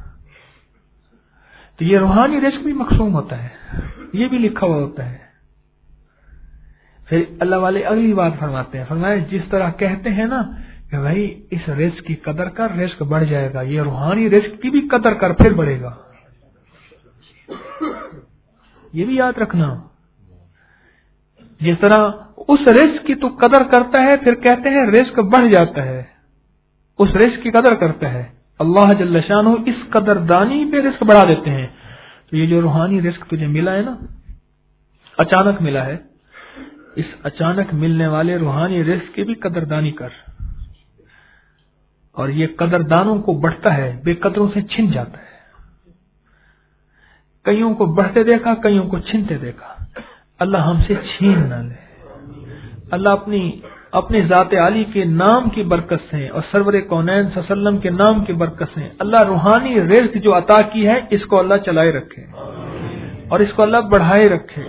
تو یہ روحانی رزق بھی مقسوم ہوتا ہے، یہ بھی لکھا ہوا ہوتا ہے. پھر اللہ والے اگلی بات فرماتے ہیں، فرمایا جس طرح کہتے ہیں نا کہ بھائی اس رزق کی قدر کر، رزق بڑھ جائے گا، یہ روحانی رزق کی بھی قدر کر، پھر بڑھے گا. یہ بھی یاد رکھنا. جس طرح اس رزق کی تو قدر کرتا ہے، پھر کہتے ہیں رزق بڑھ جاتا ہے، اس رزق کی قدر کرتا ہے. اللہ جل شانہ اس قدردانی پہ رزق بڑھا دیتے ہیں. تو یہ جو روحانی رزق تجھے ملا ہے نا، اچانک ملا ہے، اس اچانک ملنے والے روحانی رزق کی بھی قدردانی کر. اور یہ قدردانوں کو بڑھتا ہے، بے قدروں سے چھن جاتا ہے. کئیوں کو بڑھتے دیکھا، کئیوں کو چھنتے دیکھا. اللہ ہم سے چھین نہ لے. اللہ اپنی ذات عالی کے نام کی برکت سے اور سرور کونین صلی اللہ علیہ وسلم کے نام کی برکت سے اللہ روحانی رزق جو عطا کی ہے، اس کو اللہ چلائے رکھے اور اس کو اللہ بڑھائے رکھے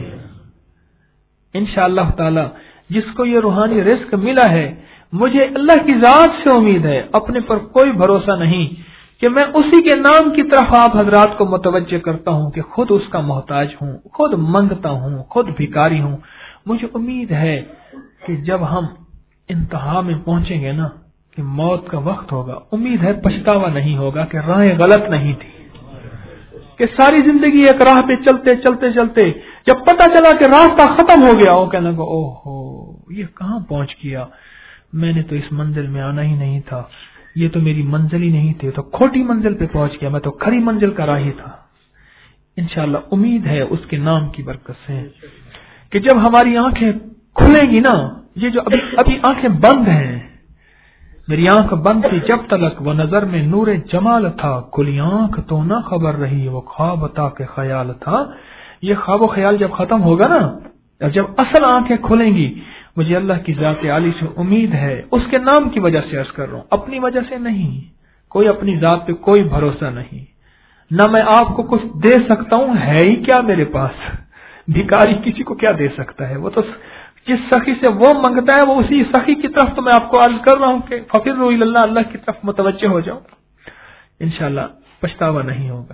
انشاءاللہ تعالی. جس کو یہ روحانی رزق ملا ہے، مجھے اللہ کی ذات سے امید ہے، اپنے پر کوئی بھروسہ نہیں، کہ میں اسی کے نام کی طرف آپ حضرات کو متوجہ کرتا ہوں کہ خود اس کا محتاج ہوں، خود منگتا ہوں، خود بھکاری ہوں. مجھے امید ہے کہ جب ہم انتہا میں پہنچیں گے نا، کہ موت کا وقت ہوگا، امید ہے پچھتاوا نہیں ہوگا کہ راہیں غلط نہیں تھی، کہ ساری زندگی ایک راہ پہ چلتے چلتے چلتے جب پتہ چلا کہ راستہ ختم ہو گیا، وہ کہنے لگا اوہو یہ کہاں پہنچ گیا، میں نے تو اس منزل میں آنا ہی نہیں تھا، یہ تو میری منزل ہی نہیں تھی، تو کھوٹی منزل پہ پہنچ گیا، میں تو کھری منزل کا راہی تھا. انشاءاللہ امید ہے اس کے نام کی برکت سے کہ جب ہماری آنکھیں کھلیں گی نا، یہ جو ابھی آنکھیں بند ہیں، میری آنکھ بند تھی جب تلک، وہ نظر میں نور جمال تھا، کھلی آنکھ تو نہ خبر رہی، وہ خواب تھا کہ خیال تھا. یہ خواب و خیال جب ختم ہوگا نا، اور جب اصل آنکھیں کھلیں گی، مجھے اللہ کی ذات عالی سے امید ہے، اس کے نام کی وجہ سے عرض کر رہا ہوں، اپنی وجہ سے نہیں. کوئی اپنی ذات پہ کوئی بھروسہ نہیں، نہ میں آپ کو کچھ دے سکتا ہوں، ہے ہی کیا میرے پاس. بھکاری کسی کو کیا دے سکتا ہے، وہ تو جس سخی سے وہ منگتا ہے، وہ اسی سخی کی طرف تو میں آپ کو عرض کر رہا ہوں کہ فقیروا الی اللہ، اللہ کی طرف متوجہ ہو جاؤ، انشاءاللہ پچھتاوا نہیں ہوگا.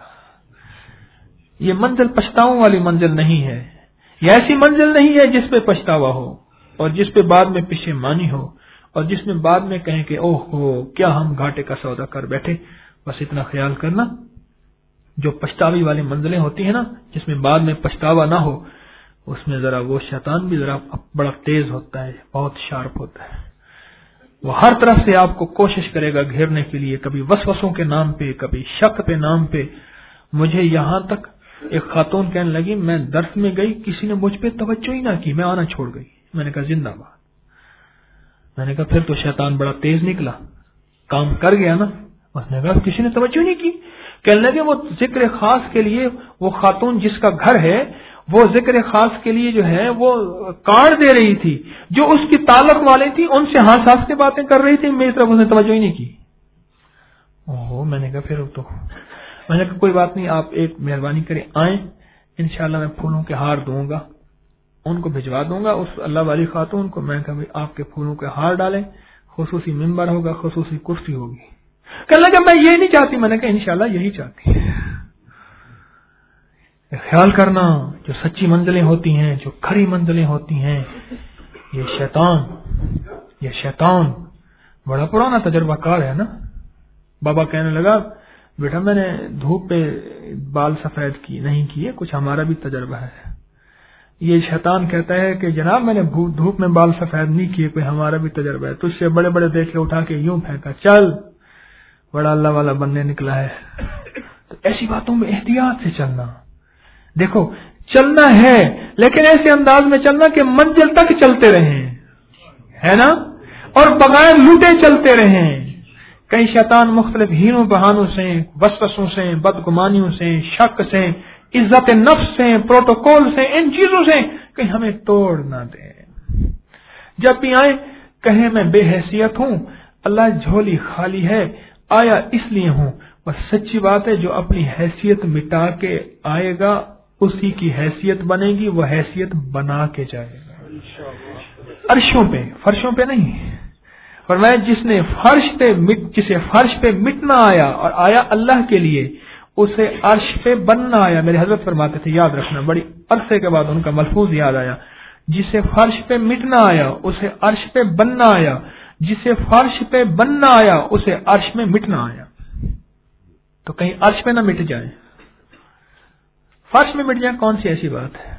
یہ منزل پچھتاؤں والی منزل نہیں ہے، یہ ایسی منزل نہیں ہے جس پہ پچھتاوا ہو اور جس پہ بعد میں پشیمانی ہو اور جس میں بعد میں کہیں کہ اوہ ہو کیا ہم گھاٹے کا سودا کر بیٹھے. بس اتنا خیال کرنا، جو پچھتاوی والی منزلیں ہوتی ہیں نا، جس میں بعد میں پچھتاوا نہ ہو، اس میں ذرا وہ شیطان بھی ذرا بڑا تیز ہوتا ہے، بہت شارپ ہوتا ہے. وہ ہر طرف سے آپ کو کوشش کرے گا گھیرنے کے لیے، کبھی وسوسوں کے نام پہ، کبھی شک پہ نام پہ. مجھے یہاں تک ایک خاتون کہنے لگی، میں درس میں گئی، کسی نے مجھ پہ توجہ ہی نہ کی، میں آنا چھوڑ گئی. میں نے کہا زندہ باد. میں نے کہا پھر تو شیطان بڑا تیز نکلا، کام کر گیا نا. اس نے کہا کسی نے توجہ نہیں کی. کہنے لگے وہ ذکر خاص کے لیے، وہ خاتون جس کا گھر ہے، وہ ذکر خاص کے لیے جو ہے وہ کارڈ دے رہی تھی، جو اس کی تعلق والے تھی ان سے ہاتھ ہاتھ سے باتیں کر رہی تھی، میری طرف اس نے توجہ ہی نہیں کی. اوہ میں نے کہا پھر تو میں نے کہا کوئی بات نہیں، آپ ایک مہربانی کریں آئیں، انشاءاللہ میں پھولوں کے ہار دوں گا، ان کو بھجوا دوں گا اس اللہ والی خاتون کو. میں کہا آپ کے پھولوں کے ہار ڈالیں، خصوصی ممبر ہوگا، خصوصی کرسی ہوگی. کہنے لگا میں یہ نہیں چاہتی. میں نے کہا انشاءاللہ یہی چاہتی. خیال کرنا، جو سچی منزلیں ہوتی ہیں، جو کھری منزلیں ہوتی ہیں، یہ شیطان بڑا پرانا تجربہ کار ہے نا. بابا کہنے لگا بیٹا میں نے دھوپ پہ بال سفید کی نہیں کیے، کچھ ہمارا بھی تجربہ ہے۔ یہ شیطان کہتا ہے کہ جناب میں نے دھوپ میں بال سفید نہیں کیے، کوئی ہمارا بھی تجربہ ہے، تجھ سے بڑے بڑے دیکھ کے اٹھا کے یوں پھینکا، چل بڑا اللہ والا بننے نکلا ہے۔ تو ایسی باتوں میں احتیاط سے چلنا۔ دیکھو چلنا ہے لیکن ایسے انداز میں چلنا کہ منزل تک چلتے رہیں، ہے نا، اور بغیر لوٹے چلتے رہیں۔ کئی شیطان مختلف ہینوں بہانوں سے، وسوسوں سے، بدگمانیوں سے، شک سے، عزت نفس سے، پروٹوکول سے، ان چیزوں سے کہیں ہمیں توڑ نہ دے۔ جب بھی آئے کہیں میں بے حیثیت ہوں، اللہ جھولی خالی ہے، آیا اس لیے ہوں۔ اور سچی بات ہے جو اپنی حیثیت مٹا کے آئے گا اسی کی حیثیت بنے گی، وہ حیثیت بنا کے جائے گا، عرشوں پہ، فرشوں پہ نہیں۔ فرمایا جسے فرش پہ مٹنا آیا اور آیا اللہ کے لیے، اسے عرش پہ بننا آیا۔ میرے حضرت فرماتے تھے، یاد رکھنا، بڑی عرصے کے بعد ان کا ملفوظ یاد آیا، جسے فرش پہ مٹنا آیا اسے عرش پہ بننا آیا، جسے فرش پہ بننا آیا اسے عرش میں مٹنا آیا۔ تو کہیں عرش پہ نہ مٹ جائے، فرش میں مٹ جائے، کون سی ایسی بات ہے؟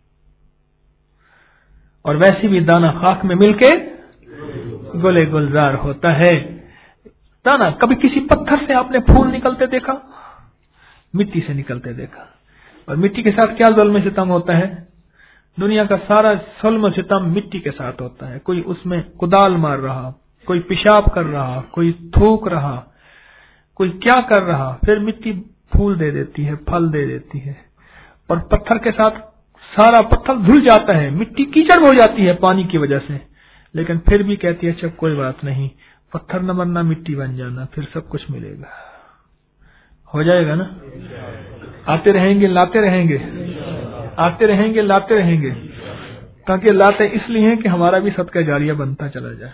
اور ویسے بھی دانا خاک میں مل کے گلے گلزار ہوتا ہے۔ دانا کبھی کسی پتھر سے آپ نے پھول نکلتے دیکھا؟ مٹی سے نکلتے دیکھا۔ اور مٹی کے ساتھ کیا ظلم ستم ہوتا ہے؟ دنیا کا سارا ظلم و ستم مٹی کے ساتھ ہوتا ہے۔ کوئی اس میں کدال مار رہا، کوئی پیشاب کر رہا، کوئی تھوک رہا، کوئی کیا کر رہا، پھر مٹی پھول دے دیتی ہے، پھل دے دیتی ہے۔ اور پتھر کے ساتھ سارا پتھر دھل جاتا ہے، مٹی کیچڑ ہو جاتی ہے پانی کی وجہ سے، لیکن پھر بھی کہتی ہے اچھا کوئی بات نہیں، پتھر نہ بننا مٹی بن جانا، پھر سب کچھ ملے گا، ہو جائے گا نا۔ آتے رہیں گے لاتے رہیں گے، آتے رہیں گے لاتے رہیں گے، تاکہ لاتے اس لیے ہیں کہ ہمارا بھی صدقہ جاریہ بنتا چلا جائے۔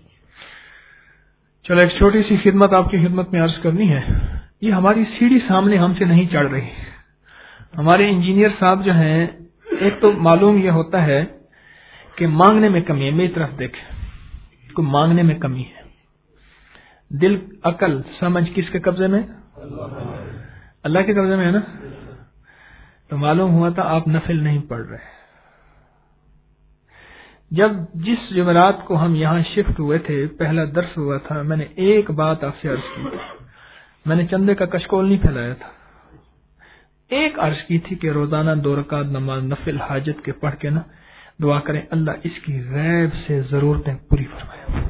چلو ایک چھوٹی سی خدمت آپ کی خدمت میں عرض کرنی ہے۔ یہ ہماری سیڑھی سامنے ہم سے نہیں چڑھ رہی۔ ہمارے انجینئر صاحب جو ہیں، ایک تو معلوم یہ ہوتا ہے کہ مانگنے میں کمی ہے، میری طرف دیکھیں، کو مانگنے میں کمی ہے۔ دل، عقل، سمجھ کس کے قبضے میں؟ اللہ کے قبضے میں ہے نا۔ تو معلوم ہوا تھا آپ نفل نہیں پڑھ رہے۔ جس جمعرات کو ہم یہاں شفٹ ہوئے تھے، پہلا درس ہوا تھا، میں نے ایک بات آپ سے عرض کی، میں نے چندے کا کشکول نہیں پھیلایا تھا، ایک عرض کی تھی کہ روزانہ 2 رکعت نماز نفل حاجت کے پڑھ کے نا دعا کریں اللہ اس کی غیب سے ضرورتیں پوری فرمائے۔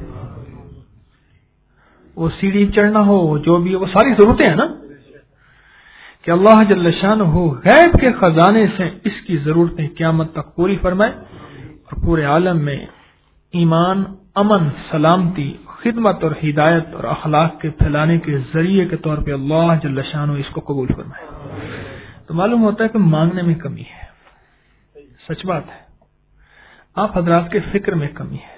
وہ سیڑھی چڑھنا ہو، جو بھی وہ ساری ضرورتیں ہیں نا، کہ اللہ جل شانہ غیب کے خزانے سے اس کی ضرورتیں قیامت تک پوری فرمائے، اور پورے عالم میں ایمان، امن، سلامتی، خدمت اور ہدایت اور اخلاق کے پھیلانے کے ذریعے کے طور پہ اللہ جل شانہ اس کو قبول فرمائے۔ تو معلوم ہوتا ہے کہ مانگنے میں کمی ہے، سچ بات ہے، آپ حضرات کے فکر میں کمی ہے۔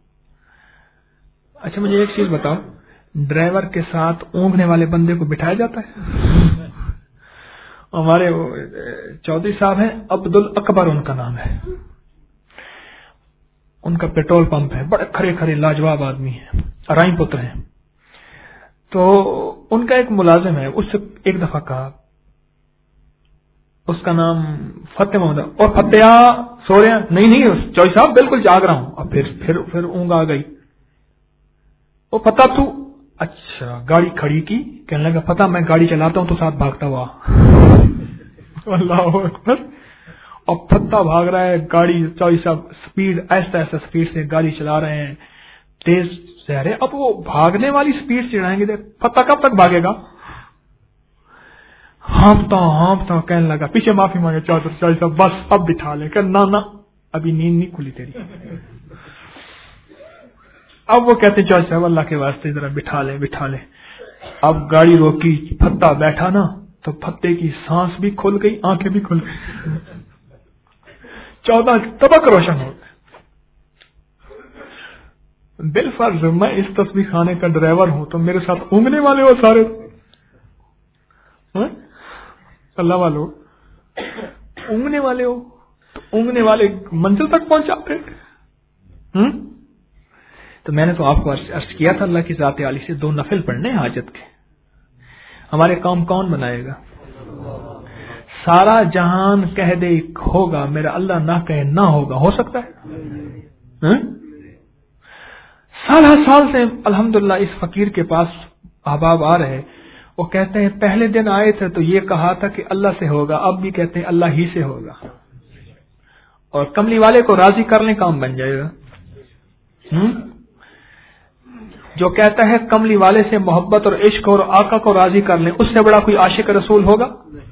اچھا مجھے ایک چیز بتاؤ، ڈرائیور کے ساتھ اونگنے والے بندے کو بٹھایا جاتا ہے؟ ہمارے چودھری صاحب ہیں، عبد الاکبر ان کا نام ہے، ان کا پیٹرول پمپ ہے، بڑے کھڑے کھڑے لاجواب آدمی ہیں، ارائی پتر ہیں۔ تو ان کا ایک ملازم ہے، اس سے ایک دفعہ کہا، اس کا نام فتح محمد، اور فتح سو رہے ہیں؟ نہیں چوئی صاحب بالکل جاگ رہا ہوں۔ اور پھر اونگ آ گئی، وہ فتح تو اچھا گاڑی کھڑی کی، کہنے لگا فتح میں گاڑی چلاتا ہوں تو ساتھ بھاگتا ہوا۔ اللہ اکبر۔ اور فتح بھاگ رہا ہے، گاڑی چوئی صاحب سپیڈ ایسا سپیڈ سے گاڑی چلا رہے ہیں، تیز سے رہے۔ اب وہ بھاگنے والی سپیڈ چڑھائیں گے، فتح کب تک بھاگے گا؟ ہانپتا کہنے لگا، پیچھے معافی مانگے چوئی صاحب بس اب بٹھا لے، کہ نہ ابھی نیند نہیں کھلی تیری۔ اب وہ کہتے چوئی صاحب اللہ کے واسطے ذرا بٹھا لے۔ اب گاڑی روکی، فتح بیٹھا نا، تو فتح کی سانس بھی کھل گئی، آنکھیں بھی کھل گئی، 14 طبق روشن ہو گئے۔ بالفرض میں اس تصویر خانے کا ڈرائیور ہوں تو میرے ساتھ اونگنے والے ہو سارے، اللہ والو اونگنے والے ہو، تو اونگنے والے منزل تک پہنچاتے۔ تو میں نے تو آپ کو عرض کیا تھا اللہ کی ذات عالی سے 2 نفل پڑھنے حاجت کے، ہمارے کام کون بنائے گا؟ سارا جہان کہہ دے ہوگا، میرا اللہ نہ کہے نہ ہوگا، ہو سکتا ہے؟ سال سے الحمدللہ اس فقیر کے پاس احباب آ رہے، وہ کہتے ہیں پہلے دن آئے تھے تو یہ کہا تھا کہ اللہ سے ہوگا، اب بھی کہتے ہیں اللہ ہی سے ہوگا، اور کملی والے کو راضی کر لیں کام بن جائے گا۔ جو کہتا ہے کملی والے سے محبت اور عشق اور آقا کو راضی کر لیں، اس سے بڑا کوئی عاشق رسول ہوگا؟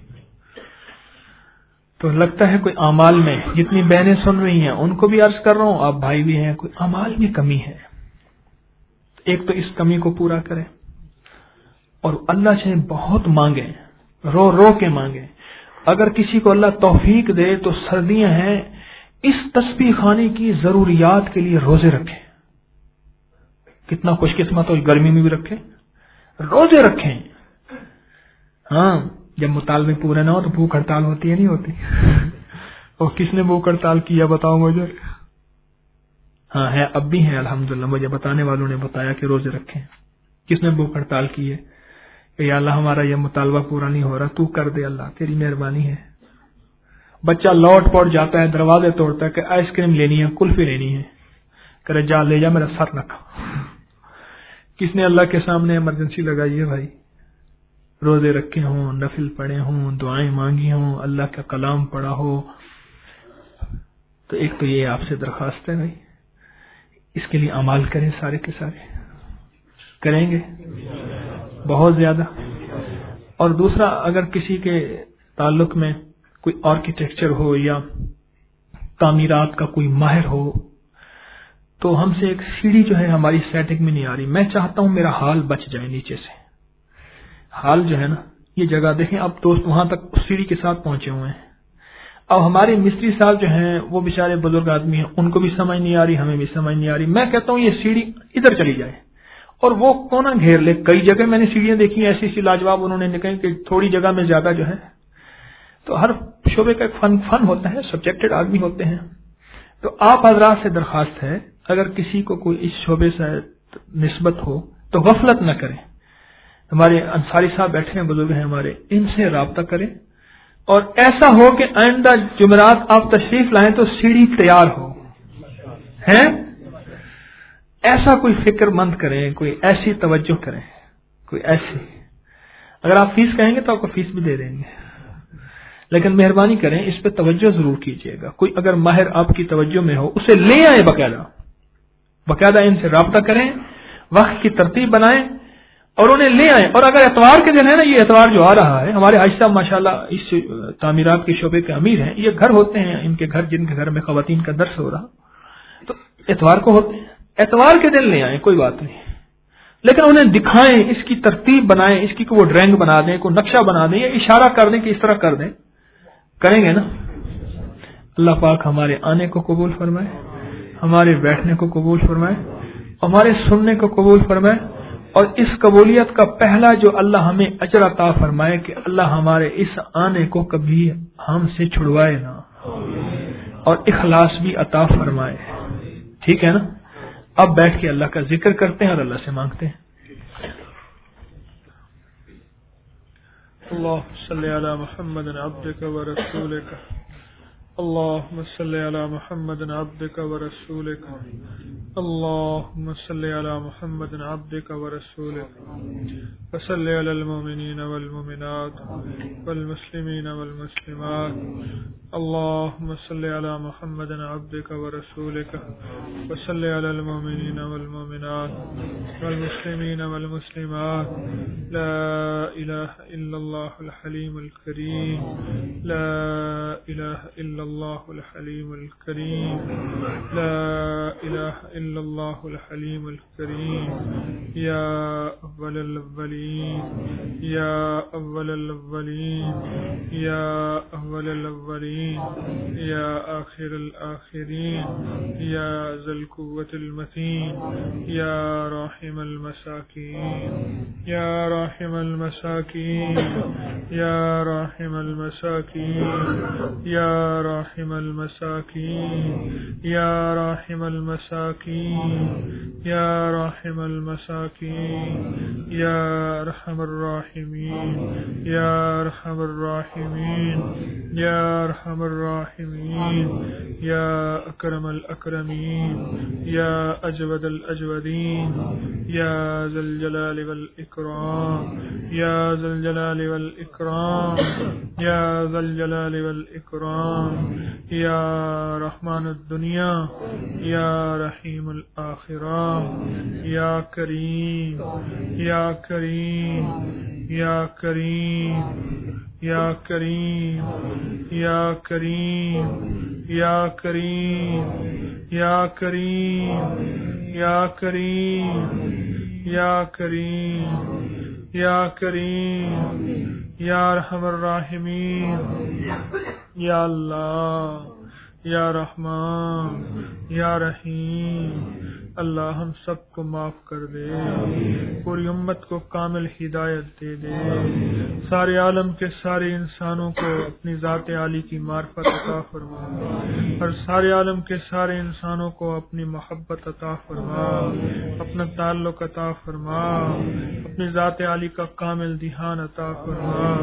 تو لگتا ہے کوئی اعمال میں، جتنی بہنیں سن رہی ہیں ان کو بھی عرض کر رہا ہوں، آپ بھائی بھی ہیں، کوئی اعمال میں کمی ہے، ایک تو اس کمی کو پورا کریں، اور اللہ سے بہت مانگیں، رو رو کے مانگیں۔ اگر کسی کو اللہ توفیق دے تو سردیاں ہیں، اس تسبیح خانے کی ضروریات کے لیے روزے رکھیں۔ کتنا خوش قسمت ہو، گرمی میں بھی رکھیں، روزے رکھیں۔ ہاں، جب مطالبے پورے نہ ہو تو بھوک ہڑتال ہوتی ہے، نہیں ہوتی؟ اور کس نے بھوک ہڑتال کیا بتاؤ مجھے؟ ہاں ہے، اب بھی ہیں الحمدللہ، مجھے بتانے والوں نے بتایا کہ روزے رکھیں۔ کس نے بھوک ہڑتال کی ہے کہ یا اللہ ہمارا یہ مطالبہ پورا نہیں ہو رہا، تو کر دے اللہ، تیری مہربانی ہے۔ بچہ لوٹ پوٹ جاتا ہے، دروازے توڑتا ہے کہ آئس کریم لینی ہے، کلفی لینی ہے، کرے جا لے جا، میرا سر نہ کھا۔ کس نے اللہ کے سامنے ایمرجنسی لگائی ہے بھائی؟ روزے رکھے ہوں، نفل پڑھے ہوں، دعائیں مانگی ہوں، اللہ کا کلام پڑھا ہو، تو ایک تو یہ آپ سے درخواست ہے بھائی، اس کے لیے اعمال کریں، سارے کے سارے کریں گے بہت زیادہ۔ اور دوسرا، اگر کسی کے تعلق میں کوئی آرکیٹیکچر ہو یا تعمیرات کا کوئی ماہر ہو، تو ہم سے ایک سیڑھی جو ہے ہماری سیٹنگ میں نہیں آ رہی، میں چاہتا ہوں میرا ہال بچ جائے نیچے سے، ہال جو ہے نا، یہ جگہ دیکھیں، اب دوست وہاں تک سیڑھی کے ساتھ پہنچے ہوئے ہیں۔ اب ہمارے مستری صاحب جو ہیں وہ بیچارے بزرگ آدمی ہیں، ان کو بھی سمجھ نہیں آ رہی، ہمیں بھی سمجھ نہیں آ رہی۔ میں کہتا ہوں یہ سیڑھی ادھر چلی جائے اور وہ کونا گھیر لے۔ کئی جگہ میں نے سیڑھیاں دیکھی ایسی سی لاجواب، انہوں نے نکلے کہ تھوڑی جگہ میں زیادہ جو ہے، تو ہر شعبے کا ایک فن ہوتا ہے، سبجیکٹڈ آدمی ہوتے ہیں۔ تو آپ حضرات سے درخواست ہے، اگر کسی کو کوئی اس شعبے سے نسبت ہو تو غفلت نہ کریں۔ ہمارے انصاری صاحب بیٹھے ہیں، بزرگ ہیں ہمارے، ان سے رابطہ کریں، اور ایسا ہو کہ آئندہ جمعرات آپ تشریف لائیں تو سیڑھی تیار ہو، ہیں ایسا کوئی فکر مند کریں، کوئی ایسی توجہ کریں، کوئی ایسی۔ اگر آپ فیس کہیں گے تو آپ کو فیس بھی دے دیں گے، لیکن مہربانی کریں اس پہ توجہ ضرور کیجیے گا۔ کوئی اگر ماہر آپ کی توجہ میں ہو اسے لے آئیں، باقاعدہ ان سے رابطہ کریں، وقت کی ترتیب بنائیں اور انہیں لے آئیں۔ اور اگر اتوار کے دن ہے نا، یہ اتوار جو آ رہا ہے، ہمارے حاج صاحب ماشاءاللہ اس تعمیرات کے شعبے کے امیر ہیں، یہ گھر ہوتے ہیں ان کے گھر، جن کے گھر میں خواتین کا درس ہو رہا، تو اتوار کو ہوتے ہیں، اتوار کے دن لے آئیں، کوئی بات نہیں، لیکن انہیں دکھائیں، اس کی ترتیب بنائیں، اس کی وہ ڈرائنگ بنا دیں، کوئی نقشہ بنا دیں، یا اشارہ کر دیں کہ اس طرح کر دیں، کریں گے نا؟ اللہ پاک ہمارے آنے کو قبول فرمائے، ہمارے بیٹھنے کو قبول فرمائے، ہمارے سننے کو قبول فرمائے، اور اس قبولیت کا پہلا جو اللہ ہمیں اجر عطا فرمائے کہ اللہ ہمارے اس آنے کو کبھی ہم سے چھڑوائے نہ، اور اخلاص بھی عطا فرمائے۔ ٹھیک ہے نا؟ اب بیٹھ کے اللہ کا ذکر کرتے ہیں اور اللہ سے مانگتے ہیں۔ اللہم صلی علی محمد عبدک ورسولک، اللہم صلی علی محمد عبدک ورسولک، اللہم صلی علی محمد عبدک ورسولک، وصلی علی المؤمنین والمؤمنات والمسلمین والمسلمات، اللہم صلی علی محمد عبدک ورسولک، وصلی علی المؤمنین والمؤمنات والمسلمین والمسلمات، لا الہ الا اللہ الحلیم الکریم، لا الہ الا اللہ الحلیم الکریم، لا الہ الا اللہ الحلیم الکریم، یا اول الاولین، یا اول الاولین، یا اول الاولین، یا آخر الآخرین، یا ذی القوة المتین، یا راحم المساکین، یا راحم المساکین، یا راحم المساکین، یا راحم المساکین، یا راحم المساکین۔ الرحيم يا راحم المساكين يا أرحم الراحمين يا أرحم الراحمين يا أرحم الراحمين يا أكرم الأكرمين يا أجود الأجودين يا ذا الجلال والإكرام يا ذا الجلال والإكرام يا ذا الجلال والإكرام يا رحمن الدنيا يا رحيم الآخرة يا كريم يا كريم يا كريم يا كريم يا كريم يا كريم يا كريم يا كريم يا كريم يا كريم يا ارحم الراحمين یا اللہ یا رحمان یا رحیم اللہ ہم سب کو معاف کر دے، پوری امت کو کامل ہدایت دے دے، سارے عالم کے سارے انسانوں کو اپنی ذات عالی کی معرفت عطا فرما، اور سارے عالم کے سارے انسانوں کو اپنی محبت عطا فرما، اپنا تعلق عطا فرما، اپنی ذات عالی کا کامل دھیان عطا فرما۔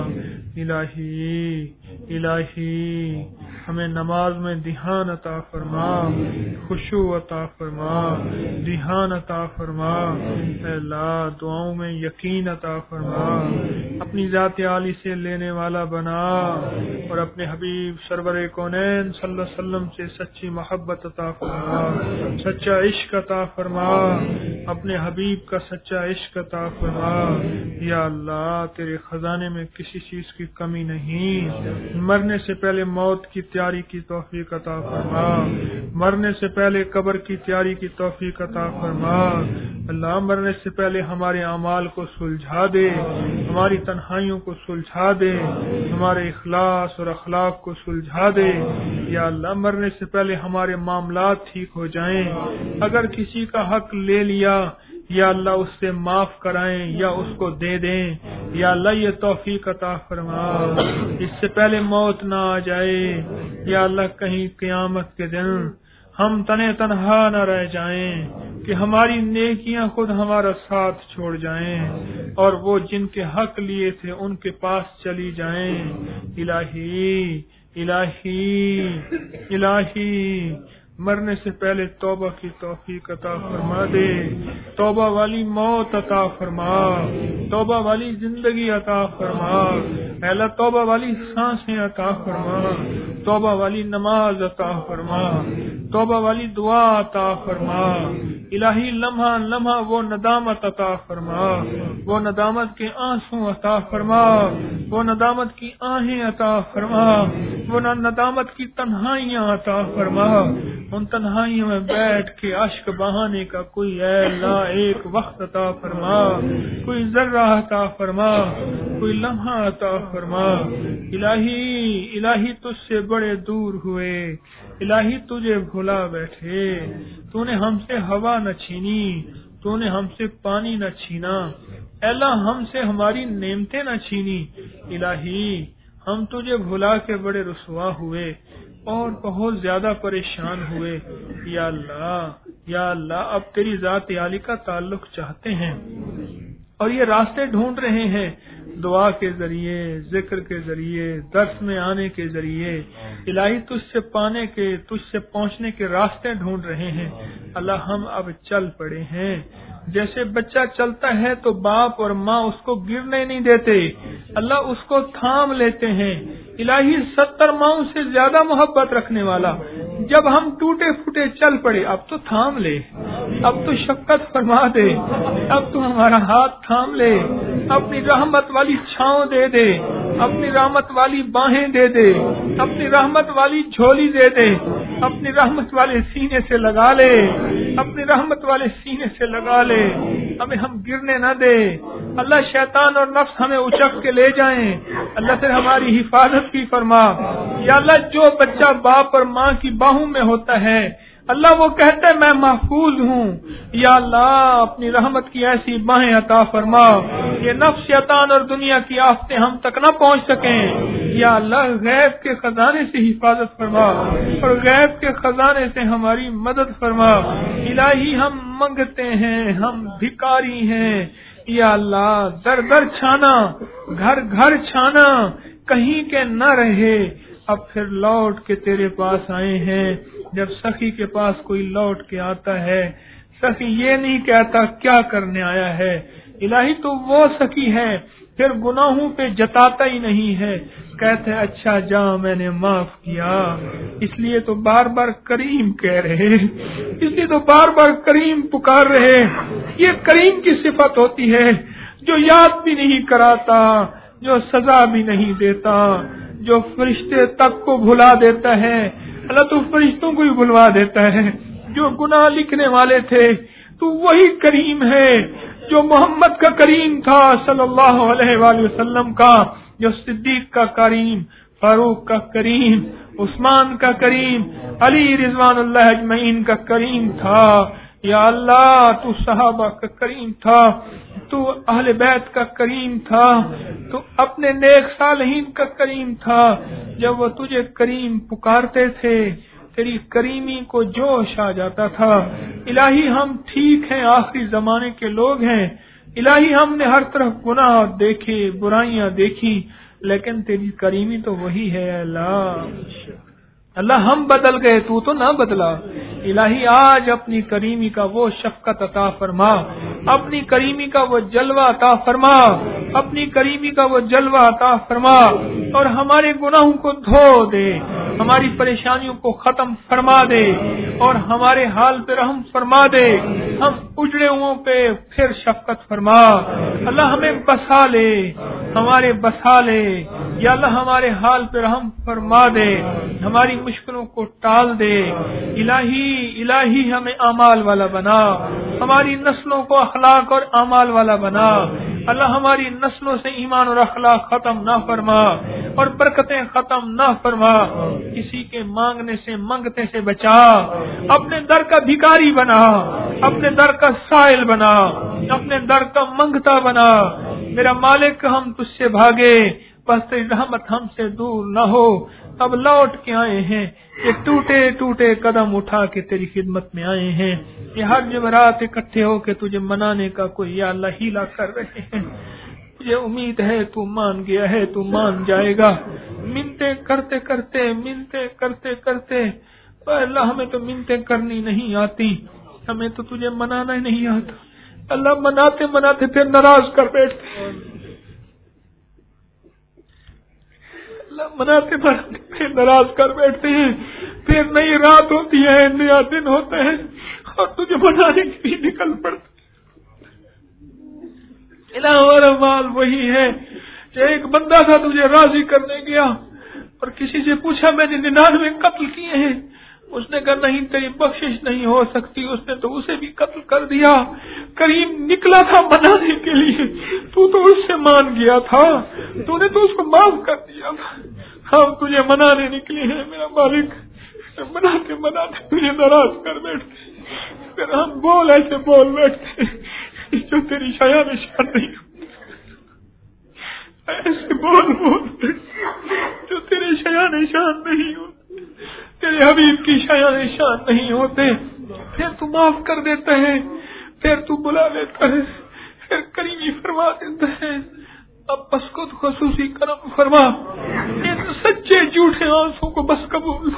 الہی الہی ہمیں نماز میں دھیان عطا فرما، خشوع عطا فرما، دھیان عطا فرما، اے اللہ دعاؤں میں یقین عطا فرما، اپنی ذات عالی سے لینے والا بنا، اور اپنے حبیب سرور کونین صلی اللہ علیہ وسلم سے سچی محبت عطا فرما، سچا عشق عطا فرما، اپنے حبیب کا سچا عشق عطا فرما۔ یا اللہ تیرے خزانے میں کسی چیز کی کمی نہیں، مرنے سے پہلے موت کی تیاری کی توفیق عطا فرما، مرنے سے پہلے قبر کی تیاری کی توفیق عطا فرما۔ اللہ مرنے سے پہلے ہمارے اعمال کو سلجھا دے، ہماری تنہائیوں کو سلجھا دے، ہمارے اخلاص اور اخلاق کو سلجھا دے۔ یا اللہ مرنے سے پہلے ہمارے معاملات ٹھیک ہو جائیں، اگر کسی کا حق لے لیا یا اللہ اس سے معاف کرائیں یا اس کو دے دیں، یا اللہ یہ توفیق عطا فرما، اس سے پہلے موت نہ آ جائے۔ یا اللہ کہیں قیامت کے دن ہم تنے تنہا نہ رہ جائیں کہ ہماری نیکیاں خود ہمارا ساتھ چھوڑ جائیں اور وہ جن کے حق لیے تھے ان کے پاس چلی جائیں۔ الہی الہی الہی مرنے سے پہلے توبہ کی توفیق عطا فرما دے، توبہ والی موت عطا فرما، توبہ والی زندگی عطا فرما، اے اللہ توبہ والی سانسیں عطا فرما، توبہ والی نماز عطا فرما، توبہ والی دعا عطا فرما۔ الہی لمحہ لمحہ وہ ندامت عطا فرما، وہ ندامت کے آنسو عطا فرما، وہ ندامت کی آہیں عطا فرما، وہ ندامت کی تنہائیاں عطا فرما۔ ان تنہائیوں میں بیٹھ کے اشک بہانے کا کوئی اے اللہ ایک وقت عطا فرما، کوئی ذرہ عطا فرما، کوئی لمحہ عطا فرما۔ الہی الہی تجھ سے بڑے دور ہوئے، الہی تجھے بھلا بیٹھے، تو نے ہم سے ہوا نہ چھینی، تو نے ہم سے پانی نہ چھینا، اے اللہ ہم سے ہماری نعمتیں نہ چھینی۔ الہی ہم تجھے بھلا کے بڑے رسوا ہوئے اور بہت زیادہ پریشان ہوئے۔ یا اللہ اب تیری ذات عالی کا تعلق چاہتے ہیں اور یہ راستے ڈھونڈ رہے ہیں، دعا کے ذریعے، ذکر کے ذریعے، درس میں آنے کے ذریعے۔ الہی تجھ سے پانے کے، تجھ سے پہنچنے کے راستے ڈھونڈ رہے ہیں۔ اللہ ہم اب چل پڑے ہیں، جیسے بچہ چلتا ہے تو باپ اور ماں اس کو گرنے نہیں دیتے، اللہ اس کو تھام لیتے ہیں۔ الہی 70 ماؤں سے زیادہ محبت رکھنے والا جب ہم ٹوٹے پھوٹے چل پڑے اب تو تھام لے، اب تو شفقت فرما دے، اب تو ہمارا ہاتھ تھام لے، اپنی رحمت والی چھاؤں دے دے، اپنی رحمت والی باہیں دے دے، اپنی رحمت والی جھولی دے دے، اپنی رحمت والے سینے سے لگا لے، اپنی رحمت والے سینے سے لگا لے، ہمیں ہم گرنے نہ دے۔ اللہ شیطان اور نفس ہمیں اچک کے لے جائیں، اللہ سے ہماری حفاظت کی فرما۔ یا اللہ جو بچہ باپ اور ماں کی باہوں میں ہوتا ہے اللہ وہ کہتا ہے میں محفوظ ہوں. یا اللہ اپنی رحمت کی ایسی باہیں عطا فرما یہ نفس شیطان اور دنیا کی آفتیں ہم تک نہ پہنچ سکیں. یا اللہ غیب کے خزانے سے حفاظت فرما اور غیب کے خزانے سے ہماری مدد فرما. الہی ہم منگتے ہیں, ہم بھکاری ہیں. یا اللہ در در چھانا, گھر گھر چھانا, کہیں کے نہ رہے. اب پھر لوٹ کے تیرے پاس آئے ہیں. جب سخی کے پاس کوئی لوٹ کے آتا ہے, سخی یہ نہیں کہتا کیا کرنے آیا ہے. الہی تو وہ سخی ہے پھر گناہوں پہ جتاتا ہی نہیں ہے, کہتے اچھا جا میں نے معاف کیا. اس لیے تو بار بار کریم کہہ رہے, اس لیے تو بار بار کریم پکار رہے. یہ کریم کی صفت ہوتی ہے جو یاد بھی نہیں کراتا, جو سزا بھی نہیں دیتا, جو فرشتے تک کو بھلا دیتا ہے. اللہ تو فرشتوں کو ہی بھلوا دیتا ہے. جو گناہ لکھنے والے تھے تو وہی کریم ہے جو محمد کا کریم تھا صلی اللہ علیہ وآلہ وسلم کا, جو صدیق کا کریم, فاروق کا کریم, عثمان کا کریم, علی رضوان اللہ اجمعین کا کریم تھا. یا اللہ تو صحابہ کا کریم تھا, تو اہل بیت کا کریم تھا, تو اپنے نیک صالحین کا کریم تھا. جب وہ تجھے کریم پکارتے تھے تیری کریمی کو جوش آ جاتا تھا. الہی ہم ٹھیک ہیں, آخری زمانے کے لوگ ہیں. الہی ہم نے ہر طرف گناہ دیکھے, برائیاں دیکھی, لیکن تیری کریمی تو وہی ہے. اللہ ہم بدل گئے, تو نہ بدلا. الہی آج اپنی کریمی کا وہ شفقت عطا فرما, اپنی کریمی کا وہ جلوہ عطا فرما, اپنی کریمی کا وہ جلوہ عطا فرما, اور ہمارے گناہوں کو دھو دے, ہماری پریشانیوں کو ختم فرما دے, اور ہمارے حال پہ رحم فرما دے. ہم اجڑے ہوں پہ پھر شفقت فرما. اللہ ہمیں بسا لے, ہمارے بسا لے. یا اللہ ہمارے حال پہ رحم فرما دے, ہماری مشکلوں کو ٹال دے. الہی ہمیں اعمال والا بنا, ہماری نسلوں کو اخلاق اور اعمال والا بنا. اللہ ہماری نسلوں سے ایمان اور اخلاق ختم نہ فرما اور برکتیں ختم نہ فرما. کسی کے مانگنے سے منگتے سے بچا, اپنے در کا بھکاری بنا, اپنے در کا سائل بنا, اپنے در کا منگتا بنا. میرا مالک ہم تجھ سے بھاگے بس تیری رحمت ہم سے دور نہ ہو. اب لوٹ کے آئے ہیں, یہ ٹوٹے ٹوٹے قدم اٹھا کے تیری خدمت میں آئے ہیں. یہ ہر جمعرات اکٹھے ہو کے تجھے منانے کا کوئی یا اللہ ہیلا کر رہے ہیں. مجھے امید ہے تو مان گیا ہے, تو مان جائے گا. منتیں کرتے کرتے اللہ ہمیں تو منتیں کرنی نہیں آتی, ہمیں تو تجھے منانا ہی نہیں آتا. اللہ مناتے پھر ناراض کر بیٹھتے, مناتے پھر ناراض کر بیٹھتے ہیں. پھر نئی رات ہوتی ہے, نیا دن ہوتا ہے, اور تجھے منانے کے لیے نکل پڑتے. الہ اور مال وہی ہے. ایک بندہ تھا تجھے راضی کرنے گیا اور کسی سے پوچھا میں نے 99 قتل کیے ہیں. اس نے کہا نہیں تیری بخشش نہیں ہو سکتی. اس نے تو اسے بھی قتل کر دیا. کریم نکلا تھا منانے کے لیے, تو اس سے مان گیا تھا, تو نے تو اس کو معاف کر دیا تھا. ہم تجھے منانے نکلے ہیں میرا مالک, مناتے تجھے ناراض کر بیٹھتے. پھر ہم ایسے بول بیٹھتے جو تیری شایان شان نہیں ہوتے, ایسے بول جو تیرے شایان شان نہیں ہوتے, تیرے حبیب کی شایان شان نہیں ہوتے. پھر تو معاف کر دیتا ہے, پھر تو بلا لیتا ہے, پھر کریمی فرما دیتا ہے. اب بس کو خصوصی کرم فرما, ان سچے جھوٹے آنسوں کو بس قبول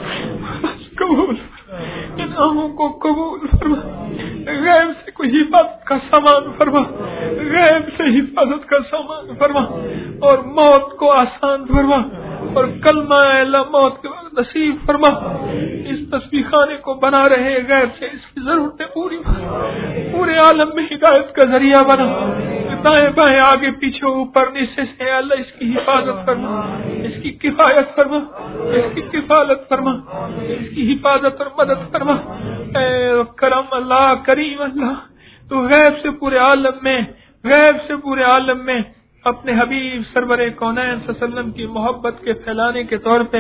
ان آنکھوں کو قبول فرما. غیب سے کوئی حفاظت کا سامان فرما, غیب سے حفاظت کا سامان فرما, اور موت کو آسان فرما, اور کلمہ الا موت کے وقت نصیب فرما. اس تسبیح خانے کو بنا رہے غیب سے اس کی ضرورتیں پورے عالم میں ہدایت کا ذریعہ بنا. دائیں بائیں آگے پیچھے اوپر نیچے سے اللہ اس کی حفاظت فرما, اس کی کفایت فرما, اس کی کفالت فرما, اس کی حفاظت اور مدد فرما. اے کرم اللہ, کریم اللہ, تو غیب سے پورے عالم میں اپنے حبیب سرور کونین صلی اللہ علیہ وسلم کی محبت کے پھیلانے کے طور پہ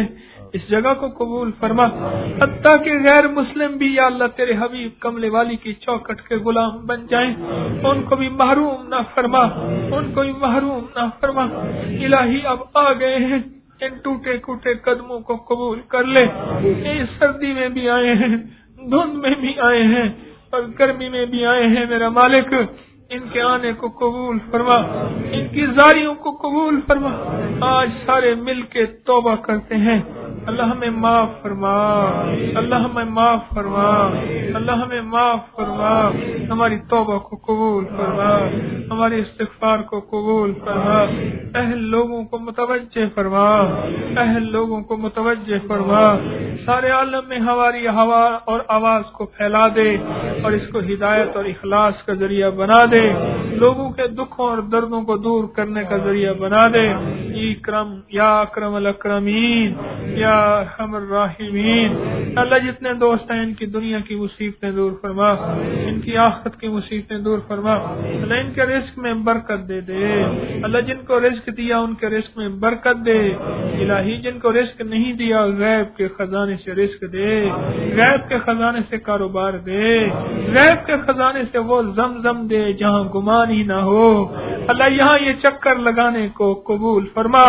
اس جگہ کو قبول فرما، حتیٰ کہ غیر مسلم بھی یا اللہ تیرے حبیب کملے والی کی چوکھٹ کے غلام بن جائیں، ان کو بھی محروم نہ فرما، ان کو بھی محروم نہ فرما۔ الہی اب آ گئے ہیں، ان ٹوٹے پھوٹے قدموں کو قبول کر لے۔ اس سردی میں بھی آئے ہیں، دھند میں بھی آئے ہیں اور گرمی میں بھی آئے ہیں، میرا مالک ان کے آنے کو قبول فرما، ان کی زاریوں کو قبول فرما۔ آج سارے مل کے توبہ کرتے ہیں، اللہ ہمیں معاف فرما، اللہ ہمیں معاف فرما، اللہ ہمیں معاف فرما، ہماری توبہ کو قبول فرما، ہمارے استغفار کو قبول فرما، اہل لوگوں کو متوجہ فرما، اہل لوگوں کو متوجہ فرما، سارے عالم میں ہماری ہوا اور آواز کو پھیلا دے اور اس کو ہدایت اور اخلاص کا ذریعہ بنا دے، لوگوں کے دکھوں اور دردوں کو دور کرنے کا ذریعہ بنا دے۔ اکرم یا اکرم الاکرمین یا ارحم الراحمین، اللہ جتنے دوست ہیں ان کی دنیا کی مصیبتیں دور فرما، ان کی آخرت کی مصیبتیں دور فرما، اللہ ان کے رزق میں برکت دے دے، اللہ جن کو رزق دیا ان کے رزق میں برکت دے، الہی جن کو رزق نہیں دیا غیب کے خزانے سے رزق دے، غیب کے خزانے سے کاروبار دے، غیب کے خزانے سے وہ زمزم دے جہاں گمان ہی نہ ہو، اللہ یہاں یہ چکر لگانے کو قبول فرما،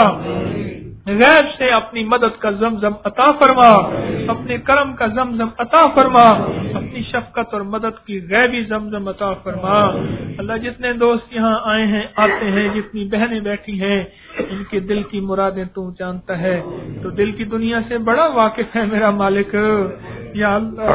غیب سے اپنی مدد کا زمزم عطا فرما، اپنے کرم کا زمزم عطا فرما، اپنی شفقت اور مدد کی غیبی زمزم عطا فرما۔ اللہ جتنے دوست یہاں آئے ہیں آتے ہیں، جتنی بہنیں بیٹھی ہیں، ان کے دل کی مرادیں تو جانتا ہے، تو دل کی دنیا سے بڑا واقف ہے میرا مالک۔ یا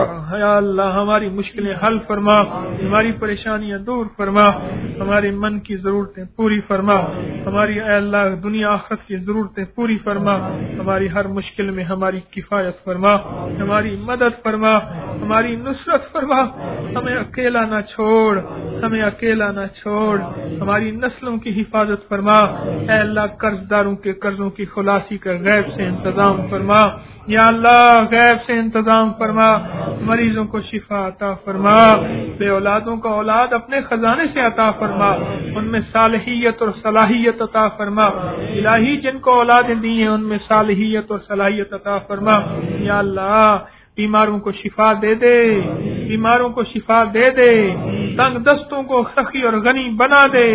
اللہ ہماری مشکلیں حل فرما، ہماری پریشانیاں دور فرما، ہمارے من کی ضرورتیں پوری فرما، ہماری اے اللہ دنیا آخرت کی ضرورتیں پوری فرما، ہماری ہر مشکل میں ہماری کفایت فرما، ہماری مدد فرما، ہماری نصرت فرما، ہمیں اکیلا نہ چھوڑ، ہمیں اکیلا نہ چھوڑ، ہماری نسلوں کی حفاظت فرما، اے اللہ قرض داروں کے قرضوں کی خلاصی کا غیب سے انتظام فرما، یا اللہ غیب سے انتظام فرما، مریضوں کو شفا عطا فرما، بے اولادوں کو اولاد اپنے خزانے سے عطا فرما، ان میں صالحیت اور صلاحیت عطا فرما، الہی جن کو اولادیں دی ہیں ان میں صالحیت اور صلاحیت عطا فرما، یا اللہ بیماروں کو شفا دے دے، بیماروں کو شفا دے دے، تنگ دستوں کو سخی اور غنی بنا دے،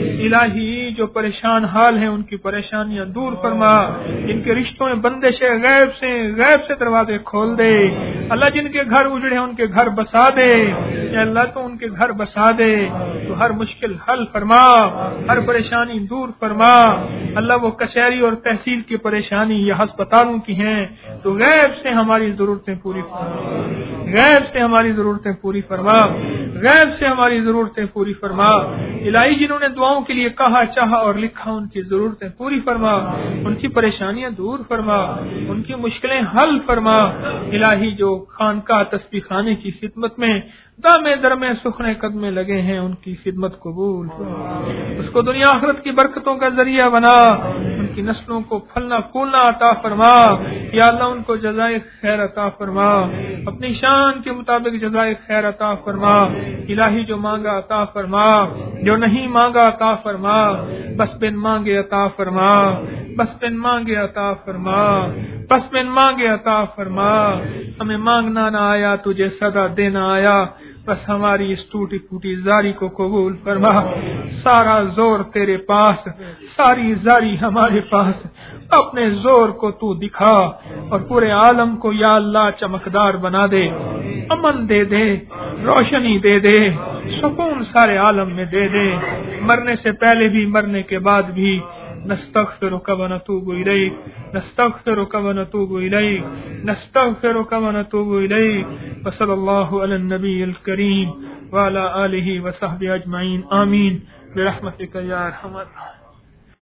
الہی جو پریشان حال ہیں ان کی پریشانیاں دور فرما، ان کے رشتوں میں بندش غیب سے دروازے کھول دے، اللہ جن کے گھر اجڑے ہیں ان کے گھر بسا دے، یا اللہ تو ان کے گھر بسا دے، تو ہر مشکل حل فرما، ہر پریشانی دور فرما، اللہ وہ کچہری اور تحصیل کی پریشانی یا ہسپتالوں کی ہیں تو غیب سے ہماری ضرورتیں پوری فرما، غیب سے ہماری ضرورتیں پوری فرما، غیب سے ہماری ضرورتیں پوری فرما، الہی جنہوں نے دعاؤں کے لیے کہا چاہا اور لکھا ان کی ضرورتیں پوری فرما، ان کی پریشانیاں دور فرما، ان کی مشکلیں حل فرما، الہی جو خانقاہ تسبیح خانے کی خدمت میں دامے درمے سخنے قدمے لگے ہیں ان کی خدمت قبول فرما، اس کو دنیا آخرت کی برکتوں کا ذریعہ بنا، ان کی نسلوں کو پھلنا پھولنا عطا فرما، یا اللہ ان کو جزائے خیر عطا فرما، اپنی شان کے مطابق جزائے خیر عطا فرما، الہی جو مانگا عطا فرما، جو نہیں مانگا عطا فرما، بس بن مانگے عطا فرما، بس بن مانگے عطا فرما، بس بن مانگے عطا فرما، ہمیں مانگنا نہ آیا تجھے صدا دینا آیا، بس ہماری اس ٹوٹی پھوٹی زاری کو قبول فرما، سارا زور تیرے پاس، ساری زاری ہمارے پاس، اپنے زور کو تو دکھا اور پورے عالم کو یا اللہ چمکدار بنا دے، امن دے دے، روشنی دے دے، سکون سارے عالم میں دے دے، مرنے سے پہلے بھی مرنے کے بعد بھی۔ نستغفرک ونتوب الیک، نستغفرک ونتوب الیک، نستغفرک ونتوب الیک، وصلی اللہ علی النبی الکریم وعلی آلہ وصحبہ اجمعین، آمین برحمتک یا ارحم الراحمین۔